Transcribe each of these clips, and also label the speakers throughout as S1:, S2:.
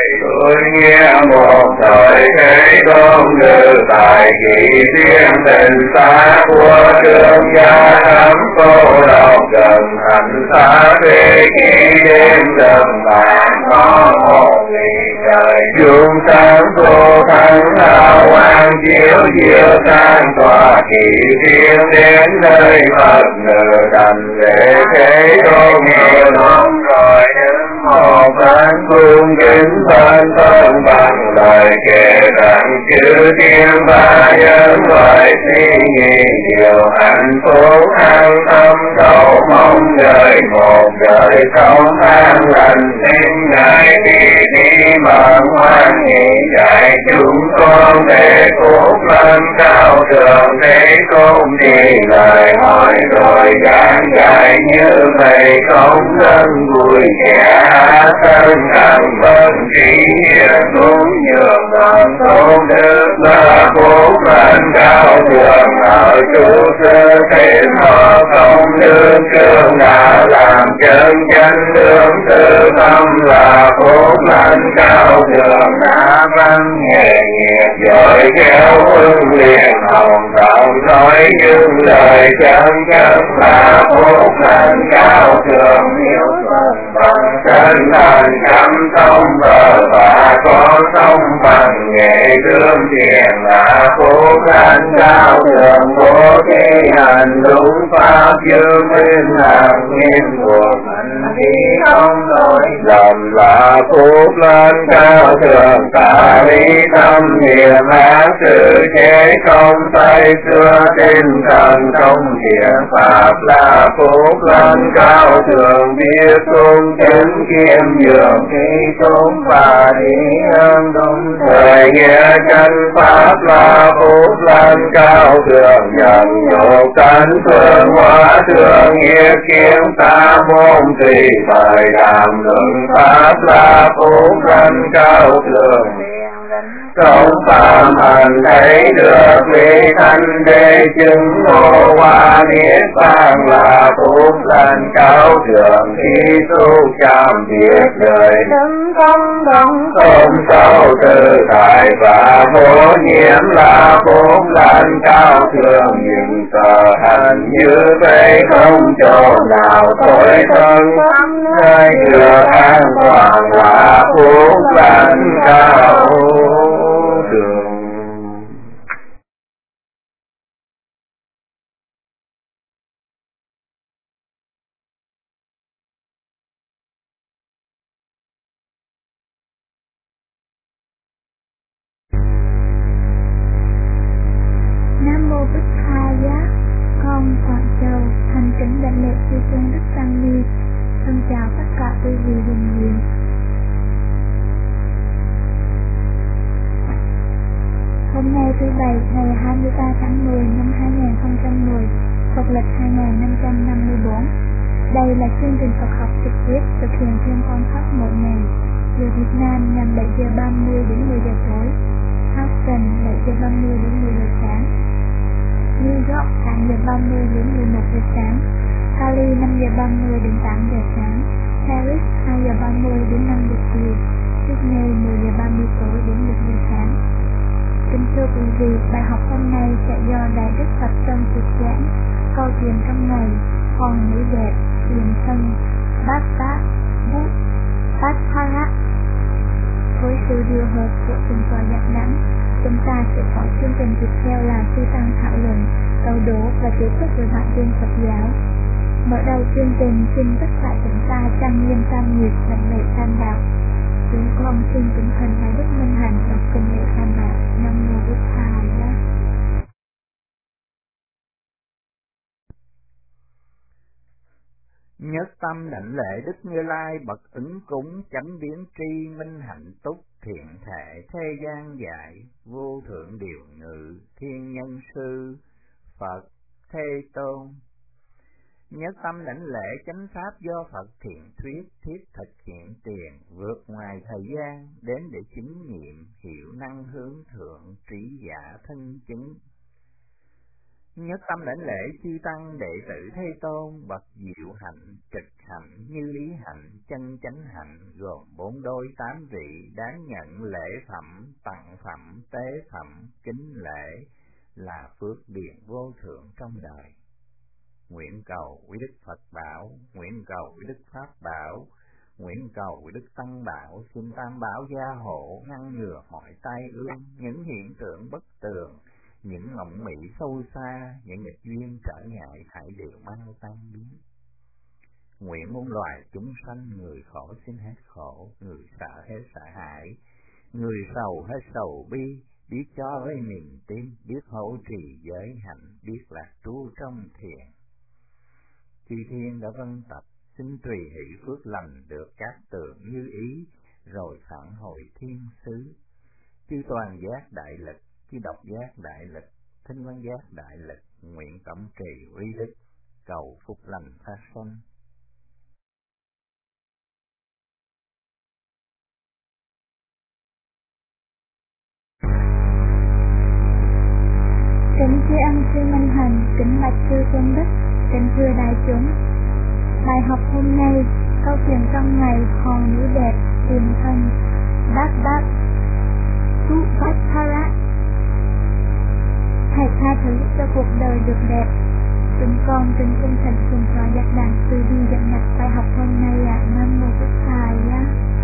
S1: tôi nghe một thời thế tôn như tại kỳ thiên tình xa của trường gia thắm cô độc gần hạnh xa thế khi đêm dần vàng có một ngày trời dung sáng cô thắng hào quang chiếu diệu sang tòa kỳ thiên đến nơi Phật ngự đảnh lễ thế tôn nghe đúng rồi đứng một bên cung kính bên thân bằng lời kể rằng chư thiên ba nhân loại suy nghĩ điều hạnh phúc an tâm cầu mong đời một đời sống an lành nên ngài đi bằng hoan hỷ dạy chúng con để phúc lên cao thượng để không đi lời hỏi rồi giảng dạy như vậy không thân vui vẻ thân càng vân trí hiền cũng nhường đoàn tôn đức là phúc lên cao thượng ở chủ sư thêm họ không đương trường đã làm chân chân lương tự tâm là phúc lên cao thượng đã văn nghề nghiệp giỏi khéo hưng liền hồng động nói những lời chân chân là phúc lên cao thượng hiểu bằng chân thành chăm sông bờ và có sông bằng nghệ đương thiền là phúc lên cao thượng bố thí hành đúng pháp chư minh hàng nghiêm của mình đi không lỗi lầm là phúc lên cao thượng tạ lý tâm niệm ác sự chế không tay xưa tinh thần công thiện pháp là phúc lên cao thượng biết cung kính kiêm nhường khi chúng và đi hơn đúng thời nghĩa chân pháp là phúc lên cao thượng nhận nhục tánh phương hóa thượng nghĩa kiếm ta môn tùy thời đàm luận pháp là phúc lên cao thượng công phạm hành thấy được vị thanh đế chứng ngộ hoa niết bàn là phúc lên cao thượng khi tu chạm việc đời đứng công đồng không sâu tự tại và vô nhiễm là phúc lên cao thượng nhưng sở hành như vậy không chỗ nào tối thân nơi được an toàn là phúc lên cao đường.
S2: Nam mô Bích Tha Giá. Con Quảng Châu thành kính đảnh lễ chư tôn đức tăng ni. Thân chào tất cả quý vị hiền nguyện. Hôm nay thứ Bảy ngày 23 tháng 10 năm 2010, Phật lịch 2554. Đây là chương trình Phật học trực tiếp thực hiện trên contact mỗi ngày. Giờ Việt Nam nhằm 7 giờ 30 đến 10 giờ tối, Houston 7 giờ 30 đến 10 giờ sáng, New York 8 giờ 30 đến 11 giờ sáng, Cali 5 giờ 30 đến 8 giờ sáng, Paris 2 giờ 30 đến 5 giờ chiều, Sydney 10 giờ 30 tối đến 1 giờ sáng. Kính thưa quý vị, bài học hôm nay sẽ do Đại Đức Phật Tông Trực giảng câu chuyện trong ngày Hòn nữ đẹp truyền thân Bát Bát Bút Bát Hara. Với sự điều hợp của từng tòa giác đẳng, chúng ta sẽ có chương trình tiếp theo là sư tăng thảo luận, câu đố và tiếp xúc với bạn viên Phật giáo. Mở đầu chương trình, xin tất cả chúng ta trang nghiêm tam nghiệp đảnh lễ tam đạo. Chúng con xin kính thần Đại Đức Minh Hạnh đọc kinh lễ tam đạo. Nam mô Bích Tha Giá.
S3: Nhất tâm đảnh lễ Đức Như Lai bậc ứng cúng chánh biến tri minh hạnh túc thiện thể thế gian dạy vô thượng điều ngự thiên nhân sư Phật Thế Tôn. Nhất tâm đảnh lễ chánh pháp do Phật thiện thuyết thiết thực hiện tiền vượt ngoài thời gian đến để chứng nghiệm hiệu năng hướng thượng trí giả thân chứng. Nhất tâm đảnh lễ chư tăng đệ tử Thế Tôn, bậc diệu hạnh, trực hạnh, như lý hạnh, chân chánh hạnh, gồm 4 đôi 8 vị, đáng nhận lễ phẩm, tặng phẩm, tế phẩm, kính lễ, là phước điền vô thượng trong đời. Nguyện cầu quý Đức Phật bảo, nguyện cầu quý Đức Pháp bảo, nguyện cầu quý Đức Tăng bảo, xin Tam bảo gia hộ, ngăn ngừa mọi tai ương, những hiện tượng bất tường, những mộng mị sâu xa, những nghịch duyên trở ngại hãy đều mau tan biến. Nguyện muôn loài chúng sanh, người khổ xin hết khổ, người sợ hết sợ hãi, người sầu hết sầu bi, biết cho với niềm tin, biết hỗ trì giới hạnh, biết lạc trú trong thiền. Chư thiên đã vân tập, xin tùy hỷ phước lành được các tường như ý, rồi phản hồi thiên xứ. Chư toàn giác đại lực, chư độc giác đại lực, thinh văn giác đại lực, nguyện tổng trì uy đức, cầu phúc lành phát sanh.
S2: Kính thưa ông sư Minh Hằng, kính bạch sư Tôn Đức, kính thưa đại chúng. Bài học hôm nay, câu chuyện trong ngày hòn núi đẹp tiền thân Bát Bát Tu Bát Thara. Hãy tha thứ cho cuộc đời được đẹp. Chúng con kính chân thành cùng tòa giác đàn từ bi dẫn nhập bài học hôm nay là Nam Mô Bổn Thầy á.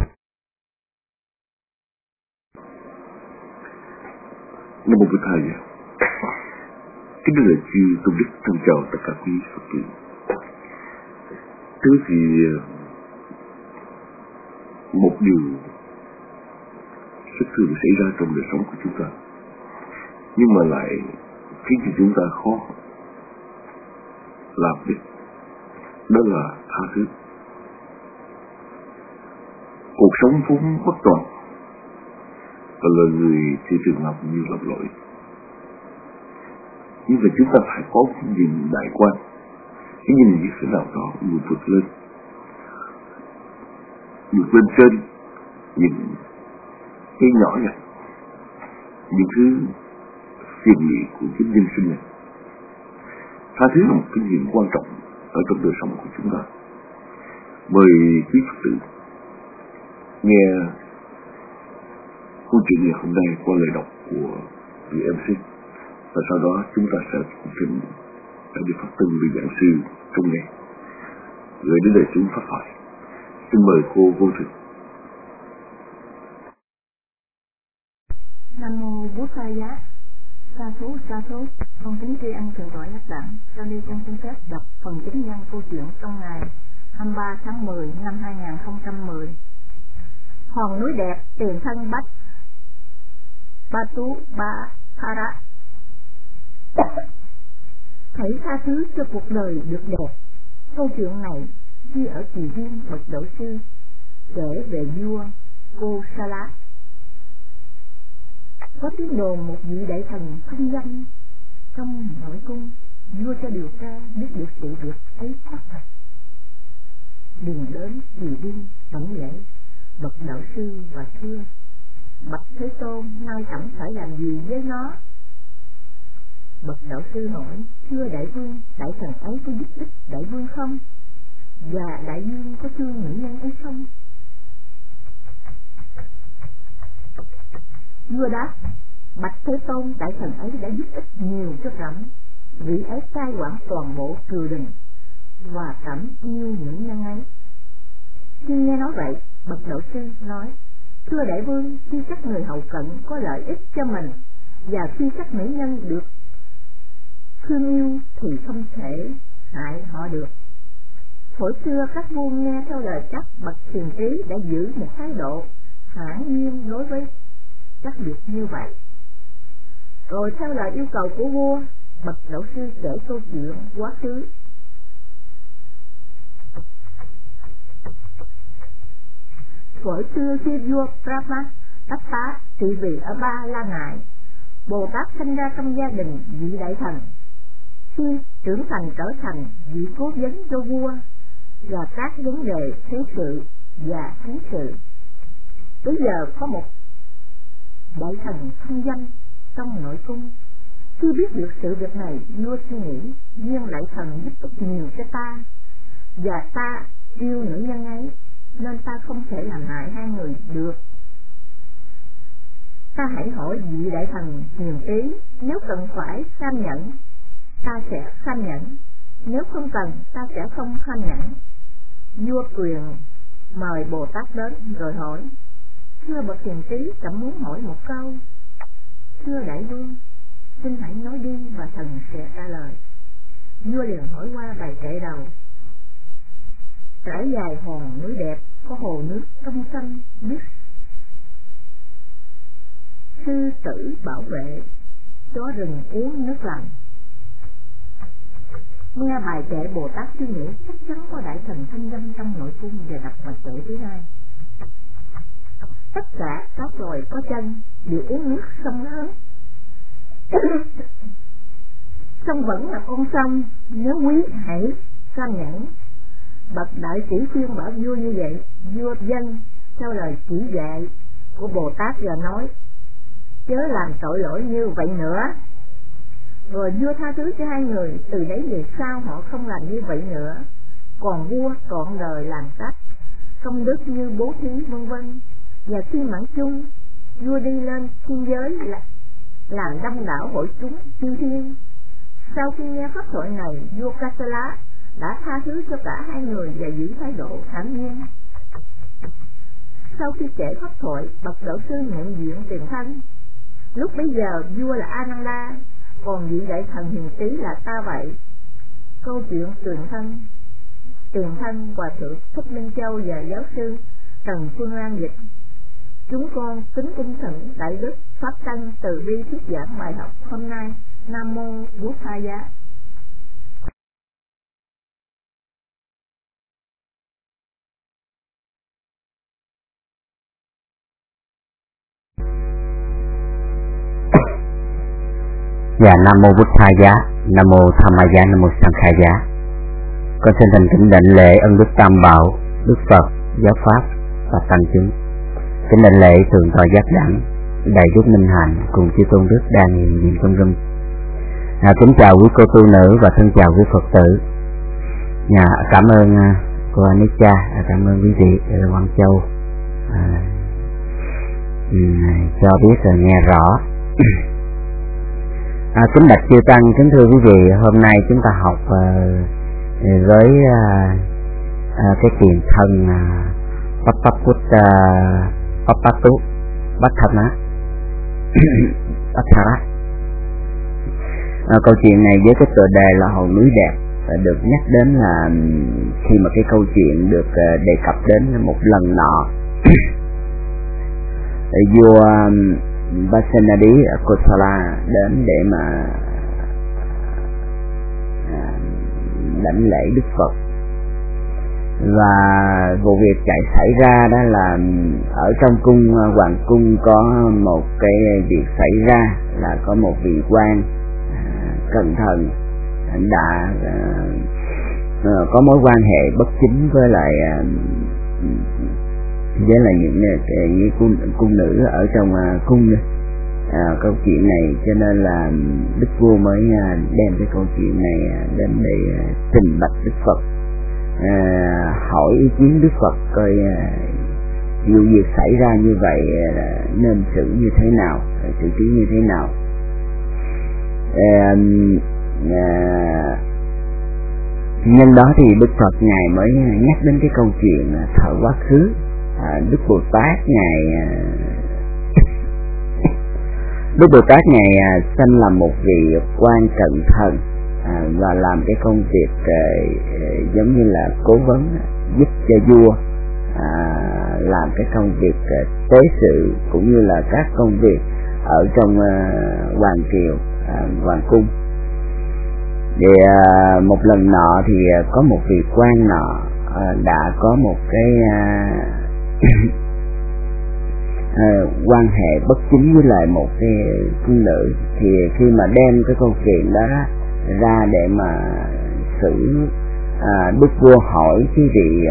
S4: Nam Mô Bổn Thầy. Kính thưa chư Tôn Đức, thân chào tất cả quý Phật tử. Trước thì một điều rất thường xảy ra trong đời sống của chúng ta, nhưng mà lại khiến cho chúng ta khó làm được, đó là tha thứ. Cuộc sống vốn bất toàn, và là người thì thường làm nhiều lầm lỗi, nhưng mà chúng ta phải có cái nhìn đại quan, cái nhìn như thế nào đó người vượt lên trên những cái nhỏ nhặt, những thứ phiền nghị của cái nhân sinh này. Tha thứ là một cái chuyện quan trọng ở trong đời sống của chúng ta. Mời quý Phật tử nghe câu chuyện ngày hôm nay qua lời đọc của vị MC, và sau đó chúng ta sẽ cùng trình tại Đức Pháp Tân vị giảng sư trong ngày gửi đến đời chúng pháp thoại. Xin mời cô Vô Thực.
S5: Nam Mô Bổn Thầy Giá. Sa thú, con kính tri ân thượng tọa giác đẳng. Sau đây con xin phép đọc phần chính nhân câu chuyện trong ngày 23 tháng 10 năm 2010. Hòn núi đẹp tiền thân Bát Batu Ba Thara. Hãy tha thứ cho cuộc đời được đẹp. Câu chuyện này ghi ở Kỳ Viên bậc Đạo Sư, kể về vua Kosala. Có tiếng đồn một vị đại thần thanh danh trong nội cung, vua cho điều tra biết được sự việc ấy có thật. Liền đến Kỳ Viên đảnh lễ bậc Đạo Sư và thưa: bạch Thế Tôn, nay chẳng phải làm gì với nó. Bậc Đạo Sư hỏi: thưa đại vương, đại thần ấy có giúp ích đại vương không? Và đại vương có thương nữ nhân ấy không? Vua đáp: bạch Thế Tôn, đại thần ấy đã giúp ích nhiều cho trẫm. Vị ấy cai quản toàn bộ triều đình và trẫm yêu nữ nhân ấy. Khi nghe nói vậy, bậc Đạo Sư nói: thưa đại vương, khi các người hầu cận có lợi ích cho mình, và khi các nữ nhân được thương yêu thì không thể hại họ được. Hồi xưa các vua nghe theo lời các bậc hiền trí đã giữ một thái độ thản nhiên đối với các việc như vậy. Rồi theo lời yêu cầu của vua, bậc Đạo Sư kể câu chuyện quá khứ. Hồi xưa khi vua Brahma Tát trị vì ở Ba La Ngại, Bồ Tát sinh ra trong gia đình vị đại thần. Khi trưởng thành trở thành vị cố vấn cho vua và các vấn đề thế sự và thánh sự. Bây giờ có một đại thần thanh danh trong nội cung, Khi biết được sự việc này, vua suy nghĩ, Viên Đại Thần giúp ích nhiều cho ta, và ta yêu nữ nhân ấy, nên ta không thể làm hại hai người được. Ta hãy hỏi vị Đại Thần Hiền Trí, nếu cần phải kham nhẫn, ta sẽ kham nhẫn, nếu không cần, ta sẽ không kham nhẫn. Vua Quyền mời Bồ Tát đến rồi hỏi, thưa bậc Hiền Trí, trẫm muốn hỏi một câu. Thưa đại vương, xin hãy nói đi và thần sẽ trả lời. Vua liền hỏi qua bài kệ đầu. Trải dài hòn núi đẹp, có hồ nước trong xanh biếc, sư tử bảo vệ, chó rừng uống nước lành. Nghe bài kệ, Bồ Tát suy nghĩ chắc chắn có đại thần thanh danh trong nội cung và đọc bài kệ thứ hai. Tất cả các loài có chân đều uống nước sông lớn. Sông vẫn là con sông, nếu quý hãy cam nhẫn. Bậc đại sĩ khuyên bảo vua như vậy, vua dân theo lời chỉ dạy của Bồ Tát và nói, chớ làm tội lỗi như vậy nữa. Rồi vua tha thứ cho hai người, từ đấy về sau họ không làm như vậy nữa. Còn vua trọn đời làm sách, công đức như bố thí vân vân. Và khi mãn chung, vua đi lên thiên giới làm đông đảo hội chúng chư thiên. Sau khi nghe pháp thoại này, vua Kasala đã tha thứ cho cả hai người và giữ thái độ thản nhiên. Sau khi kể pháp thoại, bậc đạo sư nhận diện tiền thân. Lúc bấy giờ vua là Ananda, còn vị đại thần Hiền Trí là ta vậy. Câu chuyện tiền thân Hòa thượng Thích Minh Châu và giáo sư Trần Phương Lan dịch. Chúng con kính cung thỉnh đại đức Pháp Tăng từ bi thuyết giảng bài học hôm nay. Nam mô Bụt Tha Giá.
S3: Và Nam mô Bụt Tha Giá, Nam mô Tham Ma Giá, Nam mô Sang Kha Giá. Con xin thành kính đảnh lễ ân đức Tam Bảo, Đức Phật, Giáo Pháp và tăng chúng. Kính đảnh lễ thượng tọa giác đẳng Đại Đức Minh Hạnh cùng chư tôn đức đang hiện diện trong rung. Kính chào quý cô tu nữ và thân chào quý Phật tử. Cảm ơn cô Anita, cảm ơn quý vị ở Quang Châu cho biết rồi nghe rõ. Kính bạch chư tăng, kính thưa quý vị, hôm nay chúng ta học với cái tiền thân Papatu Bhatthana câu chuyện này với cái tựa đề là Hồ Núi Đẹp được nhắc đến là khi mà cái câu chuyện được đề cập đến một lần nọ vua Vasanadi Kosala đến để mà đảnh lễ Đức Phật. Và vụ việc xảy ra đó là ở trong cung hoàng cung có một cái việc xảy ra là có một vị quan cẩn thận đã có mối quan hệ bất chính với lại những cung nữ ở trong cung. Câu chuyện này cho nên là đức vua mới đem cái câu chuyện này đến để trình bạch Đức Phật, hỏi ý kiến Đức Phật coi vụ việc xảy ra như vậy nên xử như thế nào, xử trí như thế nào. Nhân đó thì Đức Phật ngài mới nhắc đến cái câu chuyện thời quá khứ. Đức Bồ Tát ngài sanh làm một vị quan cẩn thận và làm cái công việc giống như là cố vấn giúp cho vua làm cái công việc tế sự cũng như là các công việc ở trong hoàng triều, hoàng cung. Thì một lần nọ thì có một vị quan nọ đã có một cái quan hệ bất chính với lại một cái cung nữ. Thì khi mà đem cái câu chuyện đó ra để mà xử, đức vua hỏi cái vị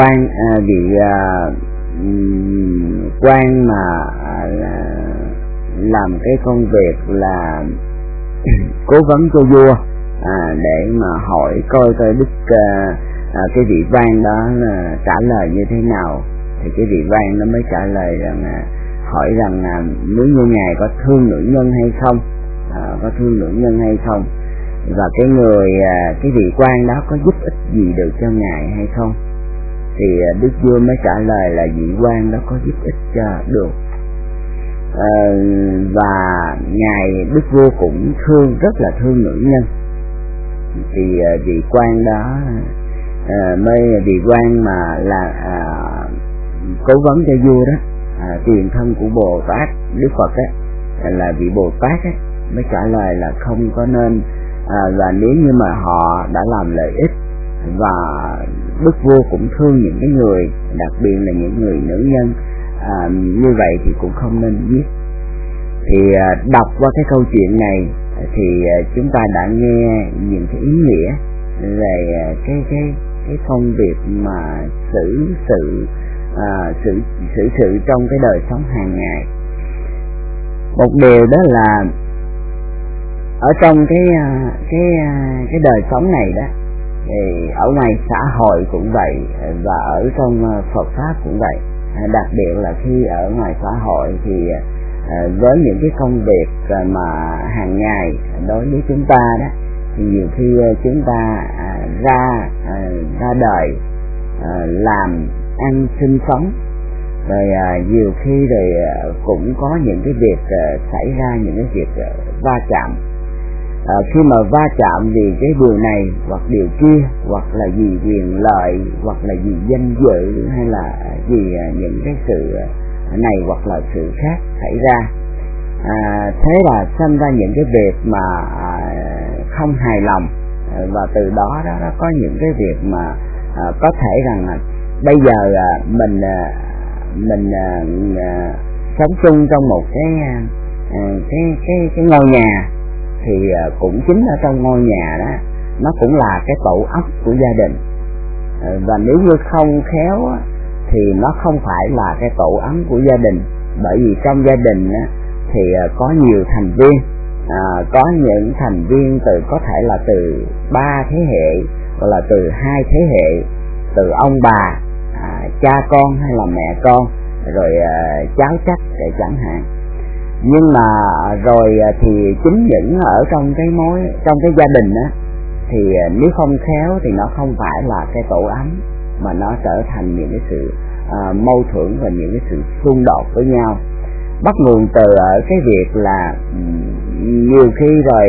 S3: quan mà
S6: làm cái công việc là cố vấn cho vua, để mà hỏi coi đức cái vị quan đó trả lời như thế nào. Thì cái vị quan nó mới trả lời rằng hỏi rằng nếu như ngài có thương nữ nhân hay không, có thương nữ nhân hay không, và cái vị quan đó có giúp ích gì được cho ngài hay không. Thì đức vua mới trả lời là vị quan đó có giúp ích cho được, và ngài đức vua cũng rất là thương nữ nhân. Thì vị quan đó vị quan mà là cố vấn cho vua đó, tiền thân của Bồ Tát Đức Phật á, là vị Bồ Tát á, mới trả lời là không có nên, và nếu như mà họ đã làm lợi ích và đức vua cũng thương những cái người, đặc biệt là những người nữ nhân như vậy thì cũng không nên giết. Thì đọc qua cái câu chuyện này thì chúng ta đã nghe những cái ý nghĩa về cái công việc mà xử sự trong cái đời sống hàng ngày. Một điều đó là ở trong cái đời sống này đó, thì ở ngoài xã hội cũng vậy, và ở trong Phật pháp cũng vậy. Đặc biệt là khi ở ngoài xã hội thì với những cái công việc mà hàng ngày đối với chúng ta đó, thì nhiều khi chúng ta ra đời làm ăn sinh sống, rồi nhiều khi rồi cũng có những cái việc xảy ra, những cái việc va chạm. Khi mà va chạm vì cái điều này hoặc điều kia, hoặc là vì quyền lợi, hoặc là vì danh dự, hay là vì những cái sự này hoặc là sự khác xảy ra, thế là sinh ra những cái việc mà không hài lòng, và từ đó nó có những cái việc mà có thể rằng là bây giờ mình sống chung trong một cái ngôi nhà, thì cũng chính ở trong ngôi nhà đó nó cũng là cái tổ ấm của gia đình, và nếu như không khéo thì nó không phải là cái tổ ấm của gia đình, bởi vì trong gia đình thì có nhiều thành viên, có những thành viên có thể là từ 3 thế hệ, hoặc là từ 2 thế hệ, từ ông bà, cha con hay là mẹ con, rồi cháu chắc để chẳng hạn. Nhưng mà rồi thì chính những ở trong cái gia đình á, thì nếu không khéo thì nó không phải là cái tổ ấm, mà nó trở thành những cái sự mâu thuẫn và những cái sự xung đột với nhau, bắt nguồn từ ở cái việc là nhiều khi rồi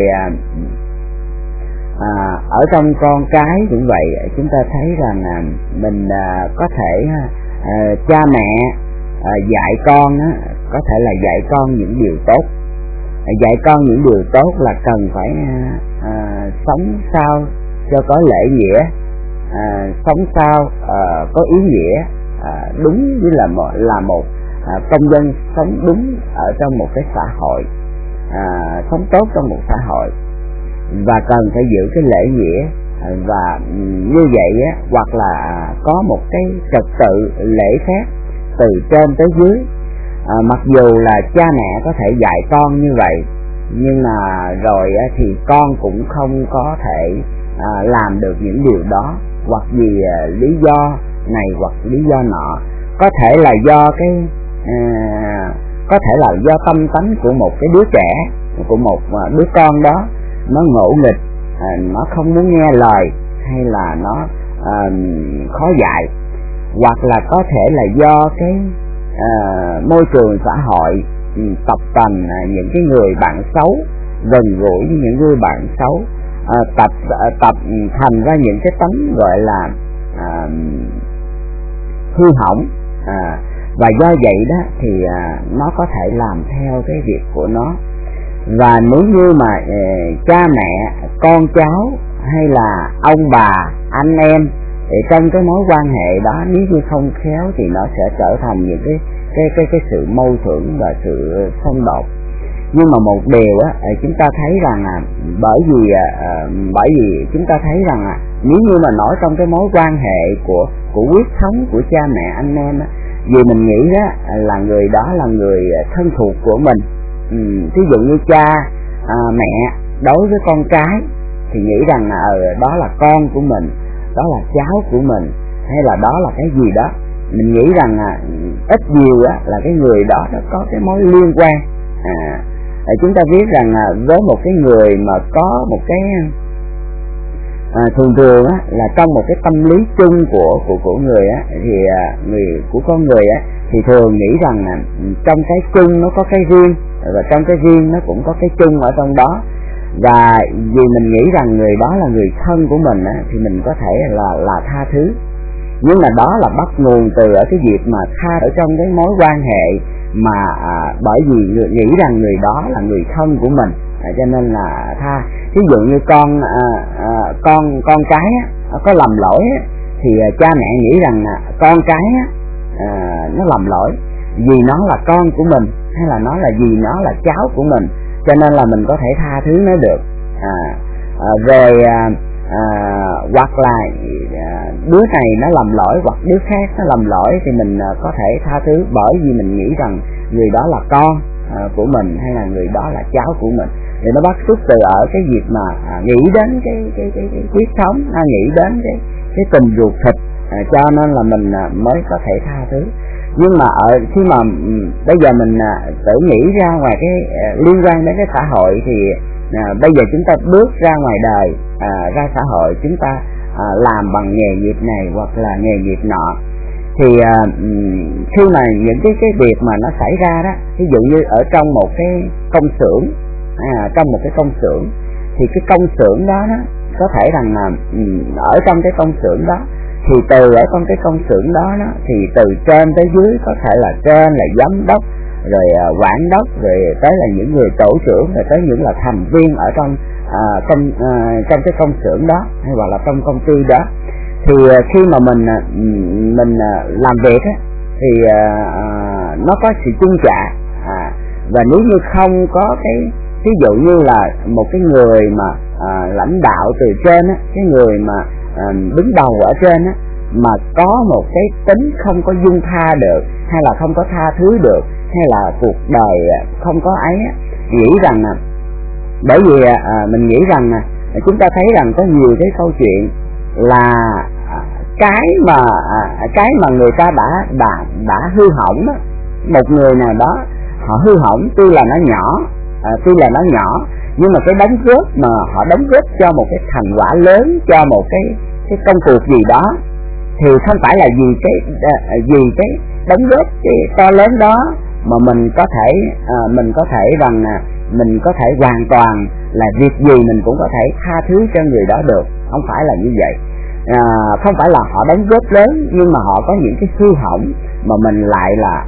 S6: ở trong con cái cũng vậy. Chúng ta thấy rằng mình có thể cha mẹ dạy con có thể là dạy con những điều tốt. Dạy con những điều tốt là cần phải sống sao cho có lễ nghĩa, sống sao có ý nghĩa, đúng như là một công dân sống đúng ở trong một cái xã hội, sống tốt trong một xã hội, và cần phải giữ cái lễ nghĩa. Và như vậy hoặc là có một cái trật tự lễ phép từ trên tới dưới. Mặc dù là cha mẹ có thể dạy con như vậy, nhưng mà rồi thì con cũng không có thể làm được những điều đó, hoặc vì lý do này hoặc lý do nọ. Có thể là do tâm tánh của một cái đứa trẻ, của một đứa con đó, nó ngỗ nghịch, nó không muốn nghe lời, hay là nó khó dạy, hoặc là có thể là do cái môi trường xã hội tập tành những cái người bạn xấu, gần gũi với những người bạn xấu, tập thành ra những cái tánh gọi là hư hỏng, và do vậy đó thì nó có thể làm theo cái việc của nó. Và nếu như mà cha mẹ, con cháu, hay là ông bà, anh em, thì trong cái mối quan hệ đó, nếu như không khéo thì nó sẽ trở thành những cái sự mâu thuẫn và sự xung đột. Nhưng mà một điều chúng ta thấy rằng bởi vì chúng ta thấy rằng nếu như mà nói trong cái mối quan hệ của huyết thống của cha mẹ anh em, vì mình nghĩ đó là người đó là người thân thuộc của mình, thí dụ như cha mẹ đối với con cái thì nghĩ rằng đó là con của mình, đó là cháu của mình, hay là đó là cái gì đó, mình nghĩ rằng ít nhiều là cái người đó nó có cái mối liên quan. Chúng ta biết rằng với một cái người mà có một cái thường là trong một cái tâm lý chung của người thì của con người thì thường nghĩ rằng trong cái chung nó có cái riêng, và trong cái riêng nó cũng có cái chung ở trong đó. Và vì mình nghĩ rằng người đó là người thân của mình thì mình có thể là tha thứ. Nhưng mà đó là bắt nguồn từ ở cái việc mà tha ở trong cái mối quan hệ mà bởi vì nghĩ rằng người đó là người thân của mình, cho nên là tha. Ví dụ như con cái có lầm lỗi thì cha mẹ nghĩ rằng con cái nó lầm lỗi vì nó là con của mình, hay là nó là vì nó là cháu của mình, cho nên là mình có thể tha thứ nó được. Rồi hoặc là đứa này nó lầm lỗi hoặc đứa khác nó lầm lỗi thì mình có thể tha thứ bởi vì mình nghĩ rằng người đó là con của mình, hay là người đó là cháu của mình. Thì nó bắt xuất từ ở cái việc mà nghĩ đến cái quyết thống, nghĩ đến cái tình ruột thịt, cho nên là mình mới có thể tha thứ. Nhưng mà khi mà bây giờ mình tự nghĩ ra ngoài cái liên quan đến cái xã hội thì bây giờ chúng ta bước ra ngoài đời, ra xã hội, chúng ta làm bằng nghề nghiệp này hoặc là nghề nghiệp nọ, thì khi mà những cái việc mà nó xảy ra đó, ví dụ như ở trong một cái công xưởng, trong một cái công xưởng thì cái công xưởng đó có thể rằng là ở trong cái công xưởng đó thì từ ở trong cái công xưởng đó thì từ trên tới dưới có thể là trên là giám đốc, rồi quản đốc, rồi tới là những người tổ trưởng, rồi tới những là thành viên ở trong trong cái công xưởng đó hay hoặc là trong công ty đó. Thì khi mà mình làm việc thì nó có sự chung trả, và nếu như không có cái ví dụ như là một cái người mà lãnh đạo từ trên cái người mà đứng đầu ở trên mà có một cái tính không có dung tha được, hay là không có tha thứ được, hay là cuộc đời không có ấy, nghĩ rằng bởi vì mình nghĩ rằng chúng ta thấy rằng có nhiều cái câu chuyện là cái mà người ta đã hư hỏng đó. Một người nào đó họ hư hỏng tuy là nó nhỏ, nhưng mà cái đóng góp mà họ đóng góp cho một cái thành quả lớn, cho một cái công cuộc gì đó, thì không phải là vì cái đóng góp cái to lớn đó mà mình có thể rằng mình có thể hoàn toàn là việc gì mình cũng có thể tha thứ cho người đó được. Không phải là như vậy. Không phải là họ đóng góp lớn, nhưng mà họ có những cái hư hỏng mà mình lại là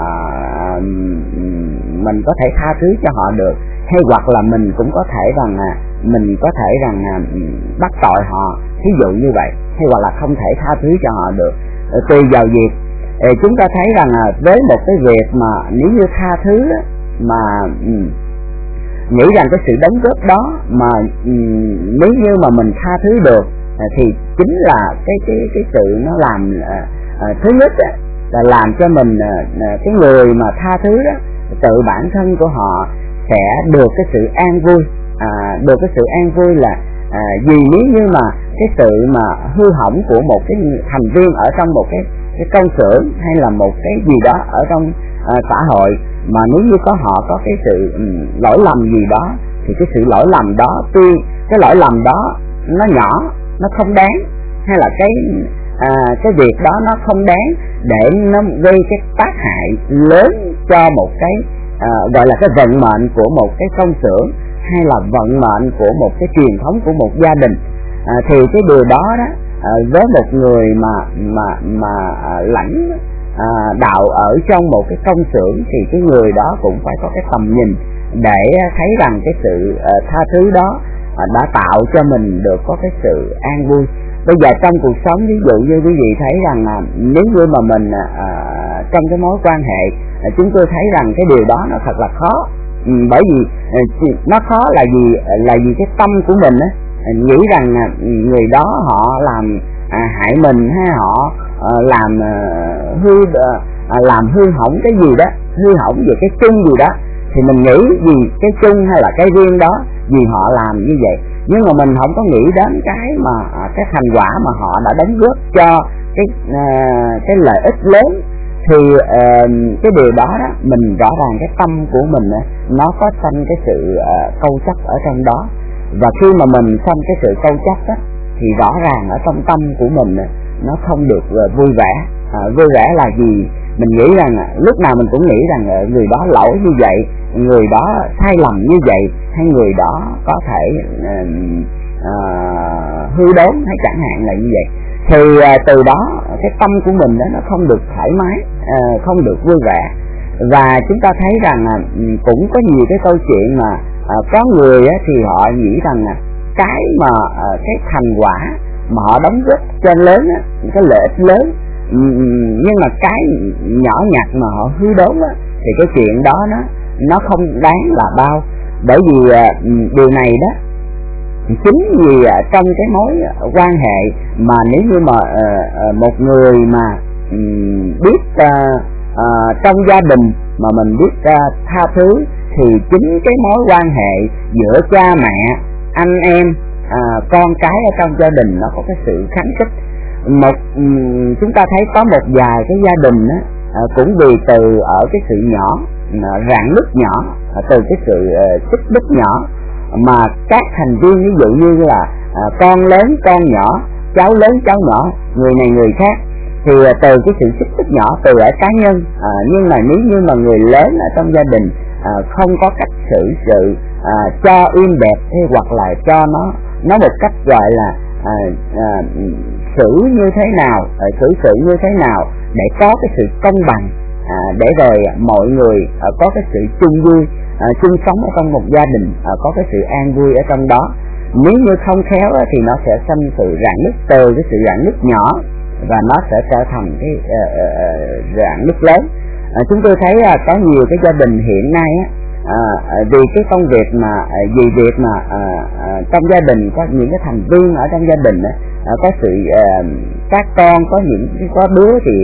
S6: mình có thể tha thứ cho họ được, hay hoặc là mình cũng có thể rằng bắt tội họ, ví dụ như vậy, hay hoặc là không thể tha thứ cho họ được, tùy vào việc. Chúng ta thấy rằng với một cái việc mà nếu như tha thứ mà nghĩ rằng cái sự đóng góp đó mà nếu như mà mình tha thứ được thì chính là cái sự nó làm thứ nhất là làm cho mình cái người mà tha thứ đó tự bản thân của họ sẽ được cái sự an vui, được cái sự an vui là vì nếu như mà cái sự mà hư hỏng của một cái thành viên ở trong một cái công xưởng hay là một cái gì đó ở trong xã hội, mà nếu như họ có cái sự lỗi lầm gì đó, thì cái sự lỗi lầm đó tuy cái lỗi lầm đó nó nhỏ, nó không đáng, hay là cái việc đó nó không đáng để nó gây cái tác hại lớn cho một cái gọi là cái vận mệnh của một cái công xưởng, hay là vận mệnh của một cái truyền thống của một gia đình, thì cái điều đó với một người mà lãnh đạo ở trong một cái công xưởng thì cái người đó cũng phải có cái tầm nhìn để thấy rằng cái sự tha thứ đó đã tạo cho mình được có cái sự an vui. Bây giờ trong cuộc sống, ví dụ như quý vị thấy rằng là nếu như mà mình trong cái mối quan hệ, chúng tôi thấy rằng cái điều đó nó thật là khó, bởi vì nó khó là vì cái tâm của mình nghĩ rằng người đó họ làm hại mình, hay họ làm hư hỏng cái gì đó, hư hỏng về cái chung gì đó, thì mình nghĩ vì cái chung hay là cái riêng đó, vì họ làm như vậy, nhưng mà mình không có nghĩ đến cái thành quả mà họ đã đóng góp cho cái lợi ích lớn. Thì cái điều đó mình rõ ràng cái tâm của mình nó có sanh cái sự câu chấp ở trong đó, và khi mà mình sanh cái sự câu chấp thì rõ ràng ở trong tâm của mình nó không được vui vẻ. Vui vẻ là gì? Mình nghĩ rằng lúc nào mình cũng nghĩ rằng người đó lỗi như vậy, người đó sai lầm như vậy, hay người đó có thể hư đốn hay chẳng hạn là như vậy. Thì từ đó cái tâm của mình nó không được thoải mái, không được vui vẻ. Và chúng ta thấy rằng cũng có nhiều cái câu chuyện mà có người thì họ nghĩ rằng cái thành quả mà họ đóng góp cho lớn, cái lợi ích lớn, nhưng mà cái nhỏ nhặt mà họ hư đốn thì cái chuyện đó nó không đáng là bao. Bởi vì điều này đó, chính vì trong cái mối quan hệ mà nếu như mà một người mà biết trong gia đình mà mình biết tha thứ, thì chính cái mối quan hệ giữa cha mẹ, anh em, con cái ở trong gia đình nó có cái sự khắng khích. Chúng ta thấy có một vài cái gia đình cũng vì từ ở cái sự nhỏ, rạn nứt nhỏ, từ cái sự xích mích nhỏ mà các thành viên, ví dụ như là con lớn con nhỏ, cháu lớn cháu nhỏ, người này người khác, thì từ cái sự xích mích nhỏ từ ở cá nhân, nhưng mà nếu như mà người lớn ở trong gia đình không có cách xử sự cho im đẹp, hay hoặc là cho nó một cách gọi là xử như thế nào, xử sự như thế nào để có cái sự công bằng, để rồi mọi người có cái sự chung vui, chung sống ở trong một gia đình, có cái sự an vui ở trong đó. Nếu như không khéo thì nó sẽ sanh sự rạn nứt, từ cái sự rạn nứt nhỏ và nó sẽ trở thành cái rạn nứt lớn. Chúng tôi thấy có nhiều cái gia đình hiện nay vì cái công việc mà trong gia đình có những cái thành viên ở trong gia đình có sự các con có đứa thì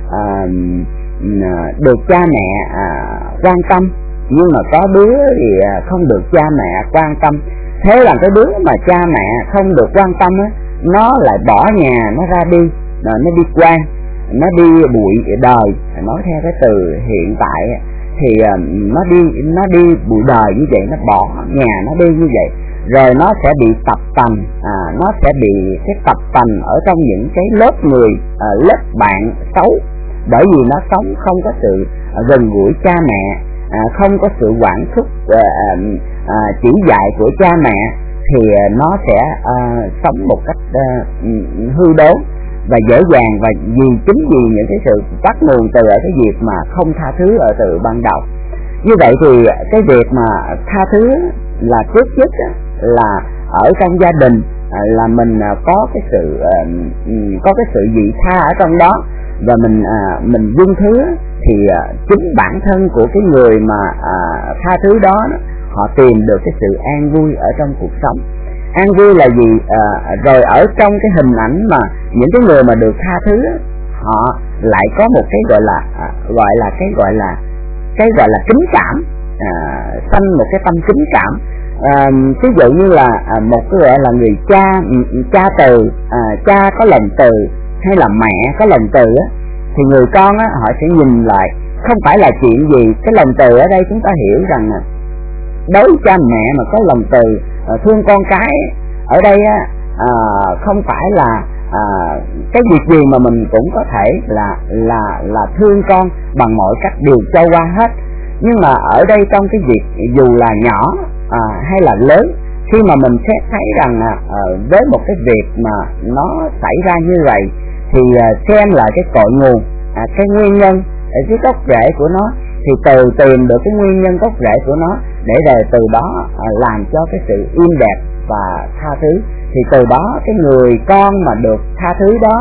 S6: được cha mẹ quan tâm, nhưng mà có đứa thì không được cha mẹ quan tâm. Thế là cái đứa mà cha mẹ không được quan tâm nó lại bỏ nhà, nó ra đi, nó đi quan, nó đi bụi đời. Nói theo cái từ hiện tại thì nó đi bụi đời như vậy, nó bỏ nhà nó đi như vậy, rồi nó sẽ bị tập tành, nó sẽ bị cái tập tành ở trong những cái lớp người, lớp bạn xấu, bởi vì nó sống không có sự gần gũi cha mẹ, không có sự quản thúc chỉ dạy của cha mẹ, thì nó sẽ sống một cách hư đốn và dễ dàng. Và chính vì những cái sự bắt nguồn từ ở cái việc mà không tha thứ ở từ ban đầu. Như vậy thì cái việc mà tha thứ là trước nhất là ở trong gia đình là mình có cái sự vị tha ở trong đó, và mình dung thứ, thì chính bản thân của cái người mà tha thứ đó họ tìm được cái sự an vui ở trong cuộc sống. An vui là gì? Rồi ở trong cái hình ảnh mà những cái người mà được tha thứ họ lại có một cái gọi là kính cảm, sanh một cái tâm kính cảm. Ví dụ như là một cái gọi là người cha từ, cha có lòng từ, hay là mẹ có lòng từ thì người con họ sẽ nhìn lại không phải là chuyện gì. Cái lòng từ ở đây chúng ta hiểu rằng đối với cha mẹ mà có lòng từ thương con cái ở đây không phải là cái việc gì mà mình cũng có thể là thương con bằng mọi cách đều cho qua hết. Nhưng mà ở đây trong cái việc dù là nhỏ hay là lớn, khi mà mình sẽ thấy rằng với một cái việc mà nó xảy ra như vậy thì xem lại cái cội nguồn, cái nguyên nhân, cái gốc rễ của nó, thì tìm được cái nguyên nhân gốc rễ của nó, để rồi từ đó làm cho cái sự im đẹp và tha thứ. Thì từ đó cái người con mà được tha thứ đó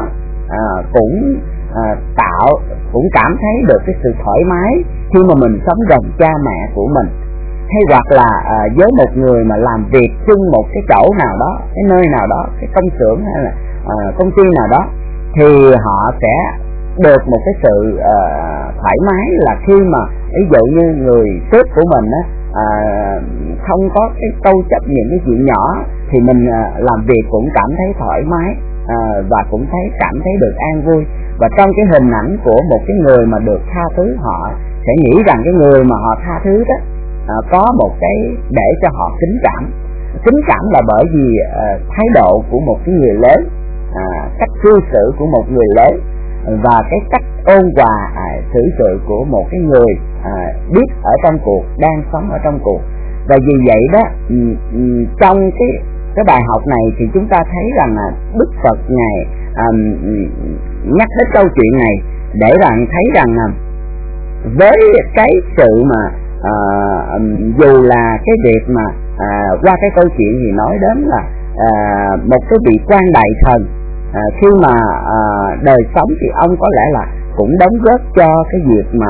S6: cũng cảm thấy được cái sự thoải mái khi mà mình sống gần cha mẹ của mình. Hay hoặc là với một người mà làm việc chung một cái chỗ nào đó, cái nơi nào đó, cái công xưởng hay là công ty nào đó, thì họ sẽ được một cái sự thoải mái là khi mà ví dụ như người sếp của mình á, không có cái câu chấp những cái chuyện nhỏ thì mình làm việc cũng cảm thấy thoải mái, và cũng cảm thấy được an vui. Và trong cái hình ảnh của một cái người mà được tha thứ, họ sẽ nghĩ rằng cái người mà họ tha thứ đó có một cái để cho họ kính cảm. Kính cảm là bởi vì thái độ của một cái người lớn, cách cư xử của một người lớn, và cái cách ôn hòa xử sự của một cái người biết ở trong cuộc, đang sống ở trong cuộc. Và vì vậy đó, trong cái bài học này thì chúng ta thấy rằng là Đức Phật Ngài nhắc đến câu chuyện này để thấy rằng là với cái sự mà dù là cái việc mà qua cái câu chuyện thì nói đến là một cái vị quan đại thần, khi mà đời sống thì ông có lẽ là cũng đóng góp cho cái việc mà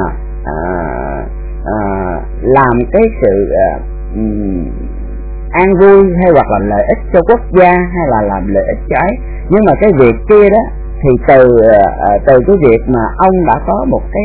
S6: làm cái sự an vui hay hoặc là lợi ích cho quốc gia hay là làm lợi ích cho ấy. Nhưng mà cái việc kia đó thì từ cái việc mà ông đã có một cái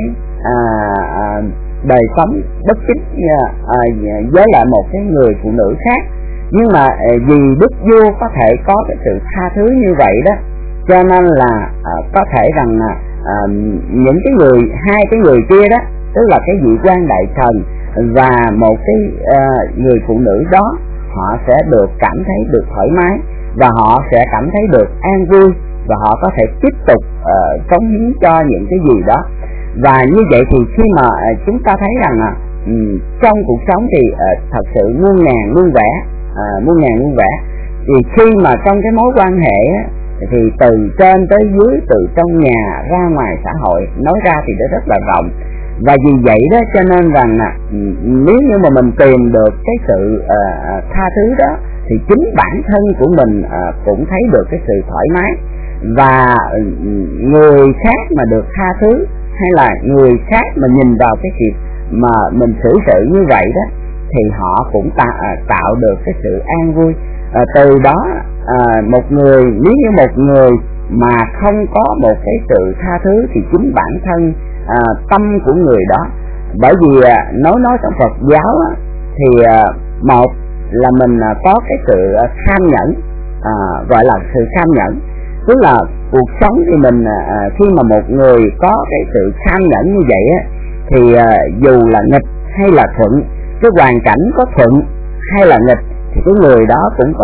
S6: đời sống bất chính với lại một cái người phụ nữ khác, nhưng mà vì đức vua có thể có cái sự tha thứ như vậy đó, cho nên là có thể rằng những cái người, hai cái người kia đó, tức là cái vị quan đại thần và một cái người phụ nữ đó, họ sẽ được cảm thấy được thoải mái và họ sẽ cảm thấy được an vui, và họ có thể tiếp tục cống hiến cho những cái gì đó. Và như vậy thì khi mà chúng ta thấy rằng trong cuộc sống thì thật sự muôn ngàn muôn vẻ, thì khi mà trong cái mối quan hệ thì từ trên tới dưới, từ trong nhà ra ngoài xã hội, nói ra thì nó rất là rộng. Và vì vậy đó cho nên rằng nếu như mà mình tìm được cái sự tha thứ đó thì chính bản thân của mình cũng thấy được cái sự thoải mái, và người khác mà được tha thứ hay là người khác mà nhìn vào cái việc mà mình xử sự như vậy đó thì họ cũng tạo được cái sự an vui. Từ đó một người, nếu như một người mà không có một cái sự tha thứ thì chính bản thân tâm của người đó, bởi vì nói trong Phật giáo thì một là mình có cái sự kham nhẫn, gọi là sự kham nhẫn, tức là cuộc sống thì mình khi mà một người có cái sự kham nhẫn như vậy thì dù là nghịch hay là thuận, cái hoàn cảnh có thuận hay là nghịch thì cái người đó cũng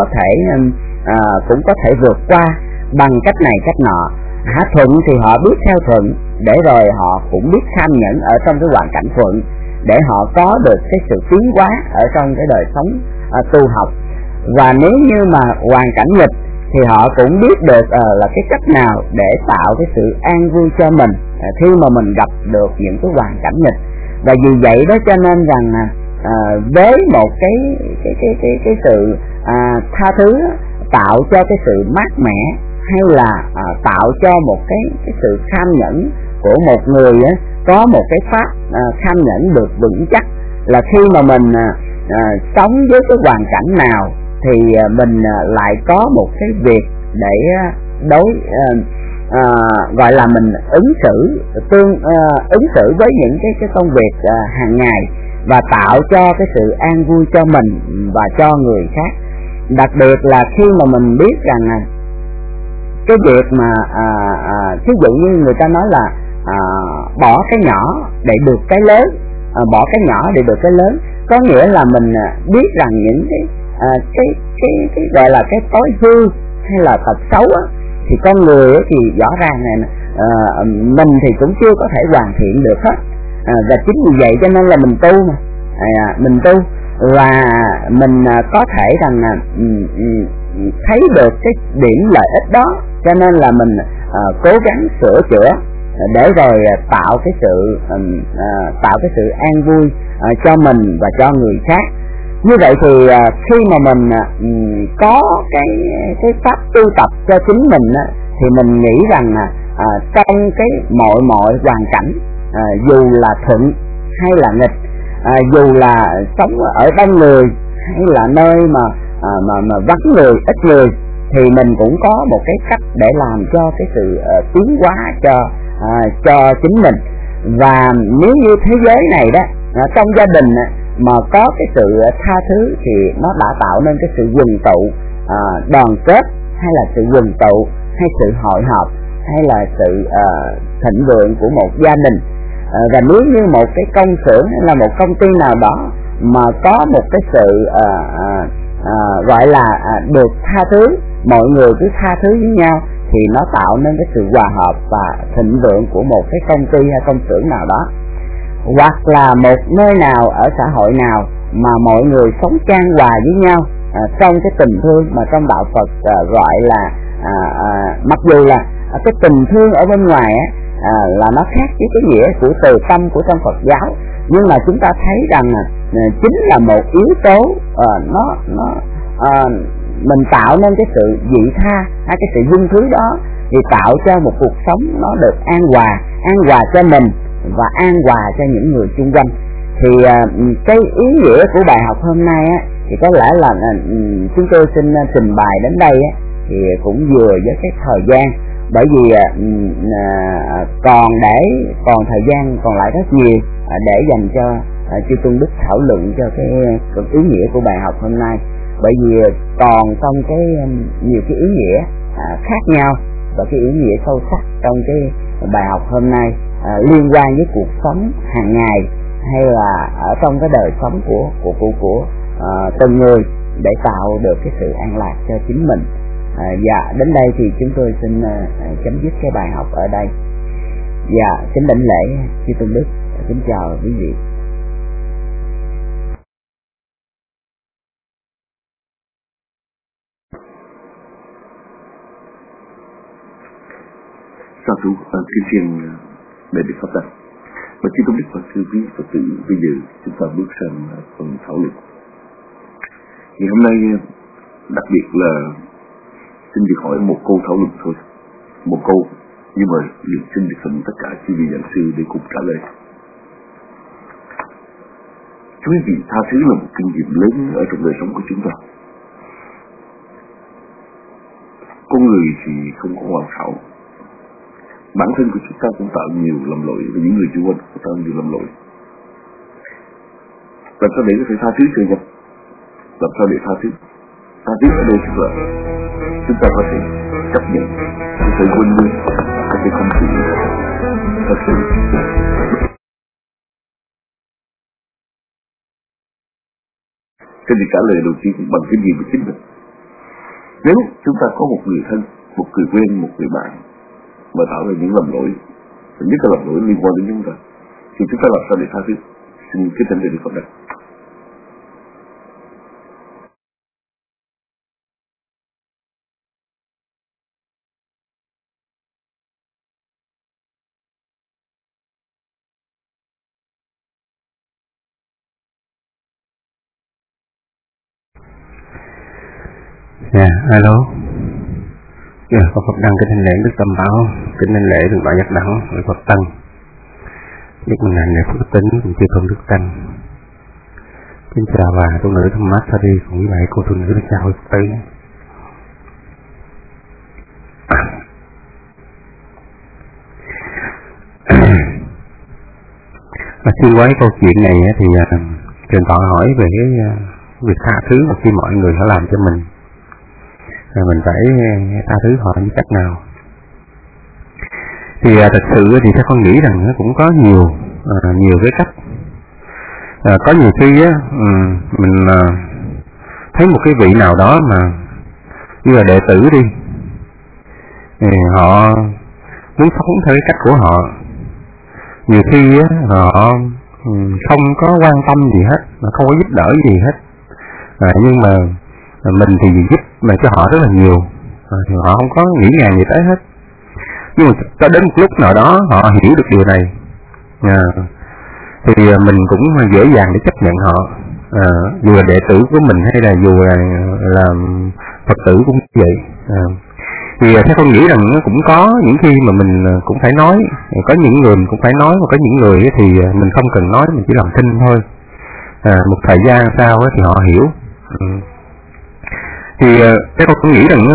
S6: có thể vượt qua bằng cách này cách nọ. Thuận thì họ biết theo thuận, để rồi họ cũng biết kham nhẫn ở trong cái hoàn cảnh thuận, để họ có được cái sự tiến hóa ở trong cái đời sống tu học. Và nếu như mà hoàn cảnh nghịch thì họ cũng biết được là cái cách nào để tạo cái sự an vui cho mình khi mà mình gặp được những cái hoàn cảnh nghịch. Và vì vậy đó cho nên rằng với một cái sự tha thứ tạo cho cái sự mát mẻ, hay là tạo cho một cái sự kham nhẫn của một người có một cái pháp kham nhẫn được vững chắc, là khi mà mình sống với cái hoàn cảnh nào thì mình lại có một cái việc để gọi là mình ứng xử với những cái công việc hàng ngày, và tạo cho cái sự an vui cho mình và cho người khác. Đặc biệt là khi mà mình biết rằng cái việc mà ví dụ như người ta nói là bỏ cái nhỏ để được cái lớn, bỏ cái nhỏ để được cái lớn, có nghĩa là mình biết rằng những cái gọi là cái tối hư hay là tật xấu thì con người thì rõ ràng này mình thì cũng chưa có thể hoàn thiện được hết, và chính vì vậy cho nên là mình tu mà, mình tu và mình có thể rằng thấy được cái điểm lợi ích đó, cho nên là mình cố gắng sửa chữa để rồi tạo cái sự an vui cho mình và cho người khác. Như vậy thì khi mà mình có cái pháp tu tập cho chính mình thì mình nghĩ rằng trong cái mọi hoàn cảnh, dù là thuận hay là nghịch, dù là sống ở đông người hay là nơi mà vắng người, ít người, thì mình cũng có một cái cách để làm cho cái sự tiến hóa cho chính mình. Và nếu như thế giới này đó Trong gia đình mà có cái sự tha thứ thì nó đã tạo nên cái sự quần tụ, đoàn kết, hay là sự quần tụ, hay sự hội họp, hay là sự thịnh vượng của một gia đình. Và nếu như một cái công xưởng hay là một công ty nào đó mà có một cái sự gọi là được tha thứ, mọi người cứ tha thứ với nhau, thì nó tạo nên cái sự hòa hợp và thịnh vượng của một cái công ty hay công xưởng nào đó. Hoặc là một nơi nào ở xã hội nào mà mọi người sống chan hòa với nhau trong cái tình thương mà trong đạo Phật gọi là mặc dù là cái tình thương ở bên ngoài là nó khác với cái nghĩa của từ tâm của trong Phật giáo, nhưng mà chúng ta thấy rằng chính là một yếu tố mình tạo nên cái sự vị tha hay cái sự dung thứ đó, thì tạo cho một cuộc sống nó được an hòa cho mình và an hòa cho những người xung quanh. Thì cái ý nghĩa của bài học hôm nay thì có lẽ là chúng tôi xin trình bày đến đây thì cũng vừa với cái thời gian, bởi vì còn thời gian còn lại rất nhiều để dành cho chư tôn đức thảo luận cho cái ý nghĩa của bài học hôm nay. Bởi vì còn trong cái nhiều cái ý nghĩa khác nhau và cái ý nghĩa sâu sắc trong cái bài học hôm nay liên quan với cuộc sống hàng ngày hay là ở trong cái đời sống của từng người để tạo được cái sự an lạc cho chính mình. Dạ, đến đây thì chúng tôi xin chấm dứt cái bài học ở đây. Dạ, kính đảnh lễ chư tôn đức, kính chào quý vị.
S4: Sa thú kính xin đại đức pháp đăng và chư tôn đức và sư quý Phật tử. Bây giờ chúng ta bước sang phần thảo luận. Thì hôm nay đặc biệt là xin được hỏi một câu thảo luận thôi, một câu, nhưng mà xin được thỉnh tất cả chư vị giảng sư để cùng trả lời. Quý vị, tha thứ là một kinh nghiệm lớn ở trong đời sống của chúng ta. Con người thì không có hoàn hảo, bản thân của chúng ta cũng tạo nhiều lầm lỗi và những người xung quanh cũng tạo nhiều lầm lỗi. Làm sao để có thể tha thứ cho nhau? Làm sao để tha thứ? Tha thứ ở đây tức là chúng ta có thể chấp nhận, có thể quên đi, có thể không chịu, có thể. Thế thì trả lời đầu tiên bằng cái gì của chính mình. Nếu chúng ta có một người thân, một người quen, một người bạn mà tạo ra những lầm lỗi, nhất là lầm lỗi liên quan đến chúng ta, thì chúng ta làm sao để tha thứ? Xin cái tên đề được Phật đăng.
S7: Alo. Có Phật đăng kính hành lễ Đức Tâm Bảo, kính hành lễ Thượng tọa Giác Đẳng, với Phật Tăng, biết mình hành lễ Phước Tính, cùng chư tôn Đức Tăng. Kính chào bà tu nữ Thâm Mát Sa Đi, cùng với cô tu nữ Đức Chào Phật Tử. Xuyên qua câu chuyện này thì Thượng tọa hỏi về cái việc tha thứ mà khi mọi người họ làm cho mình, mình phải tha thứ họ như cách nào. Thì thật sự thì theo con nghĩ rằng nó cũng có nhiều cái cách. Có nhiều khi mình thấy một cái vị nào đó mà như là đệ tử đi, thì họ muốn sống theo cái cách của họ. Nhiều khi họ không có quan tâm gì hết, mà không có giúp đỡ gì hết, nhưng mà mình thì giúp mà cho họ rất là nhiều, thì họ không có nghĩ ngàn gì tới hết. Nhưng mà cho đến một lúc nào đó họ hiểu được điều này, thì mình cũng dễ dàng để chấp nhận họ, dù là đệ tử của mình hay là dù là Phật tử cũng vậy. Thì theo con nghĩ rằng nó cũng có những khi mà mình cũng phải nói, có những người mình cũng phải nói, mà có những người thì mình không cần nói, mình chỉ làm thinh thôi. Một thời gian sau thì họ hiểu. Thì theo con nghĩ rằng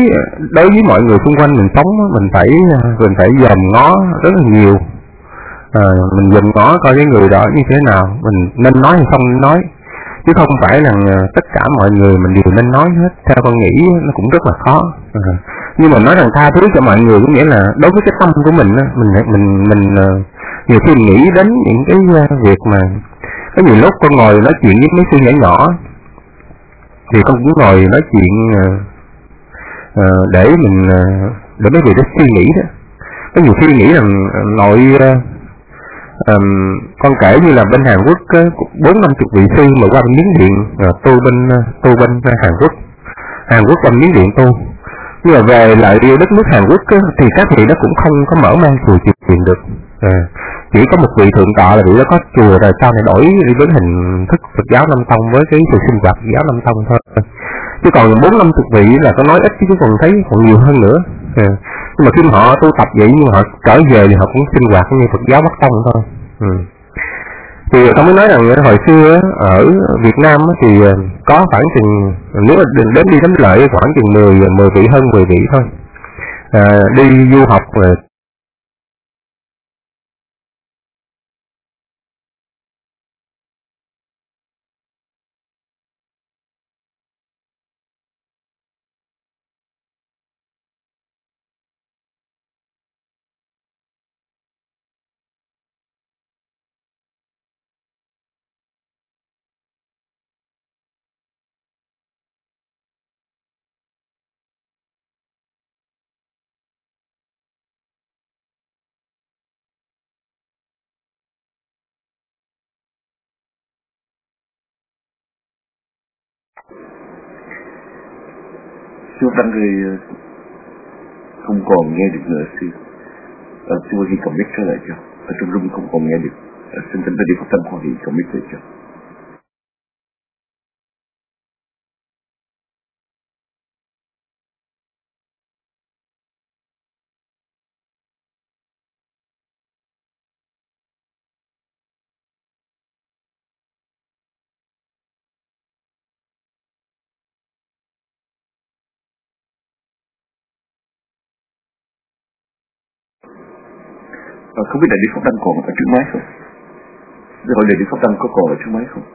S7: đối với mọi người xung quanh mình sống, mình phải dòm ngó rất là nhiều, Mình dòm ngó coi cái người đó như thế nào, mình nên nói hay không nên nói, chứ không phải là tất cả mọi người mình đều nên nói hết. Theo con nghĩ nó cũng rất là khó. Nhưng mà nói rằng tha thứ cho mọi người có nghĩa là đối với cái tâm của mình mình nhiều khi nghĩ đến những cái việc mà có nhiều lúc con ngồi nói chuyện với mấy sư nhỏ nhỏ thì con cũng ngồi nói chuyện để mấy người đó suy nghĩ đó. Có nhiều khi nghĩ rằng nội con kể như là bên Hàn Quốc 40-50 vị sư mà qua bên Miến Điện tu bên Hàn Quốc qua Miến Điện tu, nhưng mà về lại đất nước Hàn Quốc thì các vị đó cũng không có mở mang chùa chuyện được. Chỉ có một vị thượng tọa là vị đó có chùa rồi sau này đổi đi đến hình thức Phật giáo Nam Tông với cái sự sinh hoạt Phật giáo Nam Tông thôi. Chứ còn 40-50 vị là có nói ít chứ còn thấy còn nhiều hơn nữa. Nhưng mà khi mà họ tu tập vậy nhưng mà họ trở về thì họ cũng sinh hoạt như Phật giáo Bắc Tông thôi. Thì tôi mới nói rằng hồi xưa ở Việt Nam thì có khoảng chừng, nếu mà đến đi đến lại khoảng chừng 10 vị hơn 10 vị thôi. Đi du học
S4: Sư Đăng thì không còn nghe được nữa sư. Sư Huy còn biết trở lại cho. Ở trong room không còn nghe được. Xin chúng ta đi phát tâm khoa hiện còn biết lại cho. Không biết đại đi Pháp Đăng còn ở trước máy không? Để hỏi đại đi Pháp Đăng có còn ở trước máy không?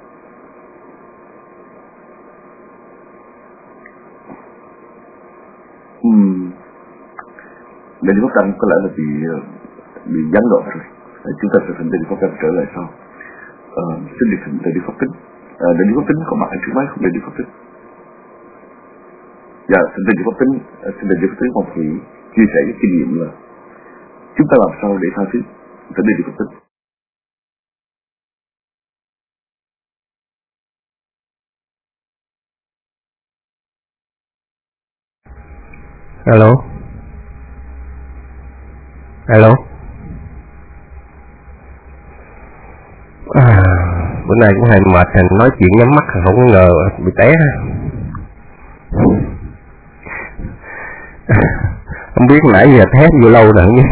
S4: Đại đi Pháp Đăng có lẽ là bị gián đoạn rồi. Chúng ta sẽ thỉnh đại đi Pháp Đăng trở lại sau. Xin được thỉnh đại đi Pháp Tính. Đại đi Pháp Tính có mặt ở trước máy không? Đại đi Pháp Tính. Dạ, xin đại đi Pháp Tính. Xin đại đi Pháp Tính Hoàng Thị chia sẻ cái kinh nghiệm là chúng ta làm sao để tha thứ. Thỉnh đại đi Pháp Tính.
S7: Hello. Bữa nay cũng hay mệt, thành nói chuyện nhắm mắt không có ngờ bị té. Không biết nãy giờ té vô lâu nữa nhé.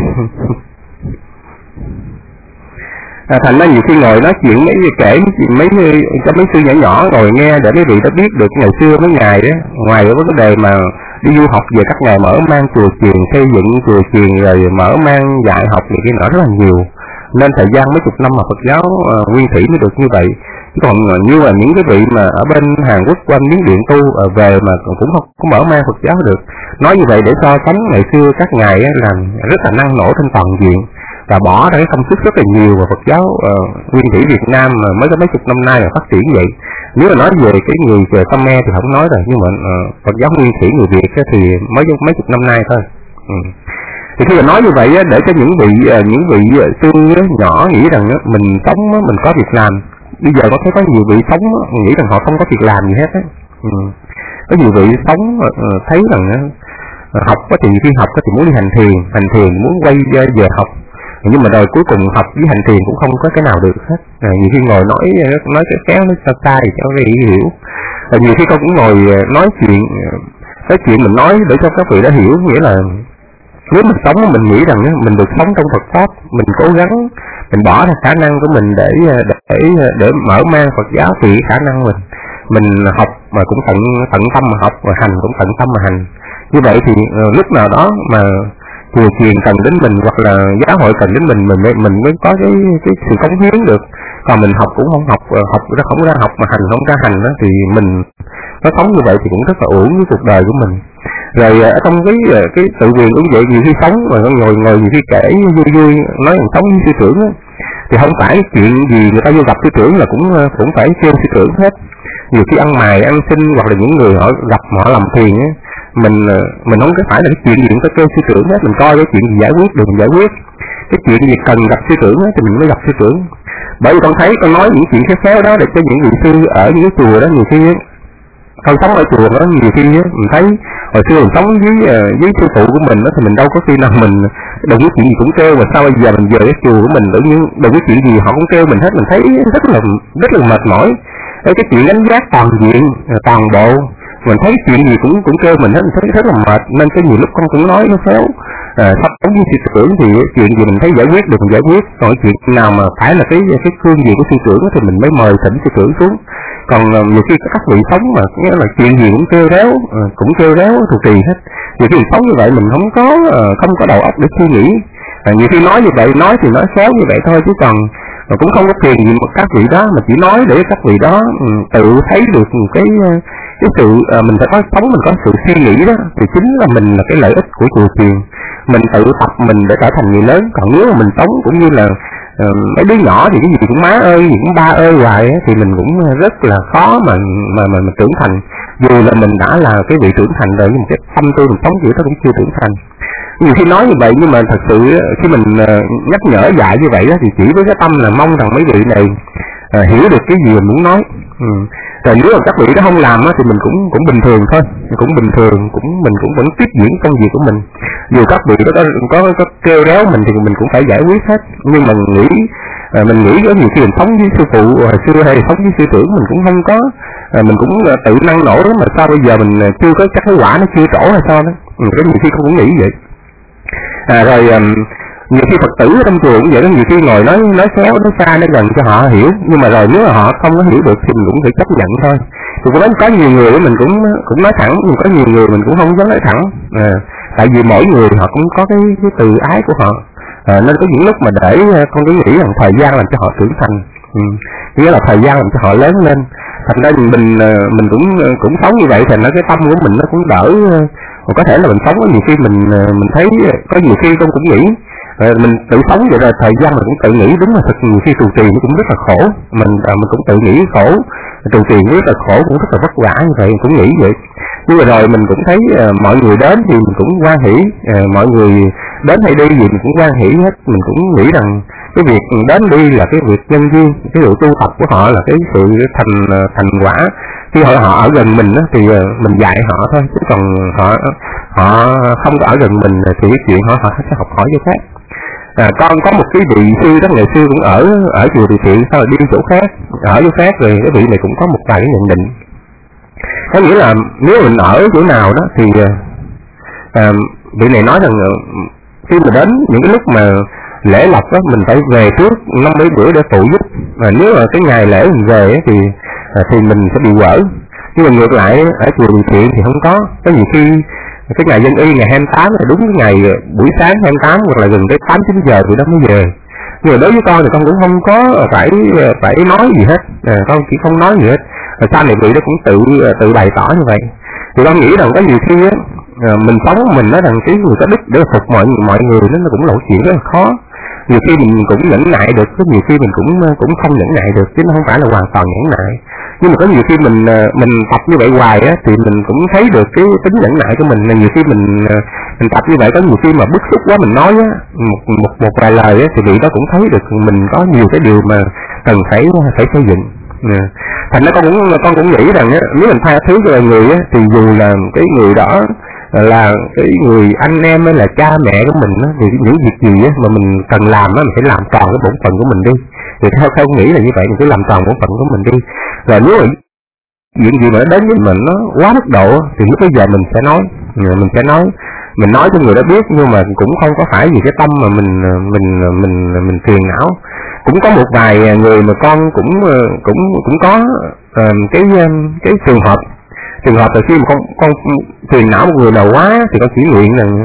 S7: Thành ra nhiều khi ngồi nói chuyện kể cho mấy sư nhỏ nhỏ ngồi nghe để mấy vị đã biết được ngày xưa mấy ngày đó, ngoài cái vấn đề mà đi du học về các ngày mở mang chùa chiền, xây dựng chùa chiền rồi mở mang dạy học này kia nọ rất là nhiều, nên thời gian mấy chục năm mà Phật giáo nguyên thủy mới được như vậy. Chứ còn như là những cái vị mà ở bên Hàn Quốc qua Miến Điện tu về mà cũng không có mở mang Phật giáo được. Nói như vậy để so sánh ngày xưa các ngài là rất là năng nổ trên toàn diện và bỏ ra cái công sức rất là nhiều vào Phật giáo nguyên thủy Việt Nam mà mới có mấy chục năm nay là phát triển vậy. Nếu mà nói về cái người trời Khmer thì không nói rồi, nhưng mà Phật giáo nguyên thủy người Việt thì mới mấy chục năm nay thôi. Thì khi mà nói như vậy để cho những vị sư nhỏ nghĩ rằng mình sống mình có việc làm. Bây giờ có nhiều vị sống nghĩ rằng họ không có việc làm gì hết á. Có nhiều vị sống thấy rằng học thì khi học thì muốn đi hành thiền muốn quay về học, nhưng mà rồi cuối cùng học với hành thiền cũng không có cái nào được hết. Nhiều khi ngồi nói cái kéo nó sai thì cho vị hiểu. Nhiều khi con cũng ngồi nói chuyện mình nói để cho các vị đã hiểu, nghĩa là nếu mình sống mình nghĩ rằng mình được sống trong Phật pháp, mình cố gắng mình bỏ ra khả năng của mình để mở mang Phật giáo thì khả năng mình học mà cũng tận tâm mà học, và hành cũng tận tâm mà hành. Như vậy thì lúc nào đó mà chùa chiền cần đến mình hoặc là giáo hội cần đến mình mới có cái sự cống hiến được. Còn mình học cũng không học ra không ra học mà hành không ra hành đó, thì mình nó sống như vậy thì cũng rất là uổng với cuộc đời của mình. Rồi ở trong cái tự quyền cũng vậy, nhiều khi sống mà ngồi nhiều khi kể vui nói rằng sống với sư trưởng đó, thì không phải chuyện gì người ta vô gặp sư trưởng là cũng phải kêu sư trưởng hết. Nhiều khi ăn mày ăn xin hoặc là những người họ gặp họ làm phiền á, mình không có phải là cái chuyện gì cũng phải kêu sư trưởng hết, mình coi cái chuyện gì giải quyết được mình giải quyết, cái chuyện gì cần gặp sư trưởng á thì mình mới gặp sư trưởng. Bởi vì con thấy con nói những chuyện khéo đó để cho những vị sư ở những cái chùa đó, nhiều khi con sống ở chùa đó nhiều khi mình thấy hồi xưa mình sống với sư phụ của mình đó, thì mình đâu có khi nào mình đụng cái chuyện gì cũng kêu, mà sao bây giờ mình về cái chùa của mình tự nhiên đụng cái chuyện gì họ cũng kêu mình hết, mình thấy rất là mệt mỏi. Cái chuyện đánh giá toàn diện toàn bộ, mình thấy chuyện gì cũng kêu mình hết, mình thấy rất là mệt. Nên cái nhiều lúc con cũng nói nó xéo sắp sống với sư trưởng thì chuyện gì mình thấy giải quyết được mình giải quyết, còn chuyện nào mà phải là cái phương diện của sư trưởng thì mình mới mời thỉnh sư trưởng xuống. Còn nhiều khi các vị sống mà nghĩa là chuyện gì cũng kêu réo thuộc trì hết. Nhiều khi mình sống như vậy mình không có đầu óc để suy nghĩ. Nhiều khi nói như vậy, nói thì nói xéo như vậy thôi, chứ còn cũng không có phiền gì một các vị đó, mà chỉ nói để các vị đó tự thấy được cái sự mình phải có sống, mình có sự suy nghĩ đó, thì chính là mình là cái lợi ích của chùa chiền. Mình tự tập mình để trở thành người lớn. Còn nếu mà mình sống cũng như là mấy đứa nhỏ thì cái gì cũng má ơi, gì cũng ba ơi hoài ấy, thì mình cũng rất là khó mà trưởng thành. Dù là mình đã là cái vị trưởng thành rồi, nhưng mà cái tâm tư mình sống kiểu đó cũng chưa trưởng thành. Nhiều khi nói như vậy nhưng mà thật sự khi mình nhắc nhở dạy như vậy đó, thì chỉ với cái tâm là mong rằng mấy vị này hiểu được cái gì mình muốn nói. Rồi nếu mà các vị đó không làm á, thì mình cũng bình thường thôi, cũng bình thường, mình cũng vẫn tiếp diễn công việc của mình. Dù các vị đó có kêu réo mình thì mình cũng phải giải quyết hết. Nhưng mà mình nghĩ có nhiều khi mình sống với sư phụ hồi xưa hay sống với sư trưởng mình cũng không có, mình cũng tự năng nổ đó, mà sao bây giờ mình chưa có chắc cái quả nó chưa trổ hay sao đó. Có nhiều khi con cũng nghĩ vậy. Rồi nhiều khi Phật tử ở trong chùa cũng vậy đó, nhiều khi ngồi nói xéo, nói xa, nói gần cho họ hiểu, nhưng mà rồi nếu mà họ không có hiểu được thì mình cũng phải chấp nhận thôi. Thì có nhiều người mình cũng nói thẳng, nhưng có nhiều người mình cũng không dám nói thẳng. Tại vì mỗi người họ cũng có cái từ ái của họ, nên có những lúc mà để con cứ nghĩ rằng thời gian làm cho họ trưởng thành, nghĩa là thời gian làm cho họ lớn lên. Thành ra mình cũng sống như vậy, thành ra cái tâm của mình nó cũng đỡ. Có thể là mình sống có nhiều khi mình thấy có nhiều khi con cũng nghĩ mình tự sống vậy rồi thời gian mình cũng tự nghĩ đúng là thật nhiều khi tù trì nó cũng rất là khổ, mình cũng tự nghĩ khổ, tù trì rất là khổ, cũng rất là vất vả như vậy, cũng nghĩ vậy. Nhưng mà rồi mình cũng thấy mọi người đến thì mình cũng hoan hỷ, mọi người đến hay đi gì mình cũng hoan hỷ hết. Mình cũng nghĩ rằng cái việc đến đi là cái việc nhân duyên, cái sự tu tập của họ là cái sự thành quả. Khi họ ở gần mình đó, thì mình dạy họ thôi, chứ còn họ không có ở gần mình thì cái chuyện họ sẽ học hỏi cho khác. Con có một cái vị sư đó ngày xưa cũng ở chùa Từ Thiện, sau rồi đi chỗ khác, ở chỗ khác, rồi cái vị này cũng có một vài cái nhận định. Có nghĩa là nếu mình ở chỗ nào đó thì vị này nói rằng khi mà đến những cái lúc mà lễ lộc đó mình phải về trước 5-7 bữa để phụ giúp. Nếu mà cái ngày lễ mình về thì mình sẽ bị quở. Nhưng mà ngược lại ở chùa Từ Thiện thì không có nhiều khi cái ngày Dân Y ngày 28 là đúng cái ngày buổi sáng 28 hoặc là gần tới 8-9 giờ thì đó mới về. Nhưng mà đối với con thì con cũng không có phải nói gì hết, con chỉ không nói gì hết. Rồi sau này vị đó cũng tự bày tỏ như vậy. Thì con nghĩ rằng có nhiều khi á, mình sống mình nói rằng cái người có đức để phục mọi người nó cũng là một chuyện rất là khó. Nhiều khi mình cũng nhẫn nại được, có nhiều khi mình cũng không nhẫn nại được, chứ nó không phải là hoàn toàn nhẫn nại. Nhưng mà có nhiều khi mình tập như vậy hoài á, thì mình cũng thấy được cái tính nhẫn nại của mình. Là nhiều khi mình tập như vậy, có nhiều khi mà bức xúc quá mình nói á, một vài lời á, thì vị đó cũng thấy được mình có nhiều cái điều mà cần phải xây dựng. Thành ra con cũng nghĩ rằng á, nếu mình tha thứ cho loài người á, thì dù là cái người đó là cái người anh em hay là cha mẹ của mình á, thì những việc gì á mà mình cần làm á, mình phải làm tròn cái bổn phận của mình đi. Thì theo nghĩ là như vậy, mình phải làm tròn bổn phận của mình đi. Rồi nếu mà chuyện gì mà đến với mình nó quá mức độ thì lúc bây giờ mình sẽ nói cho người đó biết, nhưng mà cũng không có phải vì cái tâm mà mình phiền não. Cũng có một vài người mà con cũng có cái trường hợp là khi mà con phiền não một người nào quá thì con chỉ nguyện rằng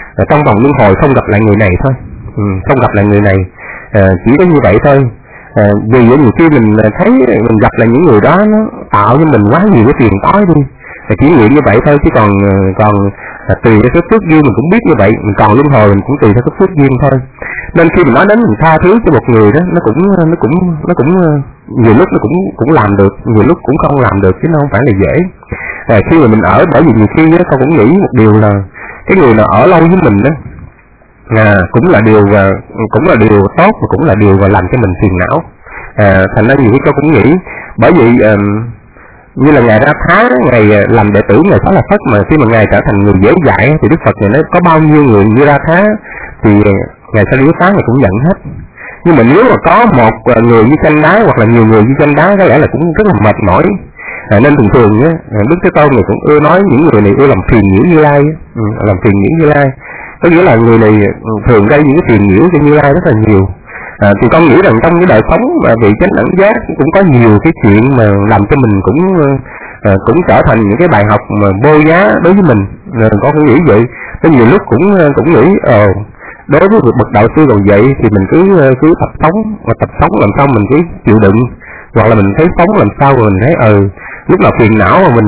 S7: trong vòng luân hồi không gặp lại người này thôi, không gặp lại người này, chỉ có như vậy thôi. Vì nhiều khi mình thấy mình gặp lại những người đó nó tạo cho mình quá nhiều cái phiền toái đi, chỉ nghiệm như vậy thôi, chứ còn tùy theo cái phước duyên mình cũng biết như vậy, mình còn luân hồi mình cũng tùy theo cái phước duyên thôi. Nên khi mình nói đến mình tha thứ cho một người đó, nó cũng nhiều lúc nó cũng làm được, nhiều lúc cũng không làm được, chứ nó không phải là dễ. Khi mà mình ở, bởi vì nhiều khi đó, con cũng nghĩ một điều là cái người nào ở lâu với mình đó cũng là điều tốt, mà cũng là điều mà làm cho mình phiền não. Thành ra nhiều khi con cũng nghĩ, bởi vì như là Ngài Ra Thá, Ngài làm đệ tử Ngài Xá Lợi Phất, mà khi mà Ngài trở thành người dễ dãi thì Đức Phật Ngài nói có bao nhiêu người như Ra Thá thì Ngài Sa Di Phá Ngài cũng giận hết. Nhưng mà nếu mà có một người như Chanh Đá hoặc là nhiều người như Chanh Đá có lẽ là cũng rất là mệt mỏi. Nên thường Đức Thế Tôn Ngài cũng ưa nói những người này ưa làm phiền nhiễu Như Lai, làm phiền nhiễu Như Lai, có nghĩa là người này thường gây những cái phiền nhiễu cho Như Lai rất là nhiều. Thì con nghĩ rằng trong cái đời sống mà vị chánh đẳng giác cũng có nhiều cái chuyện mà làm cho mình cũng trở thành những cái bài học mà vô giá đối với mình. Con cũng nghĩ vậy. Có nhiều lúc cũng nghĩ đối với bậc đạo sư còn vậy thì mình cứ tập sống, và tập sống làm sao mình cứ chịu đựng, hoặc là mình thấy sống làm sao mà mình thấy lúc nào phiền não mà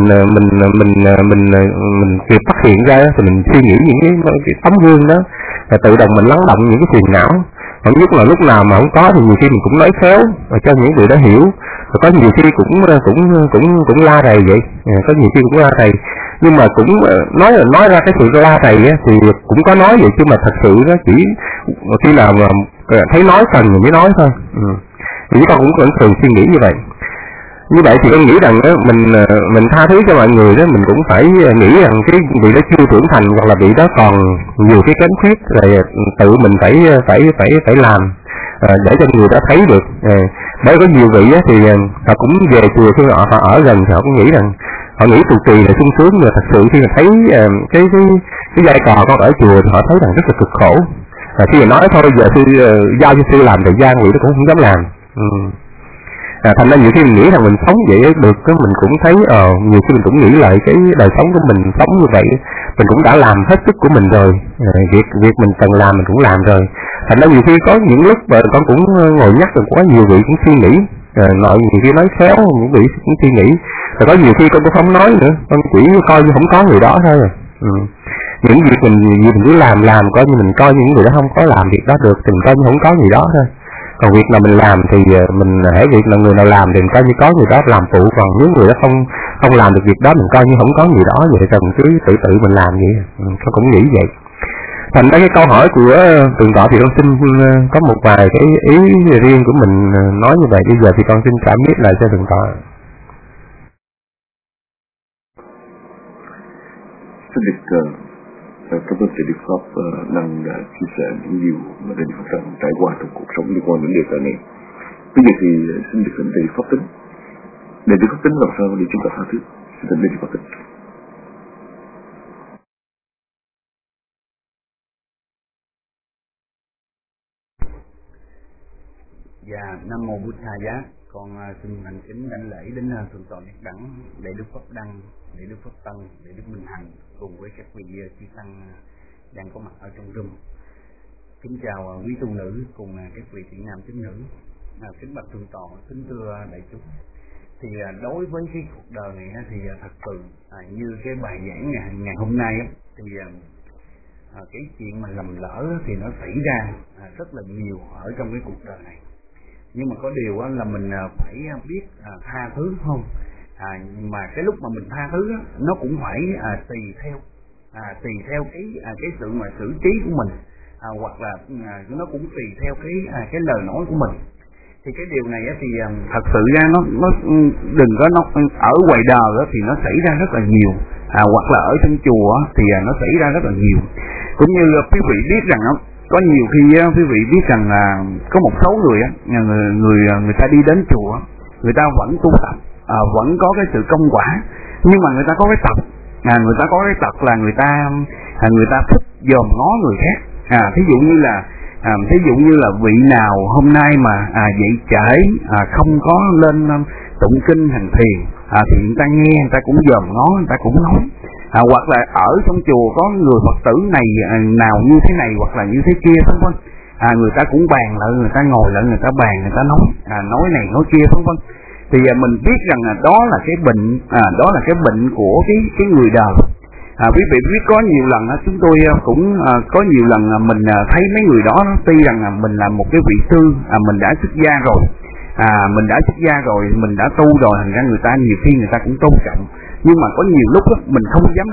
S7: mình kịp phát hiện ra thì mình suy nghĩ những cái tấm gương đó, và tự động mình lắng động những cái phiền não. Còn nhất là lúc nào mà không có thì nhiều khi mình cũng nói khéo và cho những người đó hiểu, và có nhiều khi cũng la rầy vậy, có nhiều khi cũng la rầy, nhưng mà cũng nói ra cái sự la rầy thì cũng có nói vậy, chứ mà thật sự nó chỉ khi nào mà thấy nói cần mình mới nói thôi. Thì con cũng vẫn thường suy nghĩ như vậy. Như vậy thì con nghĩ rằng mình tha thứ cho mọi người đó, mình cũng phải nghĩ rằng cái vị đó chưa trưởng thành, hoặc là vị đó còn nhiều cái kém khuyết, rồi tự mình phải làm để cho người đó thấy được. Bởi có nhiều vị thì họ cũng về chùa, khi họ ở gần thì họ cũng nghĩ rằng họ nghĩ tù trì là sung sướng, nhưng mà thật sự khi mà thấy cái vai trò con ở chùa thì họ thấy rằng rất là cực khổ. Khi mà nói thôi giờ sư giao cho sư làm thời gian, vị đó cũng không dám làm. Thành ra nhiều khi mình nghĩ rằng mình sống vậy được, mình cũng thấy nhiều khi mình cũng nghĩ lại cái đời sống của mình sống như vậy, mình cũng đã làm hết sức của mình rồi, việc mình cần làm mình cũng làm rồi. Thành ra nhiều khi có những lúc mà con cũng ngồi nhắc rồi quá nhiều vị cũng suy nghĩ, nhiều khi nói khéo, những vị cũng suy nghĩ, rồi có nhiều khi con cũng không nói nữa, con chỉ coi như không có người đó thôi. Những việc mình cứ làm coi như mình coi như những người đó không có làm việc đó được thì mình coi như không có gì đó thôi. Còn việc nào mình làm thì mình hãy việc là người nào làm thì mình coi như có người đó làm phụ, còn nếu người đó không làm được việc đó mình coi như không có người đó, vậy thì mình cứ tự mình làm vậy. Con cũng nghĩ vậy. Thành ra cái câu hỏi của Thượng tọa thì con xin có một vài cái ý riêng của mình nói như vậy. Bây giờ thì con xin cảm biết lại cho Thượng tọa.
S4: Xin được cảm ơn thầy Đức Pháp đang chia sẻ những điều mà thầy Đức Pháp đang trải qua trong cuộc sống liên quan đến đề tài này. Bây giờ thì xin được thỉnh thầy Đức Pháp Tính. Thầy Đức Pháp Tính làm sao để chúng ta tha thứ? Xin thỉnh thầy Đức Pháp Tính.
S3: Dạ, Nam Mô Bụt Thầy Giá. Con xin thành kính đảnh lễ đến Thượng tọa Niết Đẳng, Đệ Đức Pháp Đăng, Đệ Đức Pháp Tân, Đệ Đức Minh Hạnh cùng với các vị chư tăng đang có mặt ở trong room. Kính chào quý tu nữ cùng các vị tỷ nam tín nữ. Kính bạch Thượng tọa, kính thưa đại chúng. Thì đối với cái cuộc đời này thì thật sự như cái bài giảng ngày hôm nay thì cái chuyện mà lầm lỡ thì nó xảy ra rất là nhiều ở trong cái cuộc đời này. Nhưng mà có điều là mình phải biết tha thứ không? Mà cái lúc mà mình tha thứ nó cũng phải tùy theo cái sự mà xử trí của mình, hoặc là nó cũng tùy theo cái lời nói của mình. Thì cái điều này thì thật sự ra nó đừng có nó ở ngoài đời thì nó xảy ra rất là nhiều, hoặc là ở trong chùa thì nó xảy ra rất là nhiều. Cũng như quý vị biết rằng có nhiều khi quý vị biết rằng là có một số người ta đi đến chùa, người ta vẫn tu tập, vẫn có cái sự công quả, nhưng mà người ta có cái tật, là người ta thích dòm ngó người khác. Thí dụ như là vị nào hôm nay mà dậy trễ không có lên tụng kinh hành thiền thì người ta nghe, người ta cũng dòm ngó, người ta cũng nói. hoặc là ở trong chùa có người Phật tử này nào như thế này hoặc là như thế kia vân vân. Người ta cũng bàn lại, người ta ngồi lại, người ta bàn, người ta nói này nói kia vân vân. Thì mình biết rằng đó là cái bệnh, đó là cái bệnh của cái người đời. Quý vị biết có nhiều lần chúng tôi cũng có nhiều lần mình thấy mấy người đó, tuy rằng mình là một cái vị sư, mình đã xuất gia rồi, mình đã tu rồi, thành ra người ta nhiều khi người ta cũng tôn trọng, nhưng mà có nhiều lúc mình không dám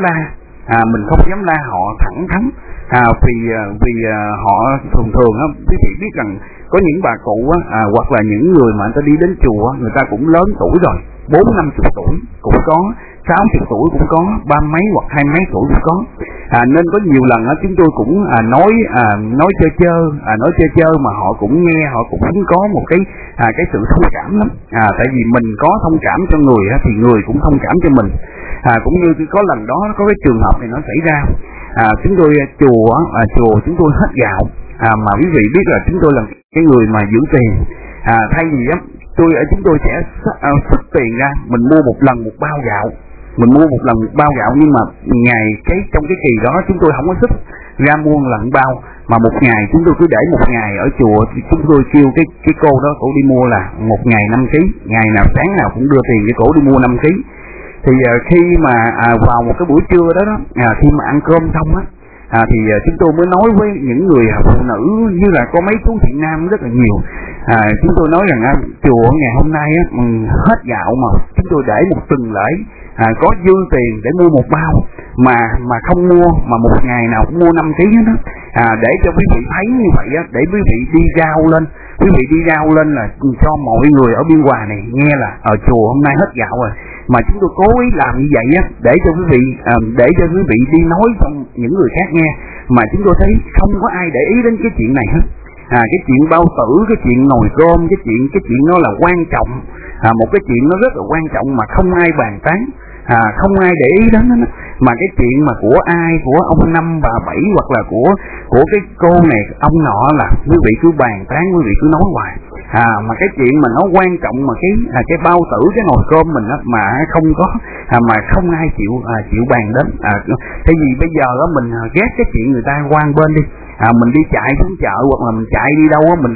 S3: la, họ thẳng thắn, vì họ thường quý vị biết rằng có những bà cụ hoặc là những người mà người ta đi đến chùa, người ta cũng lớn tuổi rồi, 40-50 tuổi cũng có, 60 tuổi cũng có, 30 mấy hoặc 20 mấy tuổi cũng có. Nên có nhiều lần chúng tôi cũng nói chơi mà họ cũng nghe, họ cũng có một cái sự thông cảm lắm. Tại vì mình có thông cảm cho người thì người cũng thông cảm cho mình. Cũng như có lần đó có cái trường hợp này nó xảy ra. Chúng tôi chùa chúng tôi hết gạo, mà quý vị biết là chúng tôi là cái người mà giữ tiền. Thay vì chúng tôi sẽ xuất tiền ra, mình mua một lần một bao gạo, nhưng mà trong cái kỳ đó chúng tôi không có sức ra mua lần bao, mà một ngày chúng tôi cứ để một ngày ở chùa, chúng tôi kêu cái cô đó cổ đi mua là một ngày 5 kg, ngày nào sáng nào cũng đưa tiền cho cổ đi mua 5 kg. Thì khi mà vào một cái buổi trưa đó khi mà ăn cơm xong thì chúng tôi mới nói với những người phụ nữ, như là có mấy chú chị nam rất là nhiều, chúng tôi nói rằng chùa ngày hôm nay hết gạo mà chúng tôi để một tuần lễ có dư tiền để mua một bao, mà không mua, mà một ngày nào cũng mua 5 kg hết để cho quý vị thấy như vậy để quý vị đi rao lên là cho mọi người ở Biên Hòa này nghe là ở chùa hôm nay hết gạo rồi. Mà chúng tôi cố ý làm như vậy để cho quý vị đi nói cho những người khác nghe, mà chúng tôi thấy không có ai để ý đến cái chuyện này hết. Cái chuyện bao tử, cái chuyện nồi cơm, cái chuyện nó là quan trọng, một cái chuyện nó rất là quan trọng mà không ai bàn tán, không ai để ý đến nó. Mà cái chuyện mà của ai, của ông Năm bà Bảy hoặc là của cái cô này ông nọ là quý vị cứ bàn tán, quý vị cứ nói hoài. Mà cái chuyện mà nó quan trọng mà cái bao tử, cái nồi cơm mình mà không có, mà không ai chịu bàn đến. Thế vì bây giờ mình ghét cái chuyện người ta quan bên đi, mình đi chạy xuống chợ hoặc là mình chạy đi đâu mình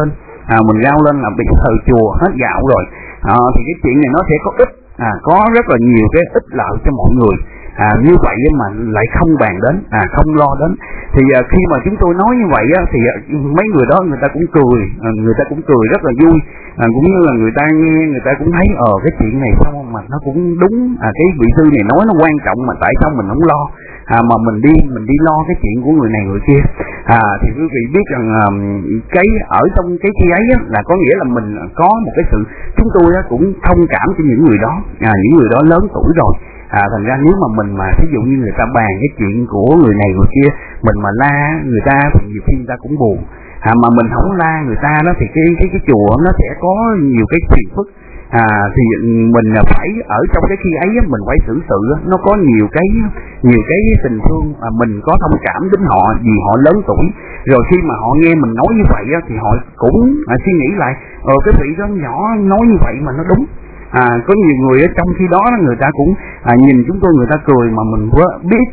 S3: rao lên là bị thời chùa hết gạo rồi. Thì cái chuyện này nó sẽ có có rất là nhiều cái ích lợi cho mọi người. Như vậy mà lại không bàn đến, không lo đến. Thì khi mà chúng tôi nói như vậy thì mấy người đó người ta cũng cười rất là vui, cũng như là người ta nghe, người ta cũng thấy cái chuyện này sao mà nó cũng đúng, cái vị sư này nói nó quan trọng mà tại sao mình không lo, mà mình đi lo cái chuyện của người này người kia. Thì quý vị biết rằng cái ở trong cái khi ấy là có nghĩa là mình có một cái sự, chúng tôi cũng thông cảm cho những người đó, những người đó lớn tuổi rồi. Thành ra nếu mà mình mà ví dụ như người ta bàn cái chuyện của người này người kia, mình mà la người ta thì nhiều khi người ta cũng buồn. Mà mình không la người ta đó thì cái chùa nó sẽ có nhiều cái phiền phức. Thì mình phải ở trong cái khi ấy mình phải xử sự nó có nhiều cái tình thương, mình có thông cảm đến họ vì họ lớn tuổi. Rồi khi mà họ nghe mình nói như vậy thì họ cũng suy nghĩ lại, cái vị đó nhỏ nói như vậy mà nó đúng. Có nhiều người ở trong khi đó người ta cũng nhìn chúng tôi, người ta cười mà mình biết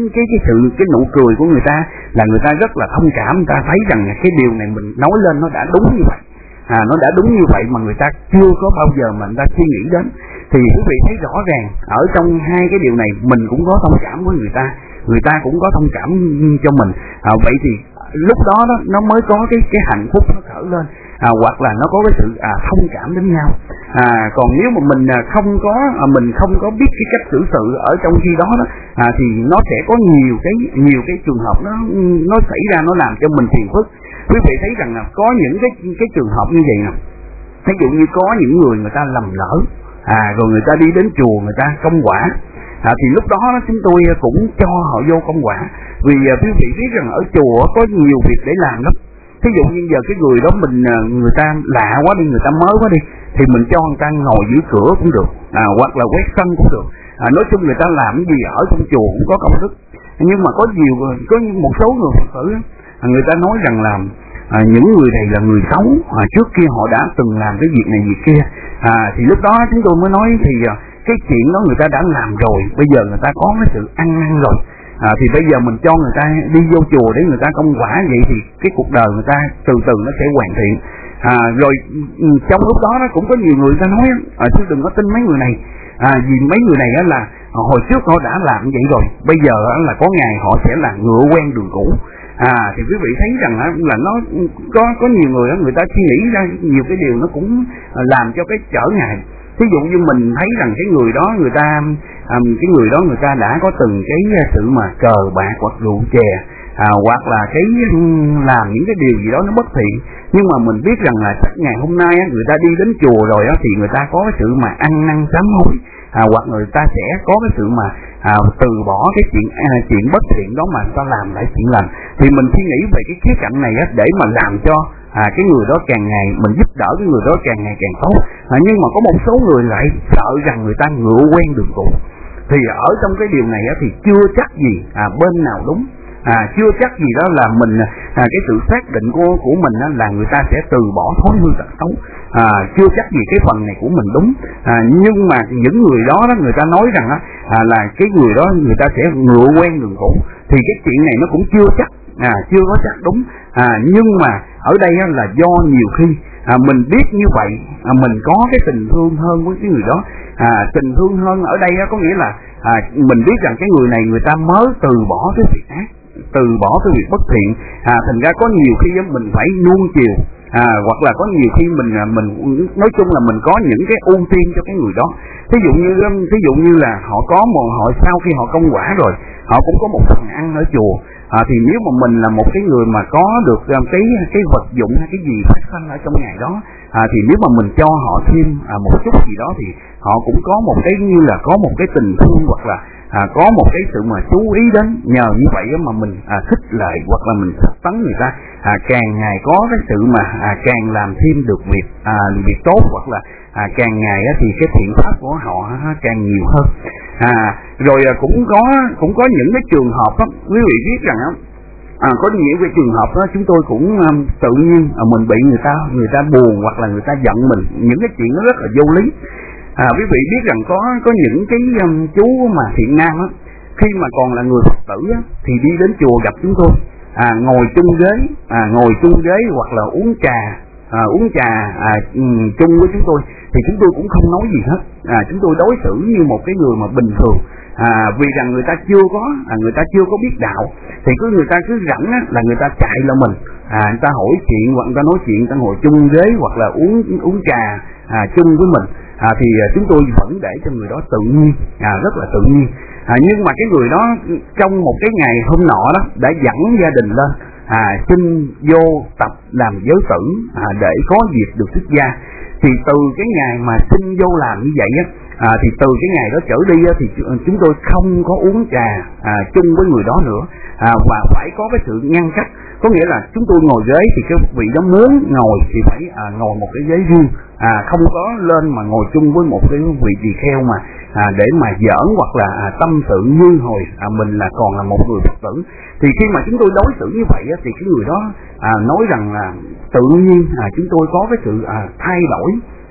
S3: cái nụ cười của người ta là người ta rất là thông cảm, người ta thấy rằng cái điều này mình nói lên nó đã đúng như vậy, nó đã đúng như vậy mà người ta chưa có bao giờ mà người ta suy nghĩ đến. Thì quý vị thấy rõ ràng ở trong hai cái điều này mình cũng có thông cảm với người ta cũng có thông cảm cho mình. Vậy thì lúc đó nó mới có cái hạnh phúc nó khởi lên, hoặc là nó có cái sự thông cảm đến nhau. Còn nếu mà mình không có biết cái cách xử sự ở trong khi đó thì nó sẽ có nhiều cái trường hợp nó xảy ra, nó làm cho mình phiền phức. Quý vị thấy rằng là có những cái trường hợp như vậy nè, ví dụ như có những người ta lầm lỡ, rồi người ta đi đến chùa người ta công quả, thì lúc đó chúng tôi cũng cho họ vô công quả. Vì quý vị biết rằng ở chùa có nhiều việc để làm lắm. Ví dụ như giờ cái người đó người ta lạ quá đi, người ta mới quá đi, thì mình cho người ta ngồi giữ cửa cũng được, hoặc là quét sân cũng được. Nói chung người ta làm cái gì ở trong chùa cũng có công đức. Nhưng mà có một số người Phật tử người ta nói rằng là những người này là người xấu, trước kia họ đã từng làm cái việc này việc kia. Thì lúc đó chúng tôi mới nói thì cái chuyện đó người ta đã làm rồi, bây giờ người ta có cái sự ăn năn rồi, thì bây giờ mình cho người ta đi vô chùa để người ta công quả, vậy thì cái cuộc đời người ta từ từ nó sẽ hoàn thiện. Rồi trong lúc đó nó cũng có nhiều người ta nói chứ đừng có tin mấy người này, vì mấy người này là hồi trước họ đã làm vậy rồi, bây giờ là có ngày họ sẽ là ngựa quen đường cũ. Thì quý vị thấy rằng là nó có nhiều người ta suy nghĩ ra nhiều cái điều nó cũng làm cho cái trở ngại. Ví dụ như mình thấy rằng cái người đó người ta đã có từng cái sự mà cờ bạc hoặc rượu chè, hoặc là cái làm những cái điều gì đó nó bất thiện, nhưng mà mình biết rằng là ngày hôm nay người ta đi đến chùa rồi thì người ta có cái sự mà ăn năn sám hối, hoặc người ta sẽ có cái sự mà từ bỏ cái chuyện bất thiện đó mà ta làm lại chuyện lành. Thì mình suy nghĩ về cái khía cạnh này để mà làm cho cái người đó càng ngày mình giúp đỡ cái người đó càng ngày càng tốt. Nhưng mà có một số người lại sợ rằng người ta ngựa quen đường cũ. Thì ở trong cái điều này thì chưa chắc gì bên nào đúng, chưa chắc gì đó là mình cái sự xác định của mình là người ta sẽ từ bỏ thói hư tật xấu, chưa chắc gì cái phần này của mình đúng. Nhưng mà những người đó người ta nói rằng là cái người đó người ta sẽ ngựa quen đường cũ, thì cái chuyện này nó cũng chưa chắc, chưa có chắc đúng. Nhưng mà ở đây là do nhiều khi mình biết như vậy, mình có cái tình thương hơn với cái người đó. Tình thương hơn ở đây có nghĩa là mình biết rằng cái người này người ta mới từ bỏ cái việc ác, từ bỏ cái việc bất thiện, thành ra có nhiều khi mình phải nuông chiều, hoặc là có nhiều khi mình nói chung là mình có những cái ưu tiên cho cái người đó. Thí dụ như là họ sau khi họ công quả rồi, họ cũng có một phần ăn ở chùa. Thì nếu mà mình là một cái người mà có được cái vật dụng hay cái gì phát sinh ở trong ngày đó, thì nếu mà mình cho họ thêm một chút gì đó thì họ cũng có một cái như là có một cái tình thương, hoặc là có một cái sự mà chú ý đến. Nhờ như vậy mà mình khích lệ hoặc là mình khích tấn người ta càng ngày có cái sự mà càng làm thêm được việc tốt, hoặc là càng ngày thì cái thiện pháp của họ càng nhiều hơn. Rồi cũng có những cái trường hợp quý vị biết rằng có những cái trường hợp chúng tôi cũng tự nhiên mình bị người ta buồn hoặc là người ta giận mình, những cái chuyện nó rất là vô lý. Quý vị biết rằng có những cái chú mà thiện nam khi mà còn là người Phật tử thì đi đến chùa gặp chúng tôi, ngồi chung ghế hoặc là uống trà chung với chúng tôi, thì chúng tôi cũng không nói gì hết. Chúng tôi đối xử như một cái người mà bình thường, vì rằng người ta chưa có biết đạo, thì người ta cứ rảnh là người ta chạy là mình, người ta hỏi chuyện hoặc người ta nói chuyện, người ta ngồi chung ghế hoặc là uống trà chung với mình, thì chúng tôi vẫn để cho người đó tự nhiên, rất là tự nhiên. Nhưng mà cái người đó trong một cái ngày hôm nọ đó đã dẫn gia đình lên xin vô tập làm giới tử để có dịp được xuất gia. Thì từ cái ngày mà xin vô làm như vậy thì từ cái ngày đó trở đi thì chúng tôi không có uống trà chung với người đó nữa, và phải có cái sự ngăn cách. Có nghĩa là chúng tôi ngồi ghế thì cái vị đó muốn ngồi thì phải ngồi một cái ghế riêng, không có lên mà ngồi chung với một cái vị tỳ kheo mà để mà giỡn hoặc là tâm sự như hồi mình là còn là một người Phật tử. Thì khi mà chúng tôi đối xử như vậy thì cái người đó nói rằng là tự nhiên chúng tôi có cái sự thay đổi,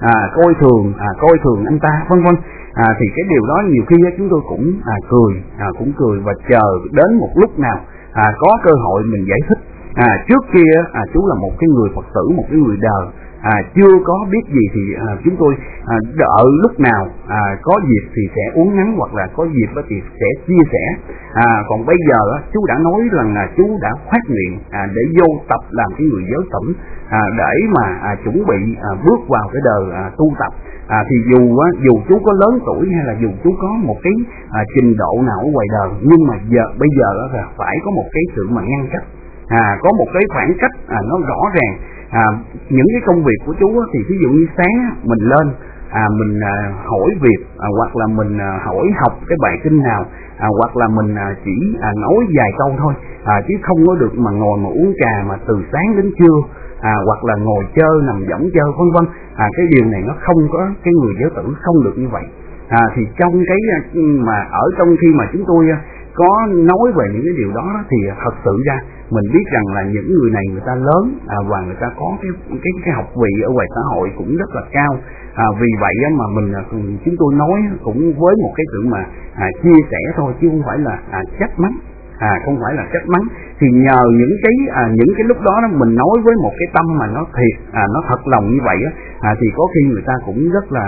S3: coi thường anh ta, vân vân. Thì cái điều đó nhiều khi chúng tôi cũng cười và chờ đến một lúc nào có cơ hội mình giải thích. Trước kia chú là một cái người Phật tử, một cái người đời, chưa có biết gì thì chúng tôi đợi lúc nào có dịp thì sẽ uống nắng, hoặc là có dịp thì sẽ chia sẻ. Còn bây giờ chú đã nói rằng là chú đã phát nguyện để vô tập làm cái người giới tử, để mà chuẩn bị bước vào cái đời tu tập. Thì dù chú có lớn tuổi hay là dù chú có một cái trình độ nào ở ngoài đời, nhưng mà bây giờ là phải có một cái sự mà ngăn cách, có một cái khoảng cách nó rõ ràng. Những cái công việc của chú thì ví dụ như sáng mình lên mình hỏi việc, hoặc là mình hỏi học cái bài kinh nào, hoặc là mình chỉ nói vài câu thôi, chứ không có được mà ngồi mà uống trà mà từ sáng đến trưa, hoặc là ngồi chơi nằm võng chơi vân vân. Cái điều này nó không có, cái người giới tử không được như vậy. Thì trong cái mà ở trong khi mà chúng tôi có nói về những cái điều đó thì thật sự ra mình biết rằng là những người này người ta lớn và người ta có cái học vị ở ngoài xã hội cũng rất là cao. Vì vậy mà chúng tôi nói cũng với một cái sự mà chia sẻ thôi, chứ không phải là trách mắng, không phải là trách mắng. Thì nhờ những cái lúc đó mình nói với một cái tâm mà nó thiệt, nó thật lòng như vậy thì có khi người ta cũng rất là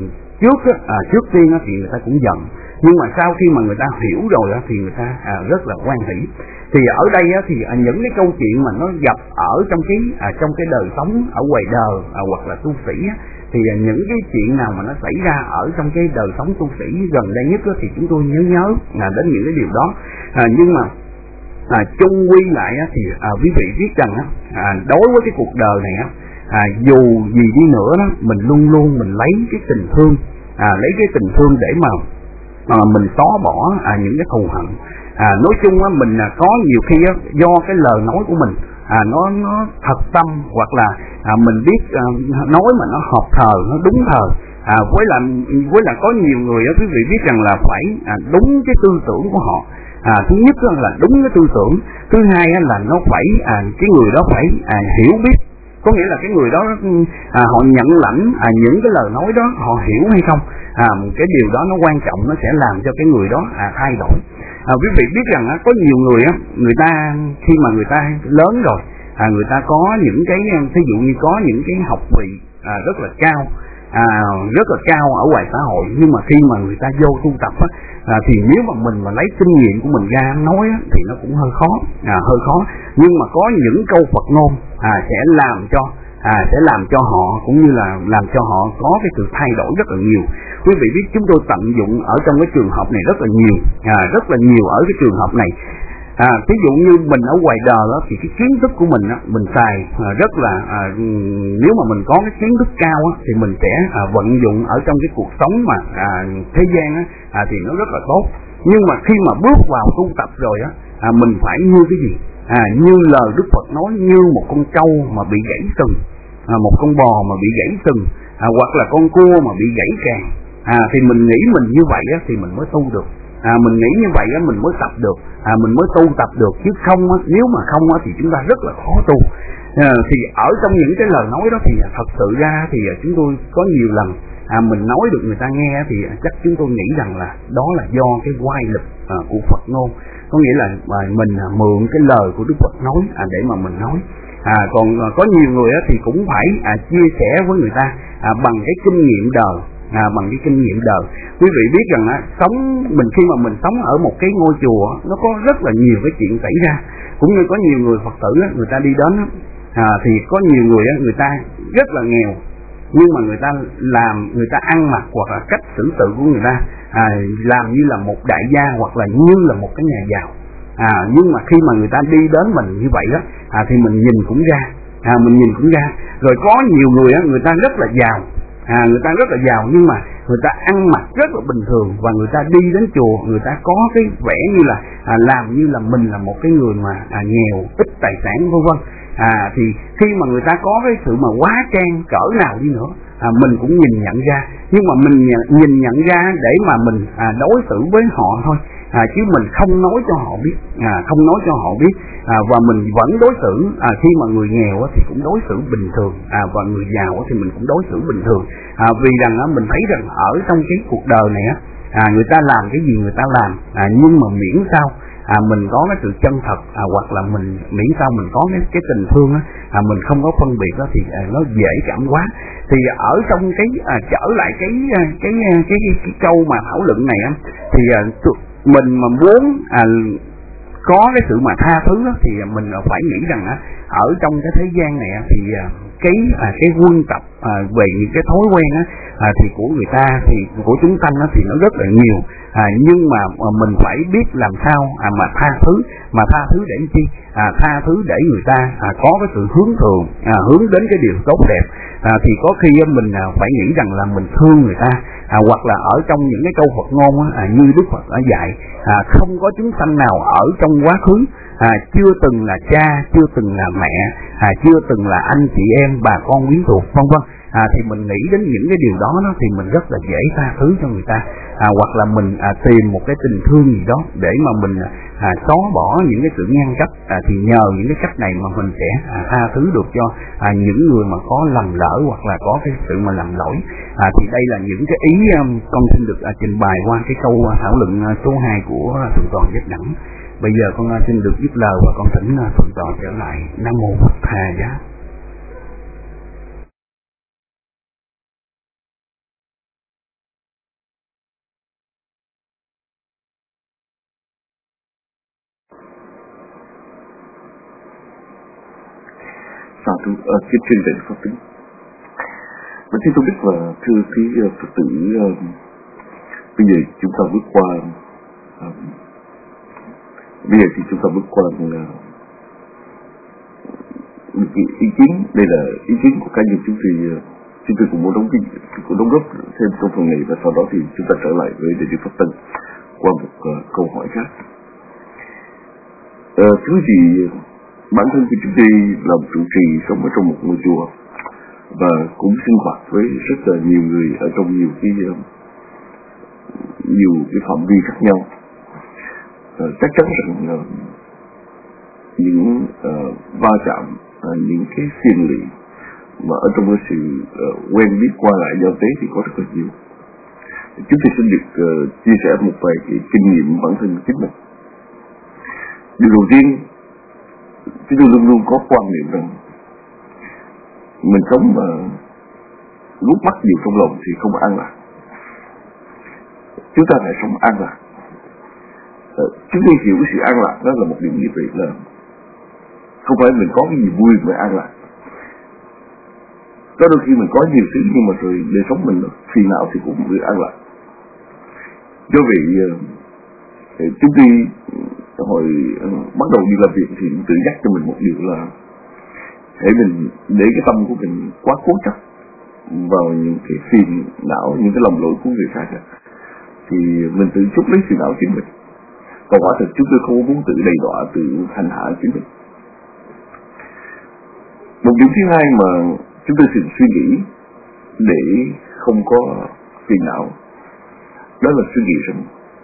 S3: trước tiên thì người ta cũng giận, nhưng mà sau khi mà người ta hiểu rồi thì người ta rất là hoan hỷ. Thì ở đây thì những cái câu chuyện mà nó gặp ở trong cái đời sống ở ngoài đời hoặc là tu sĩ thì những cái chuyện nào mà nó xảy ra ở trong cái đời sống tu sĩ gần đây nhất thì chúng tôi nhớ đến những cái điều đó. Nhưng mà chung quy lại thì quý vị biết rằng đối với cái cuộc đời này dù gì đi nữa đó, mình luôn luôn mình lấy cái tình thương, lấy cái tình thương để mà mình xóa bỏ những cái thù hận. Nói chung mình có nhiều khi do cái lời nói của mình nó thật tâm, hoặc là mình biết nói mà nó hợp thời, nó đúng thời. Với là có nhiều người quý vị biết rằng là phải đúng cái tư tưởng của họ. Thứ nhất là đúng cái tư tưởng, thứ hai là nó phải cái người đó phải hiểu biết, có nghĩa là cái người đó họ nhận lãnh những cái lời nói đó, họ hiểu hay không. Cái điều đó nó quan trọng, nó sẽ làm cho cái người đó thay đổi. Quý vị biết rằng có nhiều người người ta khi mà người ta lớn rồi, người ta có những cái ví dụ như có những cái học vị rất là cao ở ngoài xã hội, nhưng mà khi mà người ta vô tu tập thì nếu mà mình lấy kinh nghiệm của mình ra nói thì nó cũng hơi khó. Nhưng mà có những câu Phật ngôn sẽ làm cho họ, cũng như là làm cho họ có cái sự thay đổi rất là nhiều. Quý vị biết chúng tôi tận dụng ở trong cái trường hợp này rất là nhiều ở cái trường hợp này. Ví dụ như mình ở ngoài đời thì cái kiến thức của mình mình xài rất là nếu mà mình có cái kiến thức cao thì mình sẽ vận dụng ở trong cái cuộc sống mà thế gian thì nó rất là tốt. Nhưng mà khi mà bước vào tu tập rồi mình phải như cái gì? Như lời Đức Phật nói, như một con trâu mà bị gãy sừng, một con bò mà bị gãy sừng, hoặc là con cua mà bị gãy càng. Thì mình nghĩ mình như vậy thì mình mới tu được. Mình nghĩ như vậy mình mới tập được, mình mới tu tập được, chứ không nếu mà không thì chúng ta rất là khó tu. Thì ở trong những cái lời nói đó thì thật sự ra thì chúng tôi có nhiều lần mình nói được người ta nghe thì chắc chúng tôi nghĩ rằng là đó là do cái oai lực của Phật ngôn, có nghĩa là mình mượn cái lời của Đức Phật nói để mà mình nói. Còn có nhiều người thì cũng phải chia sẻ với người ta bằng cái kinh nghiệm đời. Quý vị biết rằng khi mà mình sống ở một cái ngôi chùa, nó có rất là nhiều cái chuyện xảy ra. Cũng như có nhiều người Phật tử người ta đi đến thì có nhiều người ta rất là nghèo, nhưng mà người ta ăn mặc hoặc là cách xử sự của người ta làm như là một đại gia hoặc là như là một cái nhà giàu. Nhưng mà khi mà người ta đi đến mình như vậy thì mình nhìn cũng ra. Rồi có nhiều người ta rất là giàu, nhưng mà người ta ăn mặc rất là bình thường, và người ta đi đến chùa, người ta có cái vẻ như là làm như là mình là một cái người mà nghèo, ít tài sản vân vân. Thì khi mà người ta có cái sự mà quá trang cỡ nào đi nữa, mình cũng nhìn nhận ra, nhưng mà mình nhìn nhận ra để mà mình đối xử với họ thôi, chứ mình không nói cho họ biết, và mình vẫn đối xử khi mà người nghèo thì cũng đối xử bình thường, và người giàu thì mình cũng đối xử bình thường. Vì rằng mình thấy rằng ở trong cái cuộc đời này người ta làm cái gì người ta làm, nhưng mà miễn sao mình có cái sự chân thật, hoặc là miễn sao mình có cái tình thương mình không có phân biệt thì nó dễ cảm quá. Thì ở trong cái trở lại cái câu mà thảo luận này thì mình mà muốn có cái sự mà tha thứ thì mình phải nghĩ rằng ở trong cái thế gian này thì cái quân tập về những cái thói quen thì của người ta, thì của chúng sanh thì nó rất là nhiều. Nhưng mà mình phải biết làm sao mà tha thứ để chi? Tha thứ để người ta có cái sự hướng đến cái điều tốt đẹp. Thì có khi mình phải nghĩ rằng là mình thương người ta, hoặc là ở trong những cái câu Phật ngôn như Đức Phật đã dạy, không có chúng sanh nào ở trong quá khứ chưa từng là cha, chưa từng là mẹ, chưa từng là anh chị em, bà con quyến thuộc vân vân. thì mình nghĩ đến những cái điều đó thì mình rất là dễ tha thứ cho người ta, hoặc là mình tìm một cái tình thương gì đó để mà mình xóa bỏ những cái sự ngăn cách, thì nhờ những cái cách này mà mình sẽ tha thứ được cho những người mà có lầm lỡ hoặc là có cái sự mà lầm lỗi. Thì đây là những cái ý con xin được trình bày qua cái câu thảo luận số 2 của Thượng tọa Giác Đẳng. Bây giờ con xin được dứt lời và con thỉnh Thượng tọa trở lại. Nam mô Bụt Thầy Giá.
S4: Trên truyền dạy Phật tính. Bản thân tôi biết và thưa quý Phật tử, bây giờ thì chúng ta bước qua một ý kiến. Đây là ý kiến của cá nhân chúng tôi cũng muốn đóng góp thêm trong phần này, và sau đó thì chúng ta trở lại với Đại Đức Pháp Tân qua một câu hỏi khác. Thưa quý vị, bản thân của chúng tôi làm trụ trì sống ở trong một ngôi chùa và cũng sinh hoạt với rất là nhiều người ở trong nhiều cái phạm vi khác nhau. Chắc chắn rằng những va chạm, những cái phiền lụy mà ở trong cái sự quen biết qua lại giao tế thì có rất là nhiều. Chúng tôi xin được chia sẻ một vài cái kinh nghiệm bản thân chính mình. Điều đầu tiên, chúng tôi luôn luôn có quan niệm rằng mình sống mà nuốt mắt nhiều trong lòng thì không an lạc. Chúng ta phải sống an lạc. Chúng tôi hiểu cái sự an lạc đó là một điều như vậy, là không phải mình có cái gì vui mới an lạc. Có đôi khi mình có nhiều thứ nhưng mà rồi đời sống mình phiền não thì cũng không được an lạc. Do vậy chúng tôi hồi bắt đầu đi làm việc thì tự nhắc cho mình một điều là hãy mình để cái tâm của mình quá cố chấp vào những cái phiền não, những cái lầm lỗi của người khác thì mình tự chuốc lấy phiền não chính mình. Và quả thực chúng tôi không muốn tự đầy đọa, tự hành hạ chính mình. Một điểm thứ hai mà chúng tôi thường suy nghĩ để không có phiền não, đó là suy nghĩ rằng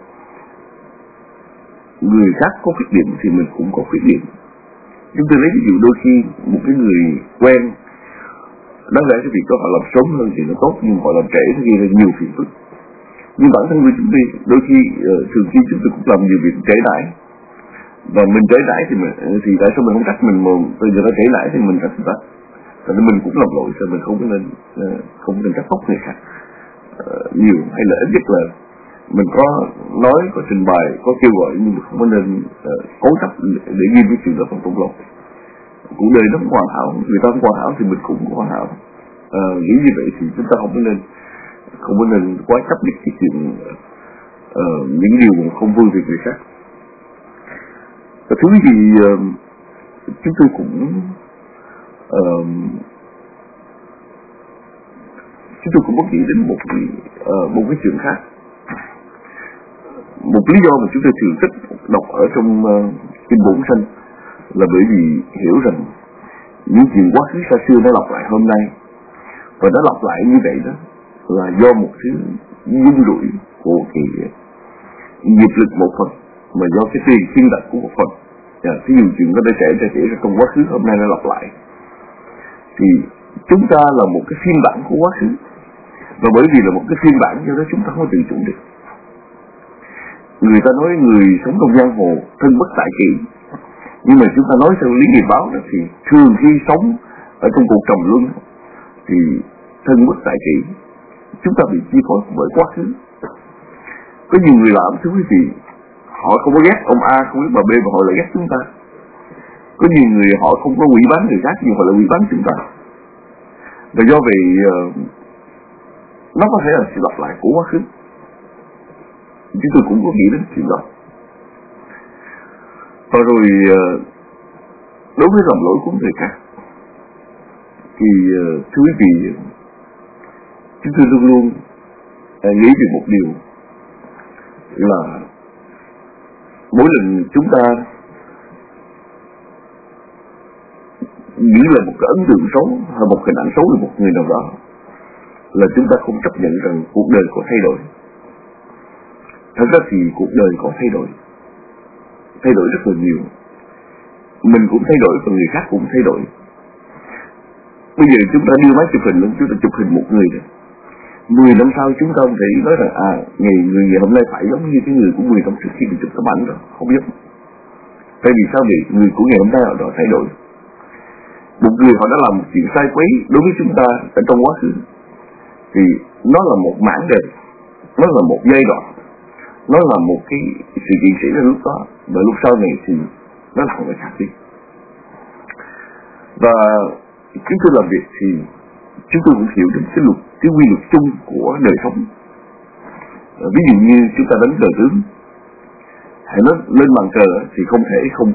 S4: người khác có khuyết điểm thì mình cũng có khuyết điểm. Chúng tôi lấy ví dụ đôi khi một cái người quen, đáng lẽ cái việc đó họ làm sớm hơn thì nó tốt, nhưng họ làm trễ thì gây ra nhiều phiền phức. Nhưng bản thân của chúng tôi đôi khi thường khi chúng tôi cũng làm nhiều việc trễ nải, và mình trễ nải thì tại sao mình không trách mình, mà bây giờ nó trễ nải thì mình trách người ta. Tại vì mình cũng làm lỗi, rồi mình không nên trách móc người khác nhiều, hay là ít nhất là mình có nói, có trình bày, có kêu gọi, nhưng mà không nên cố chấp để ghi cái chuyện đó vào trong lòng. Cuộc đời nó không hoàn hảo, người ta không hoàn hảo thì mình cũng không hoàn hảo. Nghĩ như vậy thì chúng ta không nên quá chấp nhận cái chuyện những điều không vui về người khác. Và thứ gì chúng tôi cũng có nghĩ đến một cái chuyện khác. Một lý do mà chúng tôi thường thích đọc ở trong kinh Bổn Sanh là bởi vì hiểu rằng những chuyện quá khứ xa xưa nó lặp lại hôm nay, và nó lặp lại như vậy đó là do một thứ dung rủi của cái nghiệp lực một phần, mà do cái tiền thiên đặt của một phần. Ví dụ chuyện nó đã xảy ra trong quá khứ, hôm nay nó lặp lại, thì chúng ta là một cái phiên bản của quá khứ, và bởi vì là một cái phiên bản do đó chúng ta không tự chủ được. Người ta nói người sống trong giang hồ thân bất tại kỷ, nhưng mà chúng ta nói theo lý nghiệp báo thì thường khi sống ở trong cuộc trầm luân thì thân bất tại kỷ, chúng ta bị chi phối bởi quá khứ. Có nhiều người làm thưa quý vị, họ không có ghét ông A, không ghét bà B, mà họ lại ghét chúng ta. Có nhiều người họ không có quỷ bán người khác, nhưng họ lại quỷ bán chúng ta. Và do vậy nó có thể là sự lặp lại của quá khứ. Chúng tôi cũng có nghĩ đến chuyện đó. Và rồi đối với lầm lỗi của người khác thì thưa quý vị, chúng tôi luôn luôn nghĩ về một điều là mỗi lần chúng ta nghĩ là một cái ấn tượng xấu hay một hình ảnh xấu về một người nào đó, là chúng ta không chấp nhận rằng cuộc đời có thay đổi. Thật ra thì cuộc đời có thay đổi rất là nhiều. Mình cũng thay đổi và người khác cũng thay đổi. Bây giờ chúng ta đưa máy chụp hình lên, chúng ta chụp hình một người rồi. 10 năm sau chúng ta không thể nói rằng người hôm nay phải giống như cái người của 10 năm trước khi bị chụp tấm ảnh rồi, không biết. Tại vì sao vậy? Người của ngày hôm nay họ đã thay đổi. Một người họ đã làm một chuyện sai quấy đối với chúng ta ở trong quá khứ, thì nó là một mảng đời, nó là một giai đoạn, nó là một cái sự kiện xảy ra lúc đó, và lúc sau này thì nó là người khác đi. Và chúng tôi làm việc thì chúng tôi cũng hiểu được cái quy luật chung của đời sống. Ví dụ như chúng ta đánh cờ tướng, hãy nói lên bàn cờ thì không thể không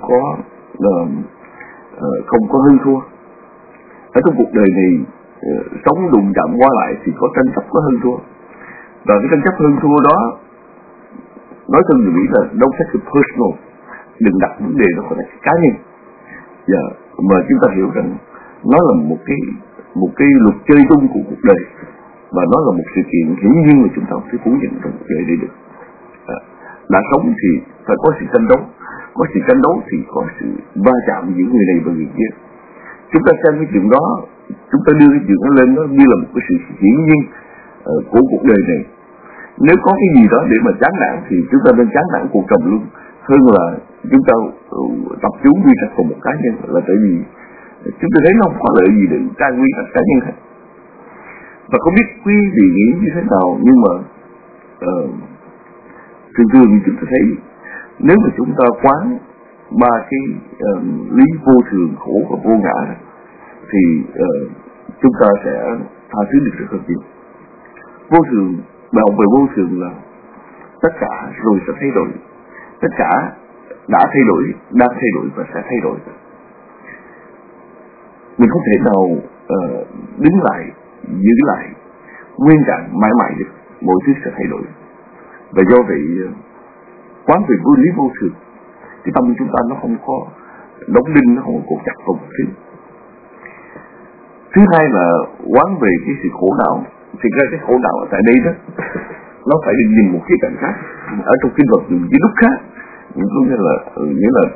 S4: có hơn thua. Ở trong cuộc đời này sống đụng chạm qua lại thì có tranh chấp, có hơn thua, và cái tranh chấp hơn thua đó nói cho người Mỹ là don't take it personal, đừng đặt vấn đề nó là cá nhân. Mà chúng ta hiểu rằng nó là một cái luật chơi chung của cuộc đời, và nó là một sự kiện hiển nhiên mà chúng ta không thể phủ nhận trong cuộc đời đây được. Đã sống thì phải có sự tranh đấu, có sự tranh đấu thì có sự va chạm giữa người này và người kia. Chúng ta xem cái chuyện đó, chúng ta đưa cái chuyện đó lên nó như là một cái sự hiển nhiên của cuộc đời này. Nếu có cái gì đó để mà chán nản thì chúng ta nên chán nản cuộc trầm luôn, hơn là chúng ta tập trung quy trách vào một cá nhân, là tại vì chúng ta thấy nó không có lợi gì để trang quy trách cá nhân hết. Và không biết quý vị nghĩ như thế nào, nhưng mà thường như chúng ta thấy, nếu mà chúng ta quán ba cái lý vô thường, khổ và vô ngã, thì chúng ta sẽ tha thứ được rất là nhiều. Vô thường, bài học về vô thường là tất cả rồi sẽ thay đổi, tất cả đã thay đổi, đang thay đổi và sẽ thay đổi. Mình không thể nào đứng lại, giữ lại nguyên trạng mãi mãi được, mọi thứ sẽ thay đổi. Và do vậy quán về vô lý vô thường, cái tâm chúng ta nó không có đóng đinh, nó không có cột chặt vào một thứ. Thứ hai là quán về cái sự khổ não. Thì ra cái khổ não ở tại đây đó, nó phải được nhìn một cái cảnh khác. Ở trong kinh Phật dùng cái lúc khác, nghĩa là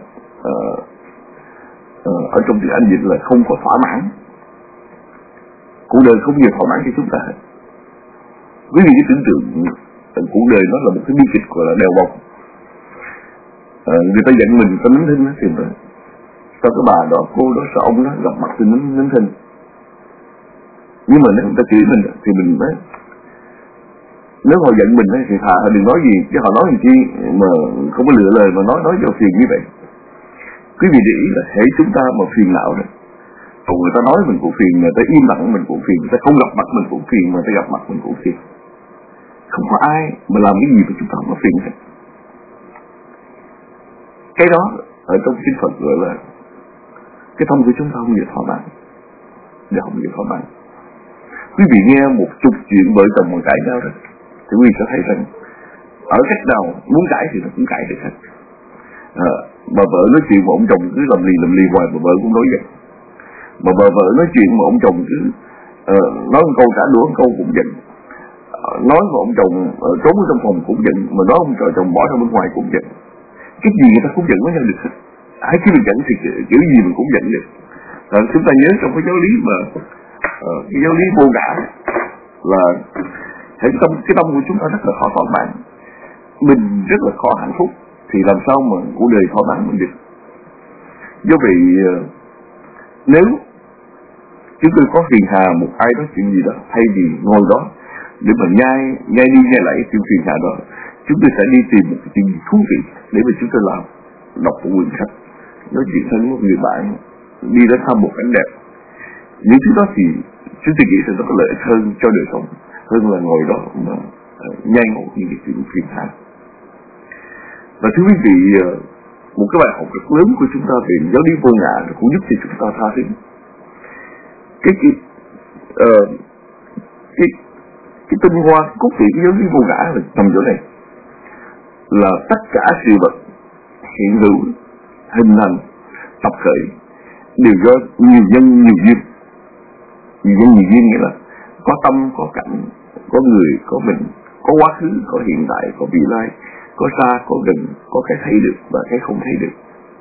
S4: ở trong tiếng Anh dịch là không có thỏa mãn. Cuộc đời không nhiều thỏa mãn cho chúng ta. Quý vị cứ tưởng tượng cuộc đời nó là một cái bi kịch gọi là đèo bọc. Người ta giận mình, người ta nín thinh thì mà sao cái bà đó, cô đó, sao ông đó gặp mặt thì nín thinh. Nhưng mà nếu người ta chửi mình thì mình nói, nếu họ giận mình thì thà đừng nói gì, chứ họ nói gì chi mà không có lựa lời mà nói cho phiền như vậy. Quý vị để ý là hễ chúng ta mà phiền não đấy, còn người ta nói mình cũng phiền, người ta im lặng mình cũng phiền, người ta không gặp mặt mình cũng phiền, mà người ta gặp mặt mình cũng phiền. Không có ai mà làm cái gì mà chúng ta không có phiền hết. Cái đó ở trong kinh Phật gọi là cái tâm của chúng ta không nhiều thỏa mãn, để không nhiều thỏa mãn. Quý vị nghe một chục chuyện vợ chồng mà cãi nhau đó, thì quý vị sẽ thấy rằng ở cách nào muốn cãi thì nó cũng cãi được hết. Mà vợ nói chuyện mà ông chồng cứ làm lì hoài, mà vợ cũng nói vậy. Mà vợ nói chuyện mà ông chồng cứ nói một câu trả đũa một câu cũng giận, nói mà ông chồng trốn ở trong phòng cũng giận, mà nói ông chồng bỏ ra bên ngoài cũng giận. Cái gì người ta cũng giận với nhau được hết. Ai khi mình giận thì kiểu gì mình cũng giận được. Chúng ta nhớ trong cái giáo lý mà cái giáo lý vô ngã là cái tâm của chúng ta rất là khó thỏa mãn, mình rất là khó hạnh phúc, thì làm sao mà cuộc đời thỏa mãn mình được. Do vậy nếu chúng tôi có phiền hà một ai đó chuyện gì đó, thay vì ngồi đó để mà nhai đi nhai lại chuyện phiền hà đó, chúng tôi sẽ đi tìm một cái chuyện gì thú vị để mà chúng tôi làm, đọc một quyển sách, nói chuyện với một người bạn, đi đến thăm một cảnh đẹp. Những thứ đó thì chúng tôi nghĩ rằng nó có lợi ích hơn cho đời sống, hơn là ngồi đó mà nhai ngộ những cái chuyện phiền hà. Và thưa quý vị, một cái bài học rất lớn của chúng ta về giáo lý vô ngã cũng giúp cho chúng ta tha thứ. Cái tinh hoa, cái cốt truyện giáo lý vô ngã là nằm chỗ này, là tất cả sự vật hiện hữu, hình thành, tập khởi đều do nhiều nhân nhiều duyên. Nhiều nhân nhiều duyên nghĩa là có tâm, có cảnh, có người, có mình, có quá khứ, có hiện tại, có vị lai, có xa, có gần, có cái thấy được và cái không thấy được.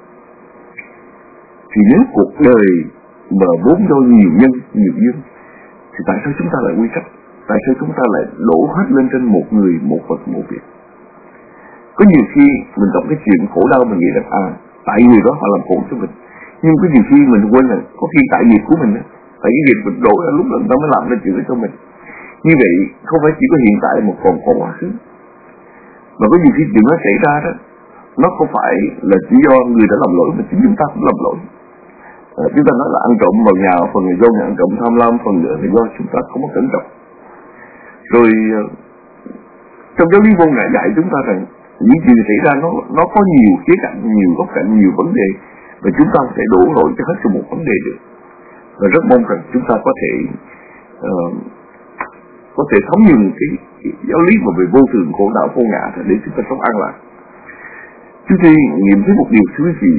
S4: Thì nếu cuộc đời mà vốn do nhiều nhân, nhiều duyên, thì tại sao chúng ta lại quy trách? Tại sao chúng ta lại đổ hết lên trên một người, một vật, một việc? Có nhiều khi mình đọc cái chuyện khổ đau mình nghĩ là tại người đó họ làm khổ cho mình. Nhưng có nhiều khi mình quên là có khi tại nghiệp của mình đó. Tại cái nghiệp mình đổ ra lúc đó người ta mới làm ra chuyện đó cho mình. Như vậy không phải chỉ có hiện tại mà còn có quá khứ. Mà có nhiều khi chuyện nó xảy ra đó, nó không phải là chỉ do người đã làm lỗi mà chính chúng ta cũng làm lỗi. Chúng ta nói là ăn trộm vào nhà, phần người do ăn trộm tham lam, phần nữa thì do chúng ta không có cẩn trọng. Rồi trong giáo lý vô ngã dạy chúng ta rằng những chuyện xảy ra nó có nhiều khía cạnh, nhiều góc cạnh, nhiều vấn đề và chúng ta sẽ đổ lỗi cho hết cho một vấn đề được. Và rất mong rằng chúng ta có thể thấm nhuần cái giáo lý mà về vô thường, khổ đạo, vô ngã để chúng ta sống an lạc. Chúng tôi nghiệm thấy một điều thưa quý vị,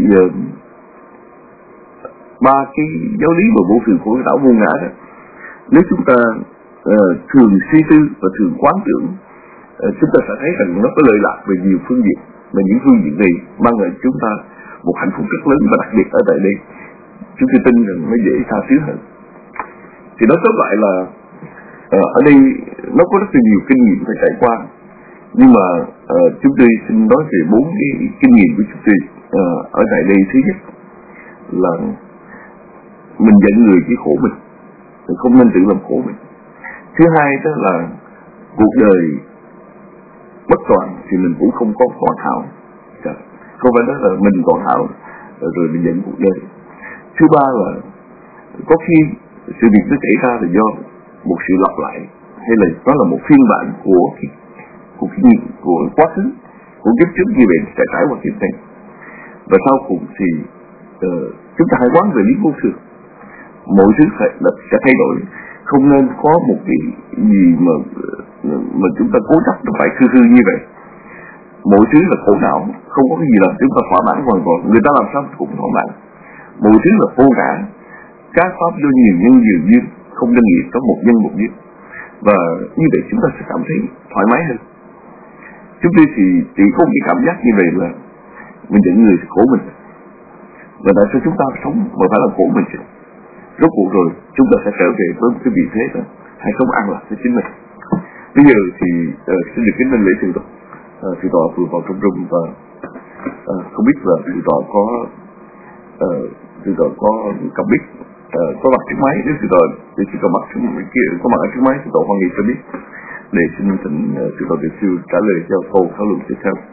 S4: ba cái giáo lý mà vô thường, khổ đạo, vô ngã đó, nếu chúng ta thường suy tư và thường quán tưởng, chúng ta sẽ thấy rằng nó có lợi lạc về nhiều phương diện, và những phương diện này mang lại chúng ta một hạnh phúc rất lớn, và đặc biệt ở tại đây chúng tôi tin rằng nó dễ tha thứ hơn. Thì nói tóm lại là ở đây nó có rất là nhiều kinh nghiệm phải trải qua, nhưng mà chúng tôi xin nói về 4 cái kinh nghiệm của chúng tôi ở tại đây. Thứ nhất là mình giận người chỉ khổ mình không nên tự làm khổ mình. Thứ hai đó là cuộc đời bất toàn thì mình cũng không có toàn hảo, không phải nói là mình toàn hảo rồi mình giận cuộc đời. Thứ ba là có khi sự việc nó xảy ra là do một sự lặp lại, hay là nó là một phiên bản của quá khứ, của kiếp trước như vậy sẽ trải qua kiếp này. Và sau cùng thì chúng ta hãy quán về lý vô thường, mọi thứ sẽ thay đổi, không nên có một cái gì mà chúng ta cố chấp nó phải hư như vậy. Mọi thứ là khổ não, không có cái gì làm chúng ta thỏa mãn hoàn toàn, người ta làm sao cũng thỏa mãn. Mọi thứ là vô ngã, các pháp do nhiều nhân nhiều duyên, không đơn nghiệp có một nhân một duyên. Và như vậy chúng ta sẽ cảm thấy thoải mái hơn. Chúng tôi thì chỉ có một cái cảm giác như vậy là mình giận người thì khổ mình, và tại sao chúng ta sống mà phải làm khổ mình chứ? Rốt cuộc rồi chúng ta sẽ trở về với một cái vị thế đó, hãy sống an lạc với chính mình. Bây giờ thì xin được kính mến lễ thượng tọa. Thượng tọa vừa vào trong room và không biết là thượng tọa có cầm mic có mặt trước máy. Nếu thượng tọa có mặt ở trước máy, thượng tọa hoan nghênh cho biết để xin thỉnh thượng tọa Việt Siêu trả lời cho câu thảo luận tiếp theo.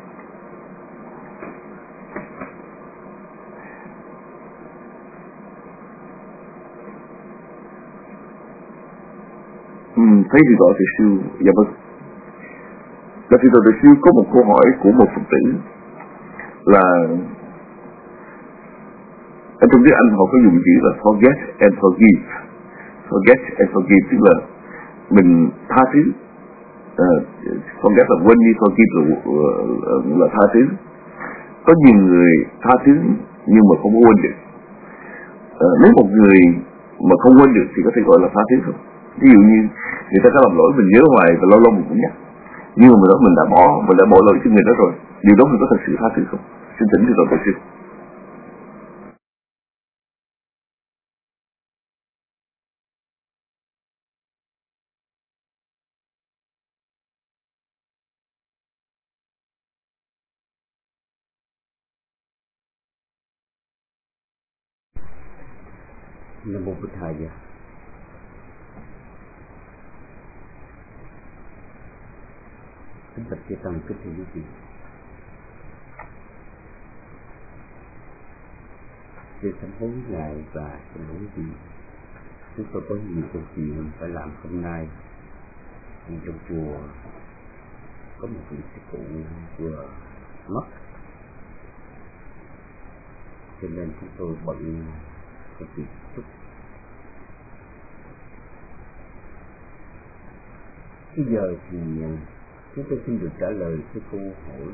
S4: Thấy thượng tọa Việt Siêu, dạ vâng. Và thượng tọa Việt Siêu có một câu hỏi của một Phật tử là ở trong tiếng Anh họ có dùng chữ là forget and forgive. Forget and forgive tức là mình tha thứ. Forget là quên đi, forgive là tha thứ. Có nhiều người tha thứ nhưng mà không quên được. Nếu một người mà không quên được thì có thể gọi là tha thứ không? Ví dụ như người ta có làm lỗi mình nhớ hoài và lâu lâu mình cũng nhắc, nhưng mà mình đã bỏ lỗi cho người đó rồi, điều đó mình có thật sự tha thứ không? Xin thỉnh thượng tọa Việt Siêu.
S6: Nam mô Bụt Thầy. Kính bạch chư tăng, kính thưa quý vị. Về sám hối Ngài và xin lỗi quý vị, chúng tôi có nhiều câu chuyện phải làm hôm nay. Nhưng trong chùa có một vị sư phụ vừa mất, cho nên chúng tôi bận cái việc chúc. Bây giờ thì chúng tôi xin được trả lời cái câu hỏi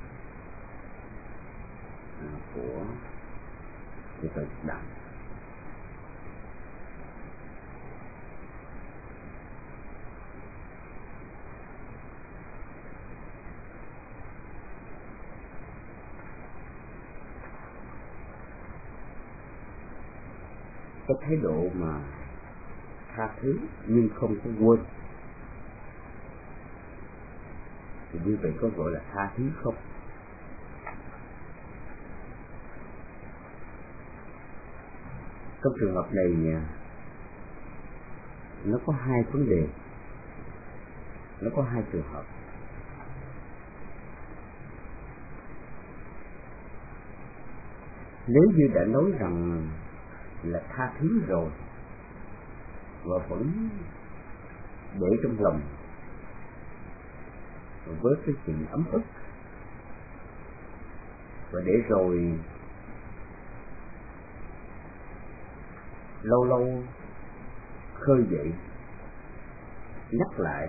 S6: của thầy Đặng. cái thái độ mà tha thứ nhưng không có quên, thì như vậy có gọi là tha thứ không? Trong trường hợp này nó có hai vấn đề, nó có hai trường hợp. Nếu như đã nói rằng là tha thứ rồi và vẫn để trong lòng với cái chuyện ấm ức, và để rồi lâu lâu khơi dậy nhắc lại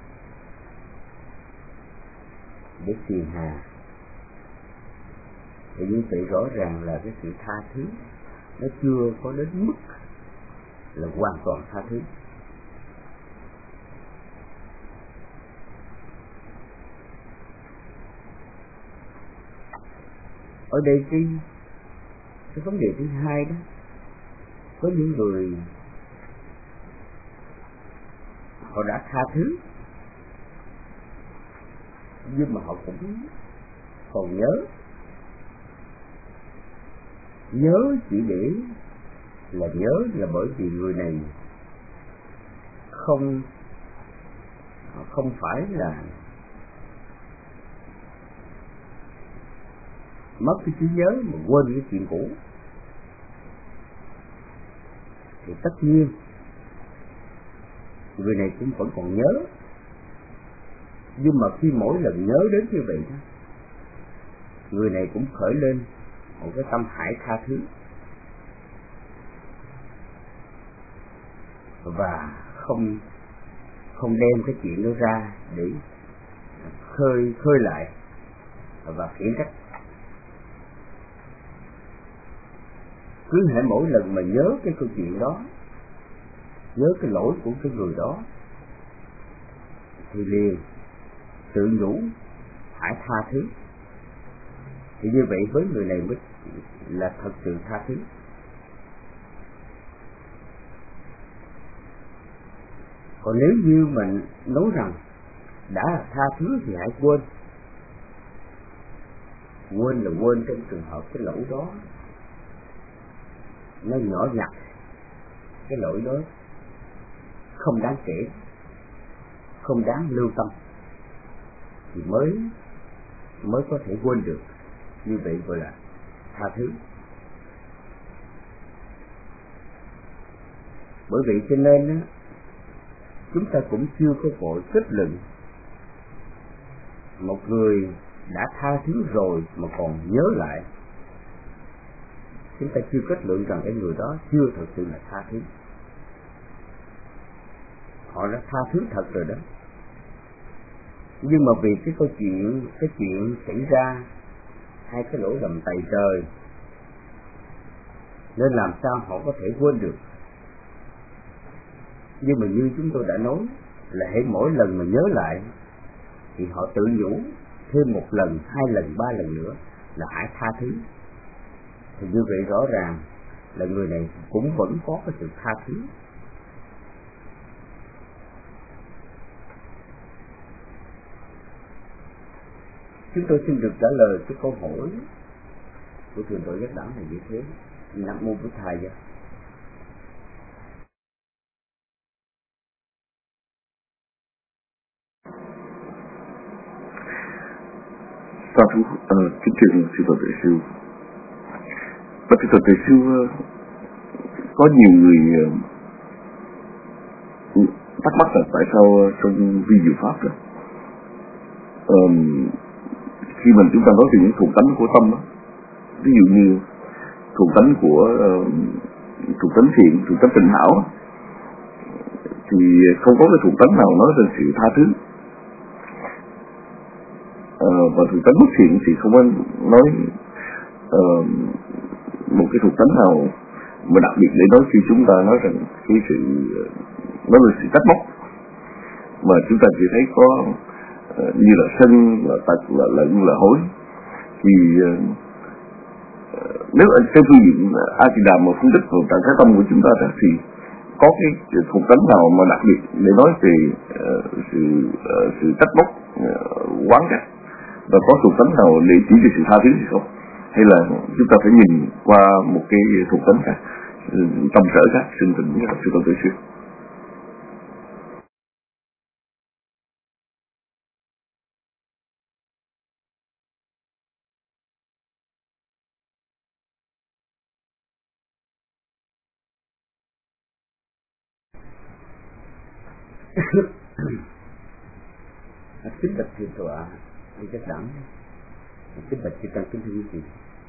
S6: để phiền hà, thì như vậy rõ ràng là cái sự tha thứ nó chưa có đến mức là hoàn toàn tha thứ. Ở đây cái vấn đề thứ hai đó, có những người họ đã tha thứ nhưng mà họ cũng còn nhớ chỉ để là nhớ là bởi vì người này không phải là mất cái trí nhớ mà quên cái chuyện cũ, thì tất nhiên người này cũng vẫn còn nhớ. Nhưng mà khi mỗi lần nhớ đến như vậy đó, người này cũng khởi lên một cái tâm hải tha thứ, và không đem cái chuyện đó ra để khơi lại và khiển trách. Cứ hễ mỗi lần mà nhớ cái câu chuyện đó, nhớ cái lỗi của cái người đó, thì liền tự nhủ hãy tha thứ. Thì như vậy với người này mới là thật sự tha thứ. Còn nếu như mình nói rằng đã tha thứ thì hãy quên là quên trong trường hợp cái lỗi đó nó nhỏ nhặt, cái lỗi đó không đáng kể, không đáng lưu tâm, thì mới có thể quên được. Như vậy gọi là tha thứ. Bởi vậy cho nên á, chúng ta cũng chưa có vội kết luận một người đã tha thứ rồi mà còn nhớ lại. Chúng ta chưa kết luận rằng cái người đó chưa thật sự là tha thứ. Họ đã tha thứ thật rồi đó, nhưng mà vì cái chuyện xảy ra hai cái lỗi lầm tày trời, nên làm sao họ có thể quên được. Nhưng mà như chúng tôi đã nói là hễ mỗi lần mà nhớ lại thì họ tự nhủ thêm một lần, hai lần, ba lần nữa là hãy tha thứ. Thì như vậy rõ ràng là người này cũng vẫn có cái sự tha thứ. Chúng tôi xin được trả lời cái câu hỏi của Thượng tọa Giác Đẳng là như thế. Nam mô Bổn Thầy.
S4: Sa thú, kính thưa sư Tuệ Sư. Bạch Tuệ Sư, có nhiều người thắc mắc là tại sao trong vi diệu pháp đó, khi mình chúng ta nói về những thuộc tánh của tâm đó, ví dụ như thuộc tánh của thuộc tánh thiện, thuộc tánh tịnh hảo, thì không có cái thuộc tánh nào nói về sự tha thứ. Và thuộc tánh bất thiện thì không có nói một cái thuộc tánh nào mà đặc biệt để nói khi chúng ta nói rằng cái sự nói về sự trách móc, mà chúng ta chỉ thấy có như là sân, là tật, là lận, là hối. Thì nếu ở trên phương diện A Di Đà mà phân tích vào trạng thái tâm của chúng ta thì có cái thuộc tánh nào mà đặc biệt để nói về sự trách móc, oán trách, và có thuộc tánh nào để chỉ về sự tha thứ hay không, hay là chúng ta phải nhìn qua một cái thuộc tánh khác, tâm sở khác, sinh tịnh sự tâm tự xuyên?
S6: Kính bạch thượng tọa Lý Cách Đẳng, kính bạch chư tăng kính thưa quý vị.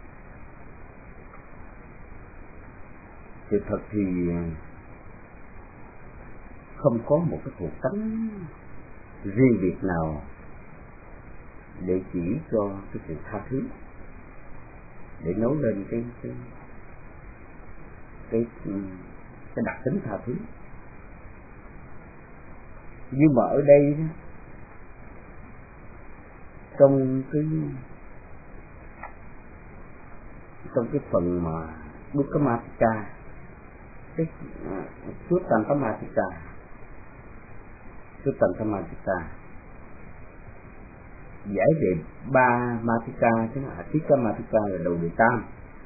S6: Sự thật thì không có một cái thuộc tánh riêng biệt nào để chỉ cho cái sự tha thứ, để nói lên cái đặc tính tha thứ. Nhưng mà ở đây trong cái phần mà Dukkhamattika, cái Suttantamatika giải về ba Matika, chứ là Tikkhamatika là đầu đề tam,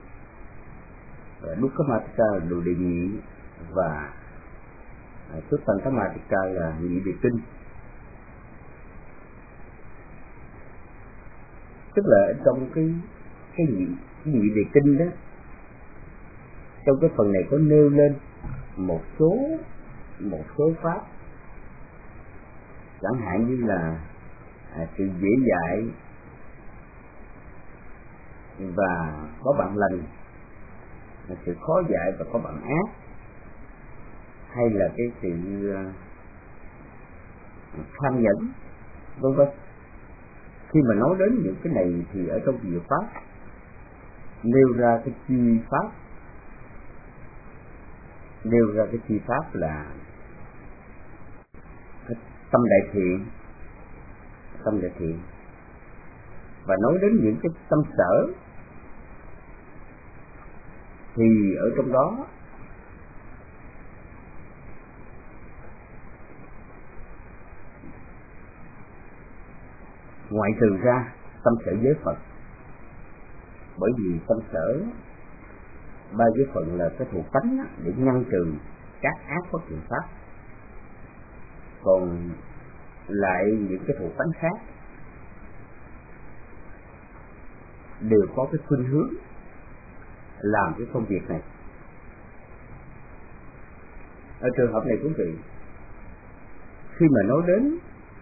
S6: và Dukkhamattika là đầu đề nhị, và Suttantamatika là nhị đề kinh. Tức là trong cái nhị đề kinh đó, trong cái phần này có nêu lên một số pháp, chẳng hạn như là sự dễ dãi và có bạn lành, sự khó dạy và có bạn ác, hay là cái sự tham nhẫn, vân vân. Khi mà nói đến những cái này thì ở trong Diệu Pháp nêu ra cái chi pháp là cái tâm đại thiện, và nói đến những cái tâm sở thì ở trong đó ngoại trừ ra tâm sở giới Phật, bởi vì tâm sở ba giới phận là cái thuộc tánh để ngăn trừ các ác bất thiện pháp, còn lại những cái thuộc tánh khác đều có cái khuynh hướng làm cái công việc này. Ở trường hợp này quý vị, khi mà nói đến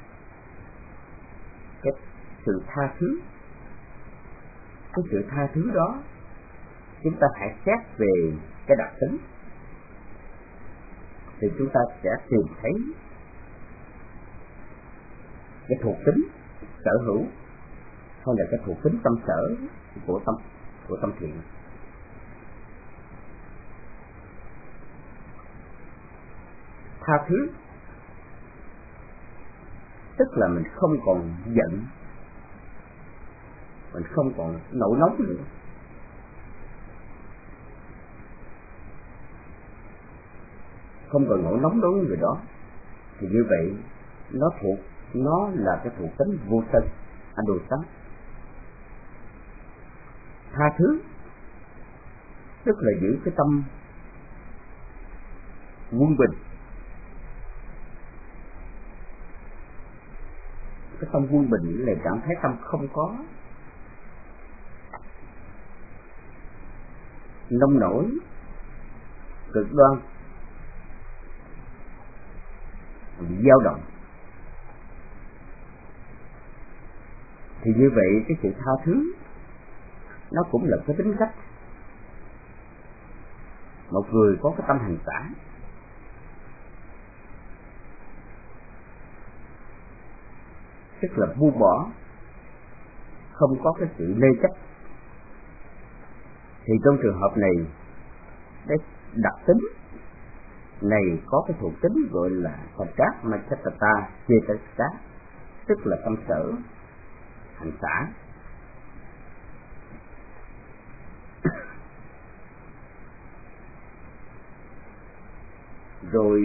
S6: cái sự tha thứ, cái sự tha thứ đó chúng ta hãy xét về cái đặc tính, thì chúng ta sẽ tìm thấy cái thuộc tính sở hữu hay là cái thuộc tính tâm sở của tâm thiện. Tha thứ tức là mình không còn giận, mình không còn nổi nóng nữa, không còn nổi nóng đối với người đó, thì như vậy nó là cái thuộc tính vô sân, adosat. Tha thứ tức là giữ cái tâm quân bình, cái tâm quân bình là cảm thấy tâm không có nông nổi, cực đoan, dao động. Thì như vậy cái sự tha thứ nó cũng là cái tính cách một người có cái tâm hành xả, tức là buông bỏ, không có cái sự mê chấp. Thì trong trường hợp này, cái đặc tính này có cái thuộc tính gọi là Sajjat Machattata Cetasa, tức là tâm sở hành xả.
S3: Rồi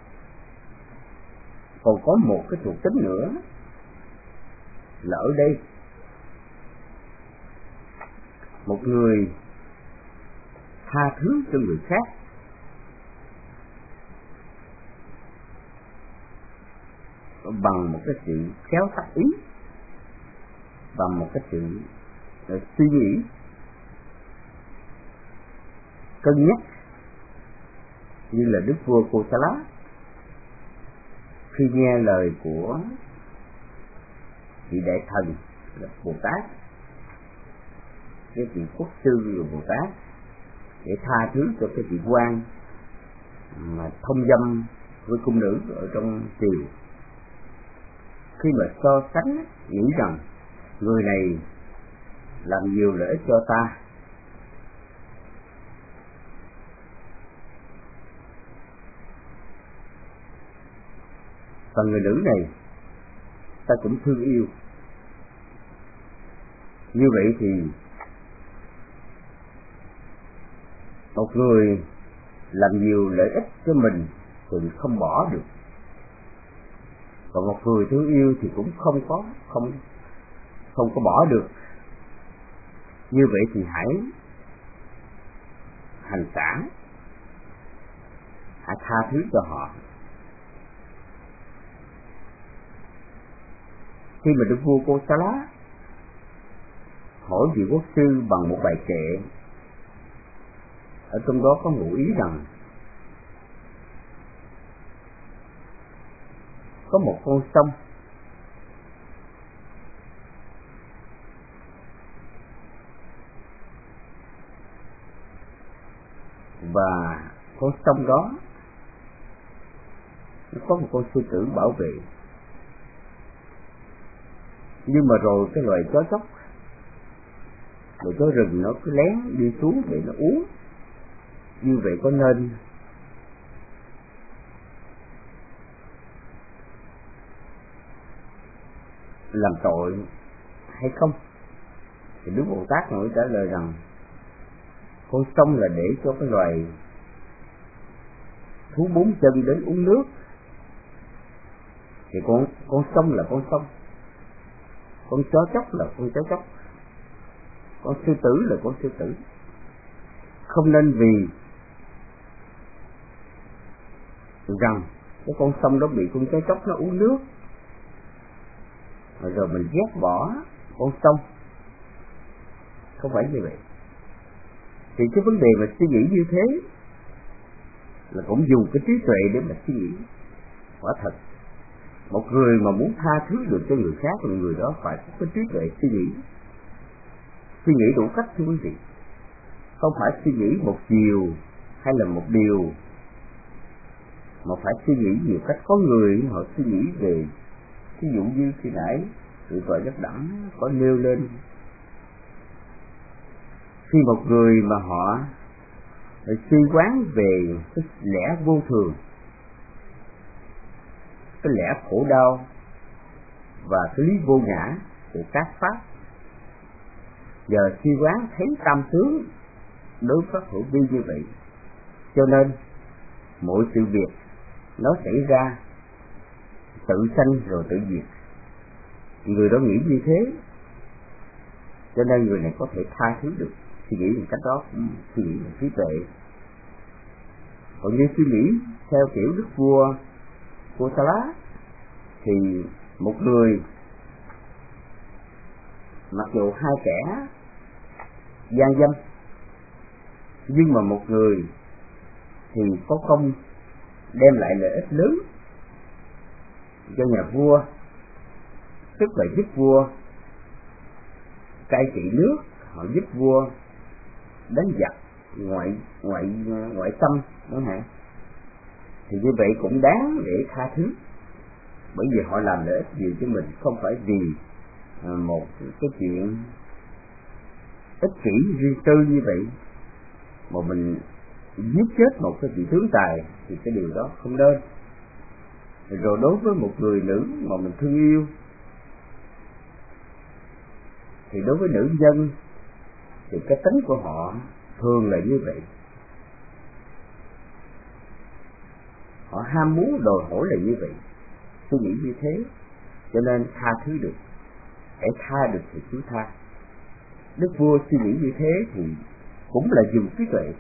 S3: còn có một cái thuộc tính nữa là ở đây một người tha thứ cho người khác bằng một cái sự khéo tác ý và một cái sự suy nghĩ cân nhắc, như là đức vua Kosala khi nghe lời của vị đại thần là Bồ Tát, cái vị quốc sư là Bồ Tát, để tha thứ cho cái vị quan mà thông dâm với cung nữ ở trong triều. Khi mà so sánh nghĩ rằng người này làm nhiều lợi ích cho ta, và người nữ này ta cũng thương yêu, như vậy thì một người làm nhiều lợi ích cho mình thì không bỏ được, còn một người thương yêu thì cũng không có bỏ được. Như vậy thì hãy hành xả, hãy tha thứ cho họ. Khi mà đức vua Kosala hỏi vị quốc sư bằng một bài kệ, ở trong đó có ngụ ý rằng có một con sông và con sông đó nó có một con sư tử bảo vệ, nhưng mà rồi cái loài chó chóc, loài chó rừng nó cứ lén đi xuống để nó uống. Như vậy có nên làm tội hay không? Thì Đức Bồ Tát mới trả lời rằng con sông là để cho cái loài thú bốn chân đến uống nước, thì con sông là con sông, con chó chóc là con chó chóc, con sư tử là con sư tử. Không nên vì rằng cái con sông đó bị con chó chóc nó uống nước rồi mình ghét bỏ con sông, không phải như vậy. Thì cái vấn đề mà suy nghĩ như thế là cũng dùng cái trí tuệ để mà suy nghĩ. Quả thật một người mà muốn tha thứ được cho người khác thì người đó phải có cái trí tuệ suy nghĩ đủ cách, thưa quý vị. Không phải suy nghĩ một chiều hay là một điều, mà phải suy nghĩ nhiều cách. Có người họ suy nghĩ về, ví dụ như khi nãy sự vợ rất đẳng có nêu lên, khi một người mà họ suy quán về cái lẽ vô thường, cái lẽ khổ đau và cái lý vô ngã của các pháp, giờ suy quán thấy tam tướng đối với các hữu vi như vậy, cho nên mỗi sự việc nó xảy ra tự sanh rồi tự diệt. Người đó nghĩ như thế, cho nên người này có thể tha thứ được. Suy nghĩ một cách đó cũng suy nghĩ một trí tuệ. Còn như suy nghĩ theo kiểu đức vua Kosala thì một người mặc dù hai kẻ gian dâm, nhưng mà một người thì có công đem lại lợi ích lớn cho nhà vua, tức là giúp vua cai trị nước, họ giúp vua đánh giặc ngoại xâm chẳng hạn, thì như vậy cũng đáng để tha thứ, bởi vì họ làm lợi ích gì cho mình, không phải vì một cái chuyện ích kỷ riêng tư như vậy mà mình giết chết một cái vị tướng tài, thì cái điều đó không nên. Rồi đối với một người nữ mà mình thương yêu, thì đối với nữ nhân thì cái tính của họ thường là như vậy.
S6: họ ham muốn đòi hỏi là như vậy, suy nghĩ như thế, cho nên tha thứ được. Để tha được thì cứ tha. Đức vua suy nghĩ như thế thì cũng là dùng trí tuệ.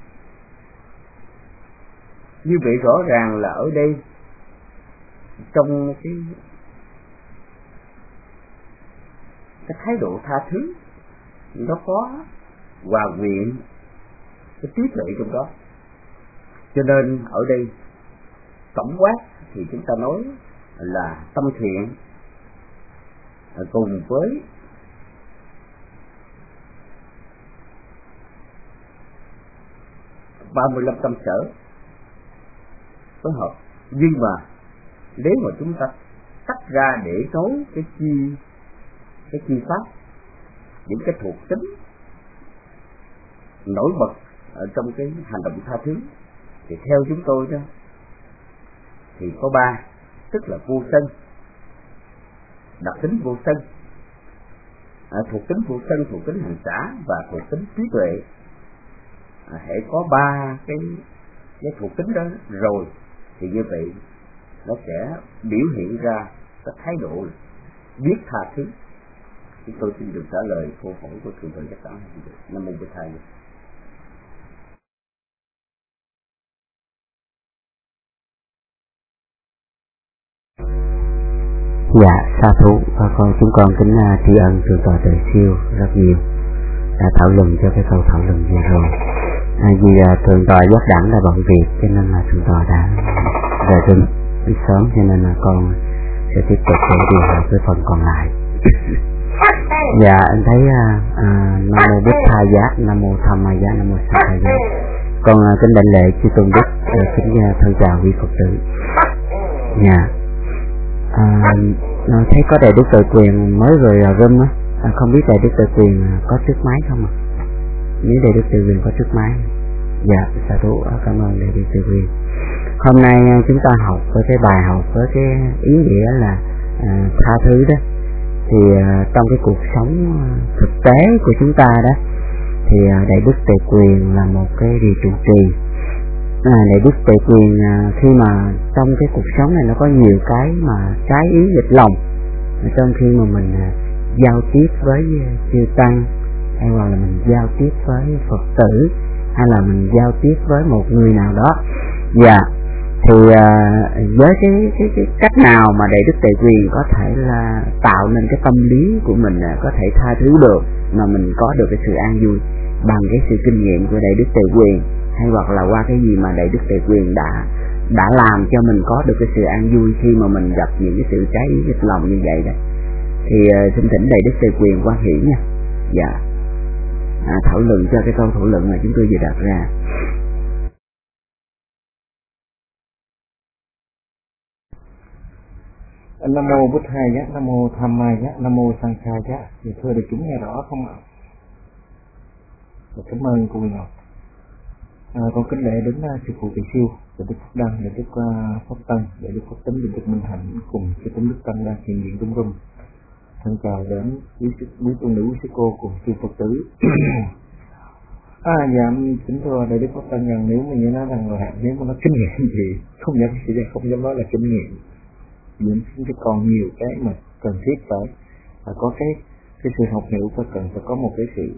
S6: Như vậy rõ ràng là ở đây trong cái thái độ tha thứ nó có hòa quyện cái trí tuệ trong đó. Cho nên ở đây tổng quát thì chúng ta nói là tâm thiện cùng với ba mươi lăm tâm sở phối hợp. Nhưng mà nếu mà chúng ta tách ra để nói cái chi pháp, những cái thuộc tính nổi bật ở trong cái hành động tha thứ, thì theo chúng tôi đó thì có ba, tức là vô sân, đặc tính vô sân, thuộc tính vô sân, thuộc tính hành xả và thuộc tính trí tuệ. Hãy có ba cái thuộc tính đó rồi thì như vậy nó sẽ biểu hiện ra cái thái độ biết tha thứ. Chúng tôi xin được trả lời câu hỏi của thượng tọa Giác Đẳng. Nam mô Bổn Thầy.
S8: Dạ, sa thú, chúng con kính tri ân thượng tọa Từ Siêu rất nhiều đã thảo luận cho cái câu thảo luận vừa rồi. Vì thượng tọa Giác Đẳng là bận việc cho nên là thượng tọa đã rời rừng đi sớm, cho nên là con sẽ tiếp tục để điều hòa với phần còn lại. Dạ, anh thấy Nam mô Bích Tha Giác, Nam mô Tham Ma Giác, Nam mô Sa Tha Giác. Con kính đảnh lễ chư tôn đức, kính thân chào quý Phật tử. Dạ. Thấy có Đại Đức Tự Quyền mới rồi room á, không biết Đại Đức Tự Quyền có trước máy không ạ? Nếu Đại Đức Tự Quyền có trước máy. Dạ, sa thú, cảm ơn Đại Đức Tự Quyền. Hôm nay chúng ta học với cái bài học với cái ý nghĩa là tha thứ đó. Thì trong cái cuộc sống thực tế của chúng ta đó, thì Đại Đức Tự Quyền là một cái vị trụ trì. Đại Đức Tự Quyền khi mà trong cái cuộc sống này nó có nhiều cái mà trái ý nghịch lòng, trong khi mà mình giao tiếp với chư tăng, hay hoặc là mình giao tiếp với Phật tử, hay là mình giao tiếp với một người nào đó, dạ, thì với cái cách nào mà Đại Đức Tự Quyền có thể là tạo nên cái tâm lý của mình có thể tha thứ được, mà mình có được cái sự an vui bằng cái sự kinh nghiệm của Đại Đức Tự Quyền, hay hoặc là qua cái gì mà Đại Đức Tự Quyền đã làm cho mình có được cái sự an vui khi mà mình gặp những cái sự trái ý nghịch lòng như vậy đó. Thì xin thỉnh Đại Đức Tự Quyền quan hiển nha. Dạ, thảo luận cho cái câu thảo luận mà chúng tôi vừa đặt ra.
S9: Nam mô Bụt Thầy Giác, Nam mô Tham Ma Giác, Nam mô Sang Kha Giác. Thì thưa được chúng nghe rõ không ạ? Cảm ơn cô Ngọc. Con kính lễ đến sư phụ Từ Siêu, Đại Đức Phúc Đăng, Đại Đức Pháp Tân, Đại Đức Pháp Tính, Đại Đức Minh Hạnh cùng sư Tôn Đức Tăng đang hiện diện trong room. Thân chào đến quý tôn nữ, quý sư cô cùng sư Phật tử. Dạ, kính thưa Đại Đức Pháp Tân rằng nếu mà như nói rằng là nếu mà nó kinh nghiệm thì không dám nói là kinh nghiệm. Những cái còn nhiều cái mà cần thiết phải có cái sự học hiểu, phải cần phải có một cái sự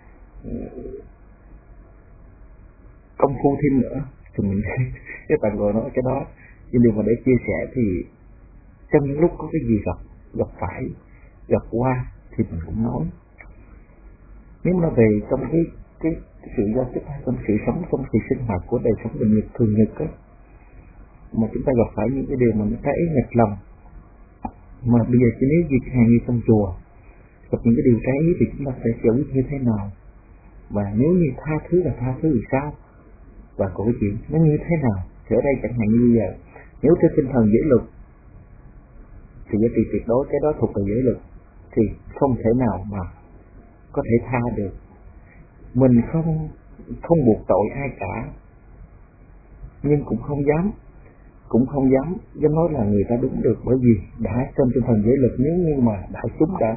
S9: công phu thêm nữa thì mình cái bạn gọi nói cái đó. Nhưng điều mà để chia sẻ thì trong những lúc có cái gì gặp phải, gặp qua thì mình cũng nói. Nếu mà về trong cái sự giao tiếp hay trong sự sống, trong sự sinh hoạt của đời sống bình thường nhật á, mà chúng ta gặp phải những cái điều mà nó trái ý nghịch lòng, mà bây giờ chỉ nếu việc hàng như trong chùa gặp những cái điều trái ý thì chúng ta sẽ giải quyết như thế nào, và nếu như tha thứ là tha thứ thì sao, và còn cái chuyện nó như thế nào. Thì ở đây chẳng hạn như bây giờ nếu cái tinh thần giới luật thì giá trị tuyệt đối cái đó thuộc về giới luật thì không thể nào mà có thể tha được. Mình không buộc tội ai cả, nhưng cũng không dám nói là người ta đúng được, bởi vì đã trong tinh thần giới luật, nếu như mà đại chúng đã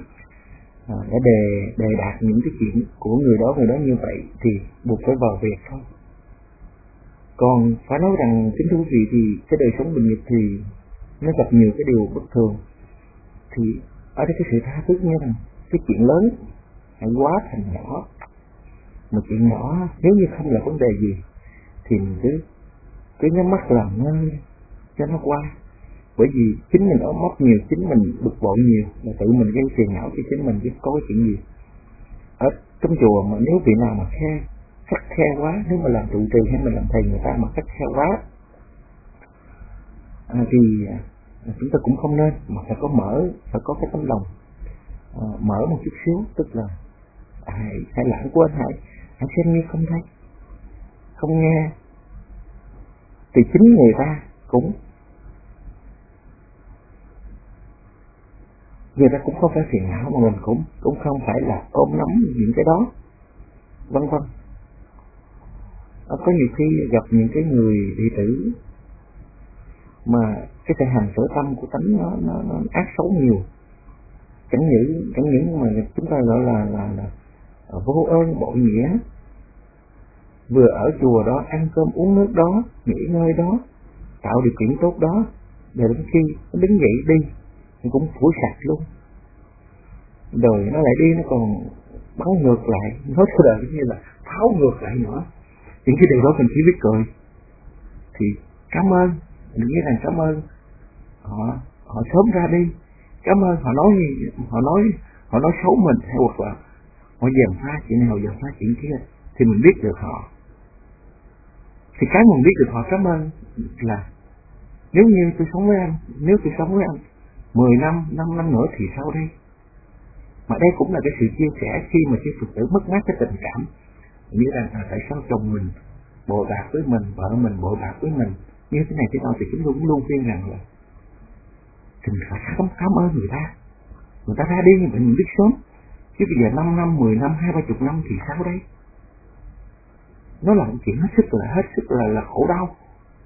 S9: đề đạt những cái chuyện của người đó như vậy thì buộc phải vào việc thôi. Còn phải nói rằng kính thưa quý vị thì cái đời sống bình nghiệp thì nó gặp nhiều cái điều bất thường. Thì ở đây cái sự tha thứ như rằng cái chuyện lớn hãy quá thành nhỏ, mà chuyện nhỏ nếu như không là vấn đề gì thì mình cứ nhắm mắt làm ngơ cho nó qua. Bởi vì chính mình ốm móc nhiều, chính mình bực bội nhiều là tự mình gây phiền não cho chính mình chứ có cái chuyện gì. Ở trong chùa mà nếu vị nào mà khắt khe quá, nếu mà làm trụ trì hay mình làm thầy người ta mà khắt khe quá thì chúng ta cũng không nên, mà phải có cái tấm lòng mở một chút xíu, tức là hãy lãng quên, hãy xem như không thấy, không nghe. Thì chính người ta cũng không phải phiền não, mà mình cũng không phải là ôm nắm những cái đó, vân vân. Có nhiều khi gặp những cái người đệ tử mà cái thể hành sở tâm của tánh nó ác xấu nhiều, chẳng những mà chúng ta gọi là vô ơn bội nghĩa, vừa ở chùa đó ăn cơm uống nước đó, nghỉ ngơi đó, tạo điều kiện tốt đó, để đến khi nó đứng dậy đi thì cũng phủi sạch luôn, rồi nó lại đi nó còn bắn ngược lại, nói cái đời như là pháo ngược lại nữa. Những cái điều đó mình chỉ biết cười. Thì cảm ơn, mình nghĩ rằng cảm ơn họ sớm ra đi, cảm ơn họ nói xấu mình, hay hoặc là họ gièm pha chuyện này, họ gièm pha chuyện kia, thì mình biết được họ. Thì cái mình biết được họ cảm ơn là nếu như tôi sống với anh, 10 năm, 5 năm nữa thì sao đây? Mà đây cũng là cái sự chia sẻ khi mà chư Phật tử mất mát cái tình cảm. Nghĩ rằng tại sao chồng mình bội bạc với mình, vợ mình bội bạc với mình như thế này thế nào, thì chúng tôi cũng luôn khuyên rằng là thì mình phải cảm ơn người ta ra đi như vậy mình biết sớm. Chứ bây giờ 5 năm, 10 năm, 20-30 năm thì sao đây? Nó là một chuyện hết sức là khổ đau.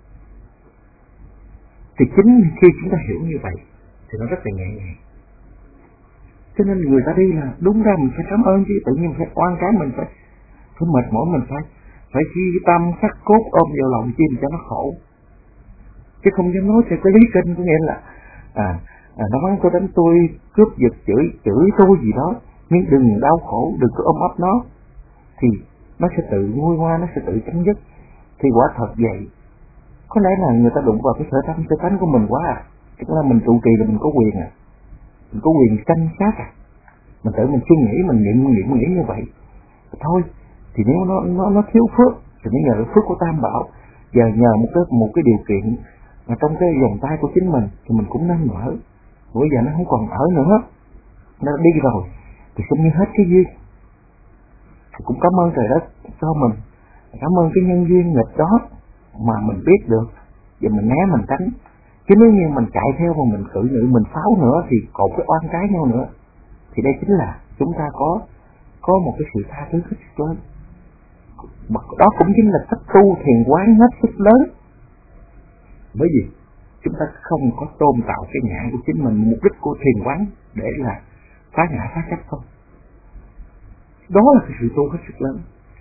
S9: Thì chính khi chúng ta hiểu như vậy thì nó rất là nhẹ nhàng. Cho nên người ta đi là đúng ra mình phải cảm ơn chứ, tự nhiên mình phải oan trái, mình phải mệt mỏi, mình phải chi tâm khắc cốt ôm vào lòng chi cho nó khổ. Chứ không dám nói theo cái lý kinh, có nghĩa là nó mắng tôi, đánh tôi, cướp giật, chửi tôi gì đó, nhưng đừng đau khổ, đừng có ôm ấp nó, thì nó sẽ tự nguôi ngoai, nó sẽ tự chấm dứt. Thì quả thật vậy, có lẽ là người ta đụng vào cái sở tánh của mình quá tức là mình trụ trì là mình có quyền mình có quyền tranh sát mình tự mình suy nghĩ, mình nghiệm như vậy thôi. Thì nếu nó thiếu phước thì mới nhờ phước của Tam Bảo, giờ nhờ một cái điều kiện mà trong cái vòng tay của chính mình thì mình cũng nên mở. Bây giờ nó không còn ở nữa, nó đi rồi thì xem như hết cái duyên. Thì cũng cảm ơn trời đất cho mình, cảm ơn cái nhân duyên nghịch đó mà mình biết được và mình né mình tránh. Chứ nếu như mình chạy theo mà mình cự nữ, mình pháo nữa thì còn cái oan trái nhau nữa. Thì đây chính là chúng ta có một cái sự tha thứ hết sức lớn. Đó cũng chính là cách tu thiền quán hết sức lớn. Bởi vì chúng ta không có tôn tạo cái nhãn của chính mình, mục đích của thiền quán để là phá ngã phá chấp không. Đó là cái sự tu hết sức lớn.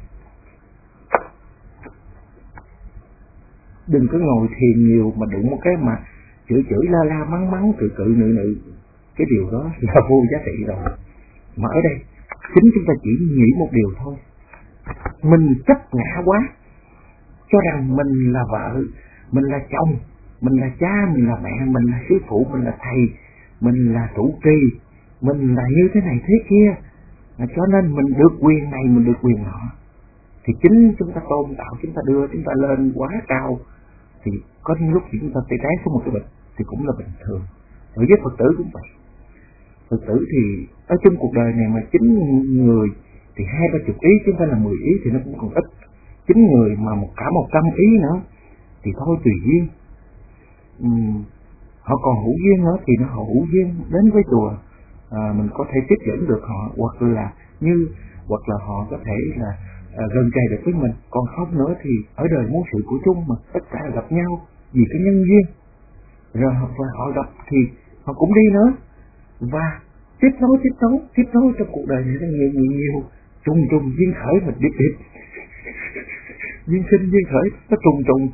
S9: Đừng có ngồi thiền nhiều mà đụng một cái mà chửi la mắng cự nự, cái điều đó là vô giá trị rồi. Mà ở đây chính chúng ta chỉ nghĩ một điều thôi, mình chấp ngã quá, cho rằng mình là vợ, mình là chồng, mình là cha, mình là mẹ, mình là sư phụ, mình là thầy, mình là trụ trì, mình là như thế này thế kia, cho nên mình được quyền này, mình được quyền nọ. Thì chính chúng ta tôn tạo, chúng ta đưa chúng ta lên quá cao, thì có những lúc thì chúng ta té xuống một cái bệnh thì cũng là bình thường. Ở với Phật tử cũng vậy. Phật tử thì ở trong cuộc đời này mà 9 người thì 20-30 ý, chứ không phải là 10 ý thì nó cũng còn ít. 9 người mà cả 100 ý nữa thì thôi tùy duyên. Họ còn hữu duyên nữa thì họ hữu duyên đến với chùa, mình có thể tiếp dẫn được họ, hoặc là họ có thể là gần kề được với mình. Còn không nữa thì ở đời muôn sự của chung mà tất cả gặp nhau vì cái nhân duyên, rồi họ gặp thì họ cũng đi nữa, và tiếp nối trong cuộc đời này nó nhiều trùng duyên khởi mình biết. duyên sinh duyên khởi nó trùng trùng,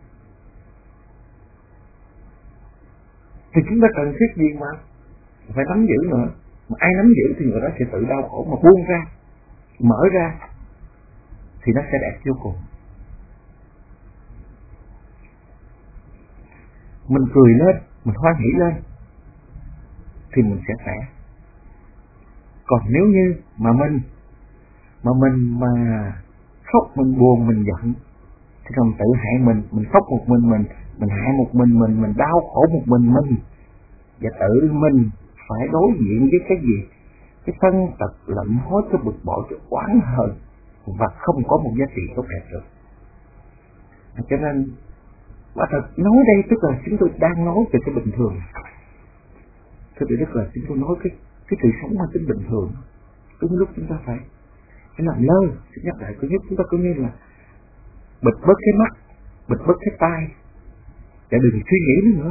S9: thì chúng ta cần thiết gì mà phải nắm giữ nữa. Mà ai nắm giữ thì người đó sẽ tự đau khổ, mà buông ra, mở ra thì nó sẽ đẹp vô cùng. Mình cười lên, mình hoan hỷ lên thì mình sẽ khỏe. Còn nếu như mà mình khóc, mình buồn, mình giận thì còn tự hại mình khóc một mình hại một mình đau khổ một mình, và tự mình phải đối diện với cái gì? Cái thân tật lạnh hối, cái bực bội, cái oán hờn, và không có một giá trị tốt đẹp được. Cho nên quả thật nói đây tức là chúng tôi đang nói về cái bình thường. Thưa quý vị, tức là chúng tôi nói cái sự sống mang tính bình thường. Đúng lúc chúng ta phải làm lơ. Xin nhắc lại, thứ nhất chúng ta cứ như là bịt bớt cái mắt, bịt bớt cái tai, và đừng suy nghĩ nữa.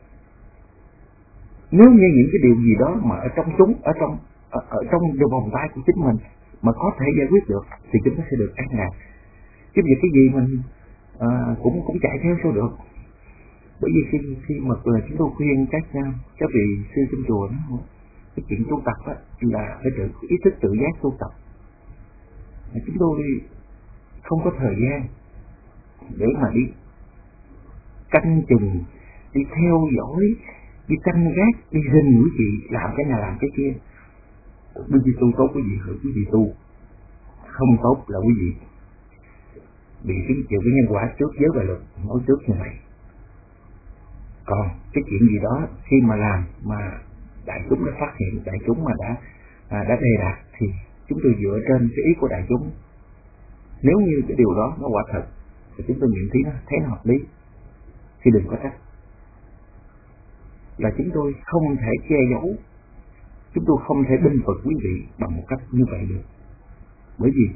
S9: Nếu như những cái điều gì đó mà ở trong vòng tay của chính mình mà có thể giải quyết được thì chúng ta sẽ được an lạc. Chứ việc cái gì mình cũng chạy theo sao được. Bởi vì khi mà chúng tôi khuyên các vị sư trong chùa đó, cái chuyện tu tập á là phải tự ý thức tự giác tu tập. Chúng tôi không có thời gian để mà đi canh chừng, đi theo dõi, đi canh gác, đi rình quý vị làm cái nào làm cái kia. Quý vị tu tốt quý vị hưởng, quý vị tu không tốt là quý vị bị chịu cái nhân quả trước giới và luật nói trước như vậy. Còn cái chuyện gì đó khi mà làm mà đại chúng đã phát hiện, đại chúng mà đã đề đạt thì chúng tôi dựa trên cái ý của đại chúng. Nếu như cái điều đó nó quả thật thì chúng tôi nghiệm thấy nó hợp lý thì đừng có trách. Là chúng tôi không thể che giấu, chúng tôi không thể binh vực quý vị bằng một cách như vậy được. Bởi vì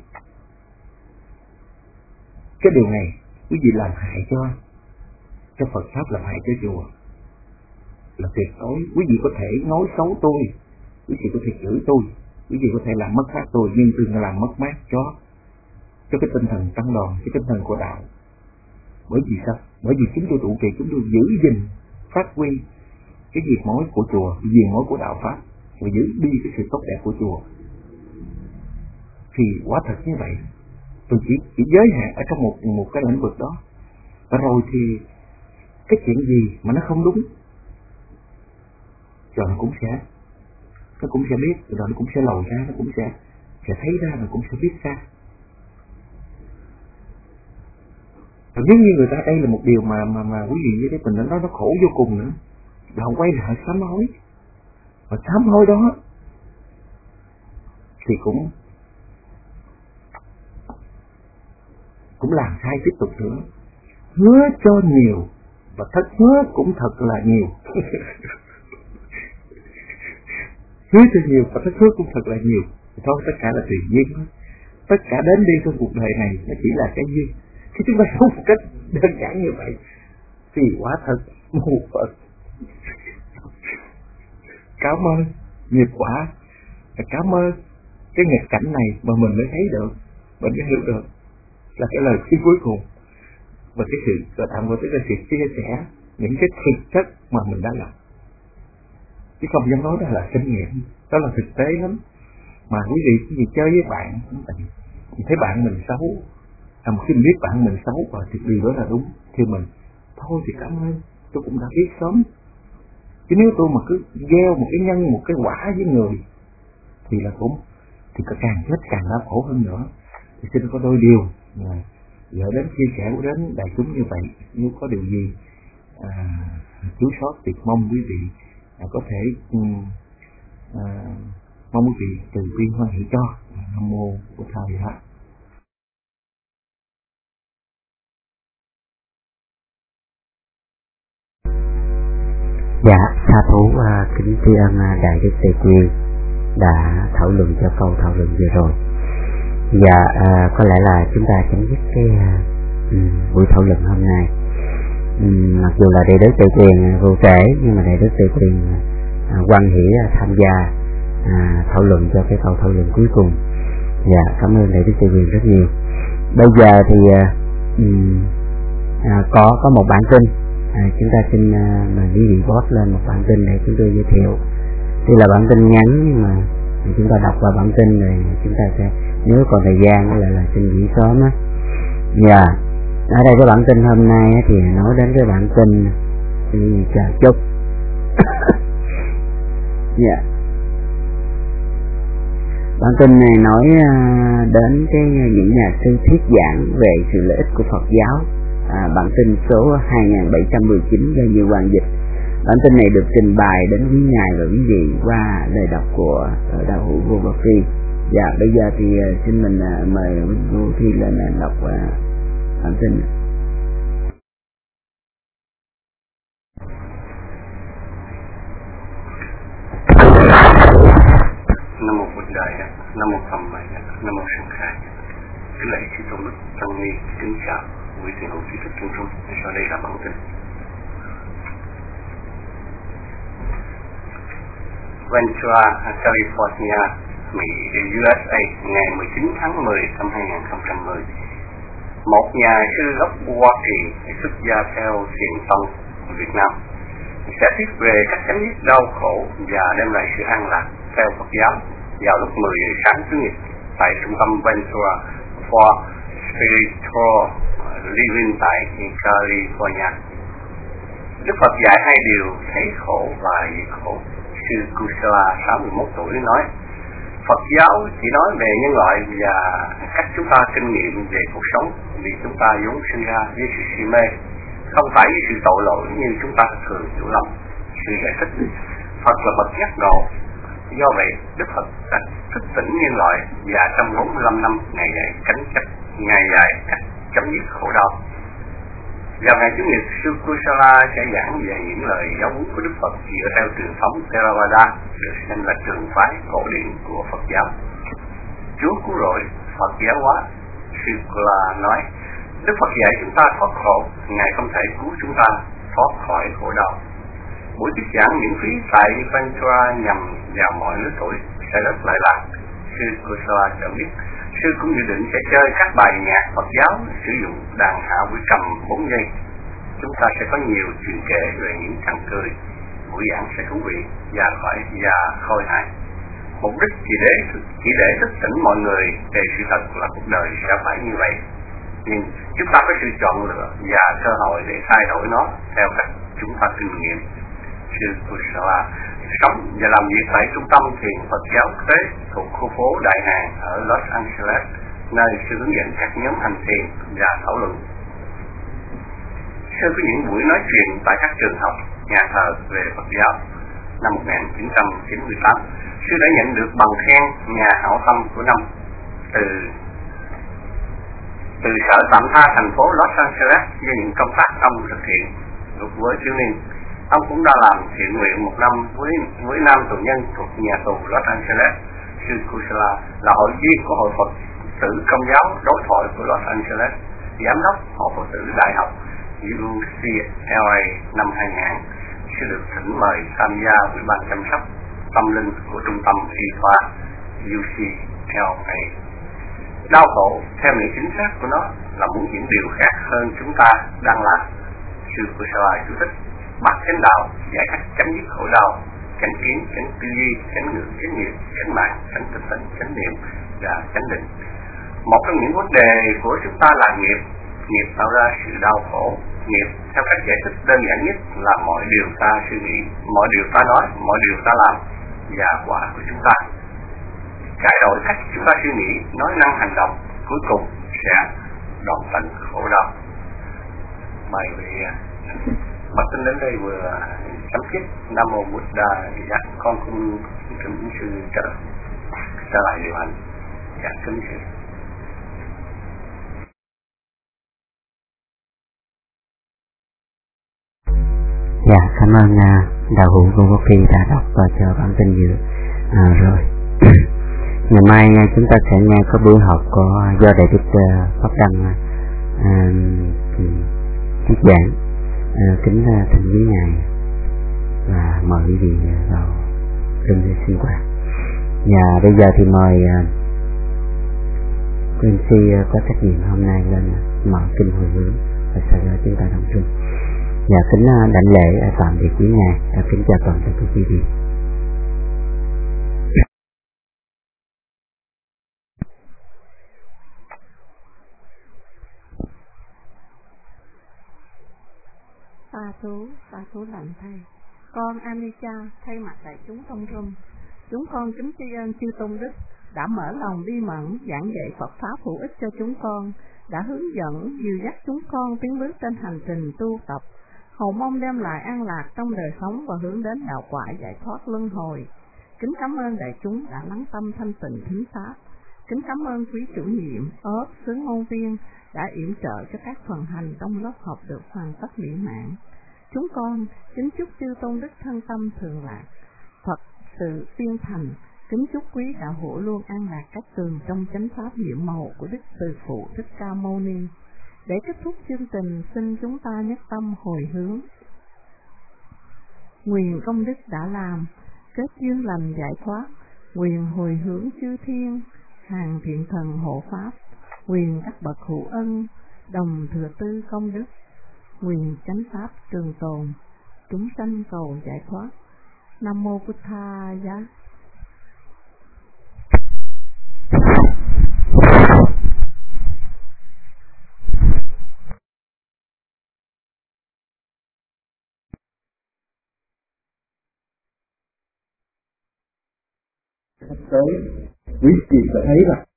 S9: cái điều này quý vị làm hại cho Phật Pháp, làm hại cho chùa là tuyệt đối. Quý vị có thể nói xấu tôi, quý vị có thể chửi tôi, quý vị có thể làm mất mát tôi, nhưng đừng làm mất mát cho cái tinh thần tăng đoàn, cái tinh thần của đạo. Bởi vì sao? Bởi vì chúng tôi trụ trì, chúng tôi giữ gìn, phát huy cái diệt mối của chùa, diệt mối của đạo Pháp, và giữ đi cái sự tốt đẹp của chùa. Thì quả thật như vậy, tôi chỉ giới hạn ở trong một cái lĩnh vực đó. Và rồi thì cái chuyện gì mà nó không đúng rồi nó cũng sẽ biết, rồi nó cũng sẽ lòi ra, nó cũng sẽ thấy ra, nó cũng sẽ biết ra. Và nếu như người ta đây là một điều mà quý vị như thế mình nó khổ vô cùng nữa, và họ quay lại sám hối, và sám hối đó thì cũng làm sai tiếp tục nữa. Hứa cho nhiều và thất hứa cũng thật là nhiều. Hứa cho nhiều và thất hứa cũng thật là nhiều. Thì thôi, tất cả là tùy duyên thôi. Tất cả đến đi trong cuộc đời này nó chỉ là cái duyên. Khi chúng ta sống một cách đơn giản như vậy thì quả thật mù Phật. Cảm ơn nghiệp quả, cảm ơn cái nghịch cảnh này mà mình mới thấy được, mình mới hiểu được là cái lời khuyên cuối cùng. Và cái sự gọi tạm gọi tức là sự chia sẻ những cái thực chất mà mình đã làm, chứ không dám nói đó là kinh nghiệm, đó là thực tế lắm. Mà quý vị chơi với bạn, thì thấy bạn mình xấu, mà khi mình biết bạn mình xấu và thì điều đó là đúng thì mình thôi thì cảm ơn, tôi cũng đã biết sớm. Chứ nếu tôi mà cứ gieo một cái nhân, một cái quả với người thì là thì càng chết càng đau khổ hơn nữa. Thì xin có đôi điều gửi đến chia sẻ đến đại chúng như vậy. Nếu có điều gì thiếu sót thì mong quý vị có thể mong quý vị từ bi hoan hỷ cho. Nam mô Bổn Thầy Hạ.
S8: Dạ, tha thú kính tri ân Đại Đức Tề Quyền đã thảo luận cho câu thảo luận vừa rồi. Dạ, có lẽ là chúng ta chấm dứt cái buổi thảo luận hôm nay. Mặc dù là Đại Đức Tề Quyền vô trễ, nhưng mà Đại Đức Tề Quyền hoan hỷ tham gia thảo luận cho cái câu thảo luận cuối cùng. Dạ, cảm ơn Đại Đức Tề Quyền rất nhiều. Bây giờ thì có một bản tin, chúng ta xin mời quý vị post lên một bản tin để chúng tôi giới thiệu. Tuy là bản tin ngắn nhưng mà chúng ta đọc qua bản tin rồi chúng ta sẽ, nếu còn thời gian là xin nghỉ sớm á. Dạ, ở đây cái bản tin hôm nay thì nói đến cái bản tin chờ chút. Dạ, bản tin này nói đến những nhà sư thuyết giảng về sự lợi ích của Phật giáo. Bản tin số 2719 do Như Quang dịch. Bản tin này được trình bày đến quý ngài và quý vị qua lời đọc của đạo hữu Vô Bạc Phi. Dạ, bây giờ thì xin mình mời Vô Thi lên đọc bản tin.
S10: Nam mô Bụt Đại, Nam mô Phật Mày, Nam mô Sanh Khai. Kính lạy chư tôn đức tăng ni, kính chào quý tín hữu trí thức trung trung. Sau đây là bản tin. Ventura, California, Mỹ, USA, ngày 19 tháng 10 năm 2010. Một nhà sư gốc Hoa Kỳ xuất gia theo Thiền tông Việt Nam sẽ thuyết về cách chấm dứt đau khổ và đem lại sự an lạc theo Phật giáo vào lúc 10 giờ sáng Chủ nhật tại trung tâm Ventura for Spiritual Living tại California. Đức Phật dạy hai điều thấy khổ và diệt khổ. Sư Kusala 61 tuổi nói, Phật giáo chỉ nói về nhân loại và cách chúng ta kinh nghiệm về cuộc sống, vì chúng ta vốn sinh ra với sự si mê, không phải với sự tội lỗi như chúng ta thường hiểu lầm. Sư giải thích, Phật là bậc giác ngộ. Do vậy, Đức Phật đã thức tỉnh nhân loại và trong 45 năm Ngài dạy cách chấm dứt khổ đau. Vào ngày Chủ nhật, sư Kusala sẽ giảng về những lời giáo huấn của Đức Phật dựa theo truyền thống Theravada, được xem là trường phái cổ điển của Phật giáo. Chúa cứu rỗi, Phật giáo hóa. Sư Kusala nói, Đức Phật dạy chúng ta thoát khổ, Ngài không thể cứu chúng ta thoát khỏi khổ đau. Buổi thuyết giảng miễn phí tại Ventura nhằm vào mọi lứa tuổi sẽ rất lợi lạc. Sư Kusala cho biết, sư cũng dự định sẽ chơi các bài nhạc Phật giáo sử dụng đàn hạ quy cầm 4 giây. Chúng ta sẽ có nhiều chuyện kể về những tràng cười. Buổi giảng sẽ thú vị và khôi hài. Mục đích chỉ để thức tỉnh mọi người về sự thật là cuộc đời sẽ phải như vậy. Nhưng chúng ta có sự chọn lựa và cơ hội để thay đổi nó theo cách chúng ta kinh nghiệm. Sư Kusala sống và làm việc tại trung tâm thiền Phật giáo quốc tế thuộc khu phố Đại Hàng ở Los Angeles, nơi sư hướng dẫn các nhóm hành thiền và thảo luận. Sư có những buổi nói chuyện tại các trường học, nhà thờ về Phật giáo. Năm 1998, sư đã nhận được bằng khen nhà hảo tâm của năm từ sở tạm tha thành phố Los Angeles về những công tác ông thực hiện với thiếu niên. Ông cũng đã làm thiện nguyện 1 năm với nam tù nhân thuộc nhà tù Los Angeles. Sư Kusala là hội viên của Hội Phật tử Công giáo đối thoại của Los Angeles, giám đốc Hội Phật tử Đại học UCLA năm 2000. Sư được thỉnh mời tham gia ủy ban chăm sóc tâm linh của trung tâm y khoa UCLA. Đau khổ theo nghĩa chính xác của nó là muốn những điều khác hơn chúng ta đang làm. Sư Kusala chú thích bát chánh đạo dạy cách chấm dứt khổ đau, chánh kiến, chánh tư duy, chánh ngữ, chánh nghiệp, chánh mạng, chánh tinh tấn, chánh niệm và chánh định. Một trong những vấn đề của chúng ta là nghiệp. Nghiệp tạo ra sự đau khổ. Nghiệp theo cách giải thích đơn giản nhất là mọi điều ta suy nghĩ, mọi điều ta nói, mọi điều ta làm và quả của chúng ta. Cải đổi cách chúng ta suy nghĩ, nói năng, hành động, cuối cùng sẽ đoạn tận khổ đau. Mời vị Bạch Tinh đến đây vừa chấm dứt. Nam mô Bụt Đà. Dạ, con cũng kính sư trở lại điều hành. Dạ, kính sư.
S8: Dạ, cảm ơn đạo hữu Vô Bạc Phi đã đọc và cho bản tin dự rồi. Ngày mai chúng ta sẽ nghe có buổi họp do Đại Đức Pháp Đăng thuyết giảng. Kính thỉnh quý ngài và mời quý vị vào rừng để sinh hoạt. Và bây giờ thì mời Queen Si có trách nhiệm hôm nay lên mở kinh hồi hướng và sau đó chúng ta đồng chung. Và kính đảnh lễ tạm biệt quý ngài, kính chào toàn thể quý vị.
S11: Sa thú lành thầy. Con Anica thay mặt đại chúng thông rung, chúng con kính tri ân chư tôn đức đã mở lòng bi mẫn giảng dạy Phật pháp hữu ích cho chúng con, đã hướng dẫn dìu dắt chúng con tiến bước trên hành trình tu tập, hầu mong đem lại an lạc trong đời sống và hướng đến đạo quả giải thoát luân hồi. Kính cảm ơn đại chúng đã lắng tâm thanh tịnh thính pháp. Kính cảm ơn quý chủ nhiệm, ốp, xứ ngôn viên đã yểm trợ cho các phần hành trong lớp học được hoàn tất mỹ mãn. Chúng con kính chúc chư tôn đức thân tâm thường lạc, Phật sự tiên thành. Kính chúc quý đạo hữu luôn an lạc các tường trong chánh pháp nhiệm màu của Đức Từ Phụ Thích Ca Mâu Ni. Để kết thúc chương trình, xin chúng ta nhất tâm hồi hướng. Nguyện công đức đã làm, kết duyên lành giải thoát, nguyện hồi hướng chư thiên, hàng thiện thần hộ pháp, nguyện các bậc hữu ân, đồng thừa tư công đức, nguyện chánh pháp trường tồn, chúng sanh cầu giải thoát. Nam mô Bụt Tha Giá.
S9: Tới quý vị sẽ thấy là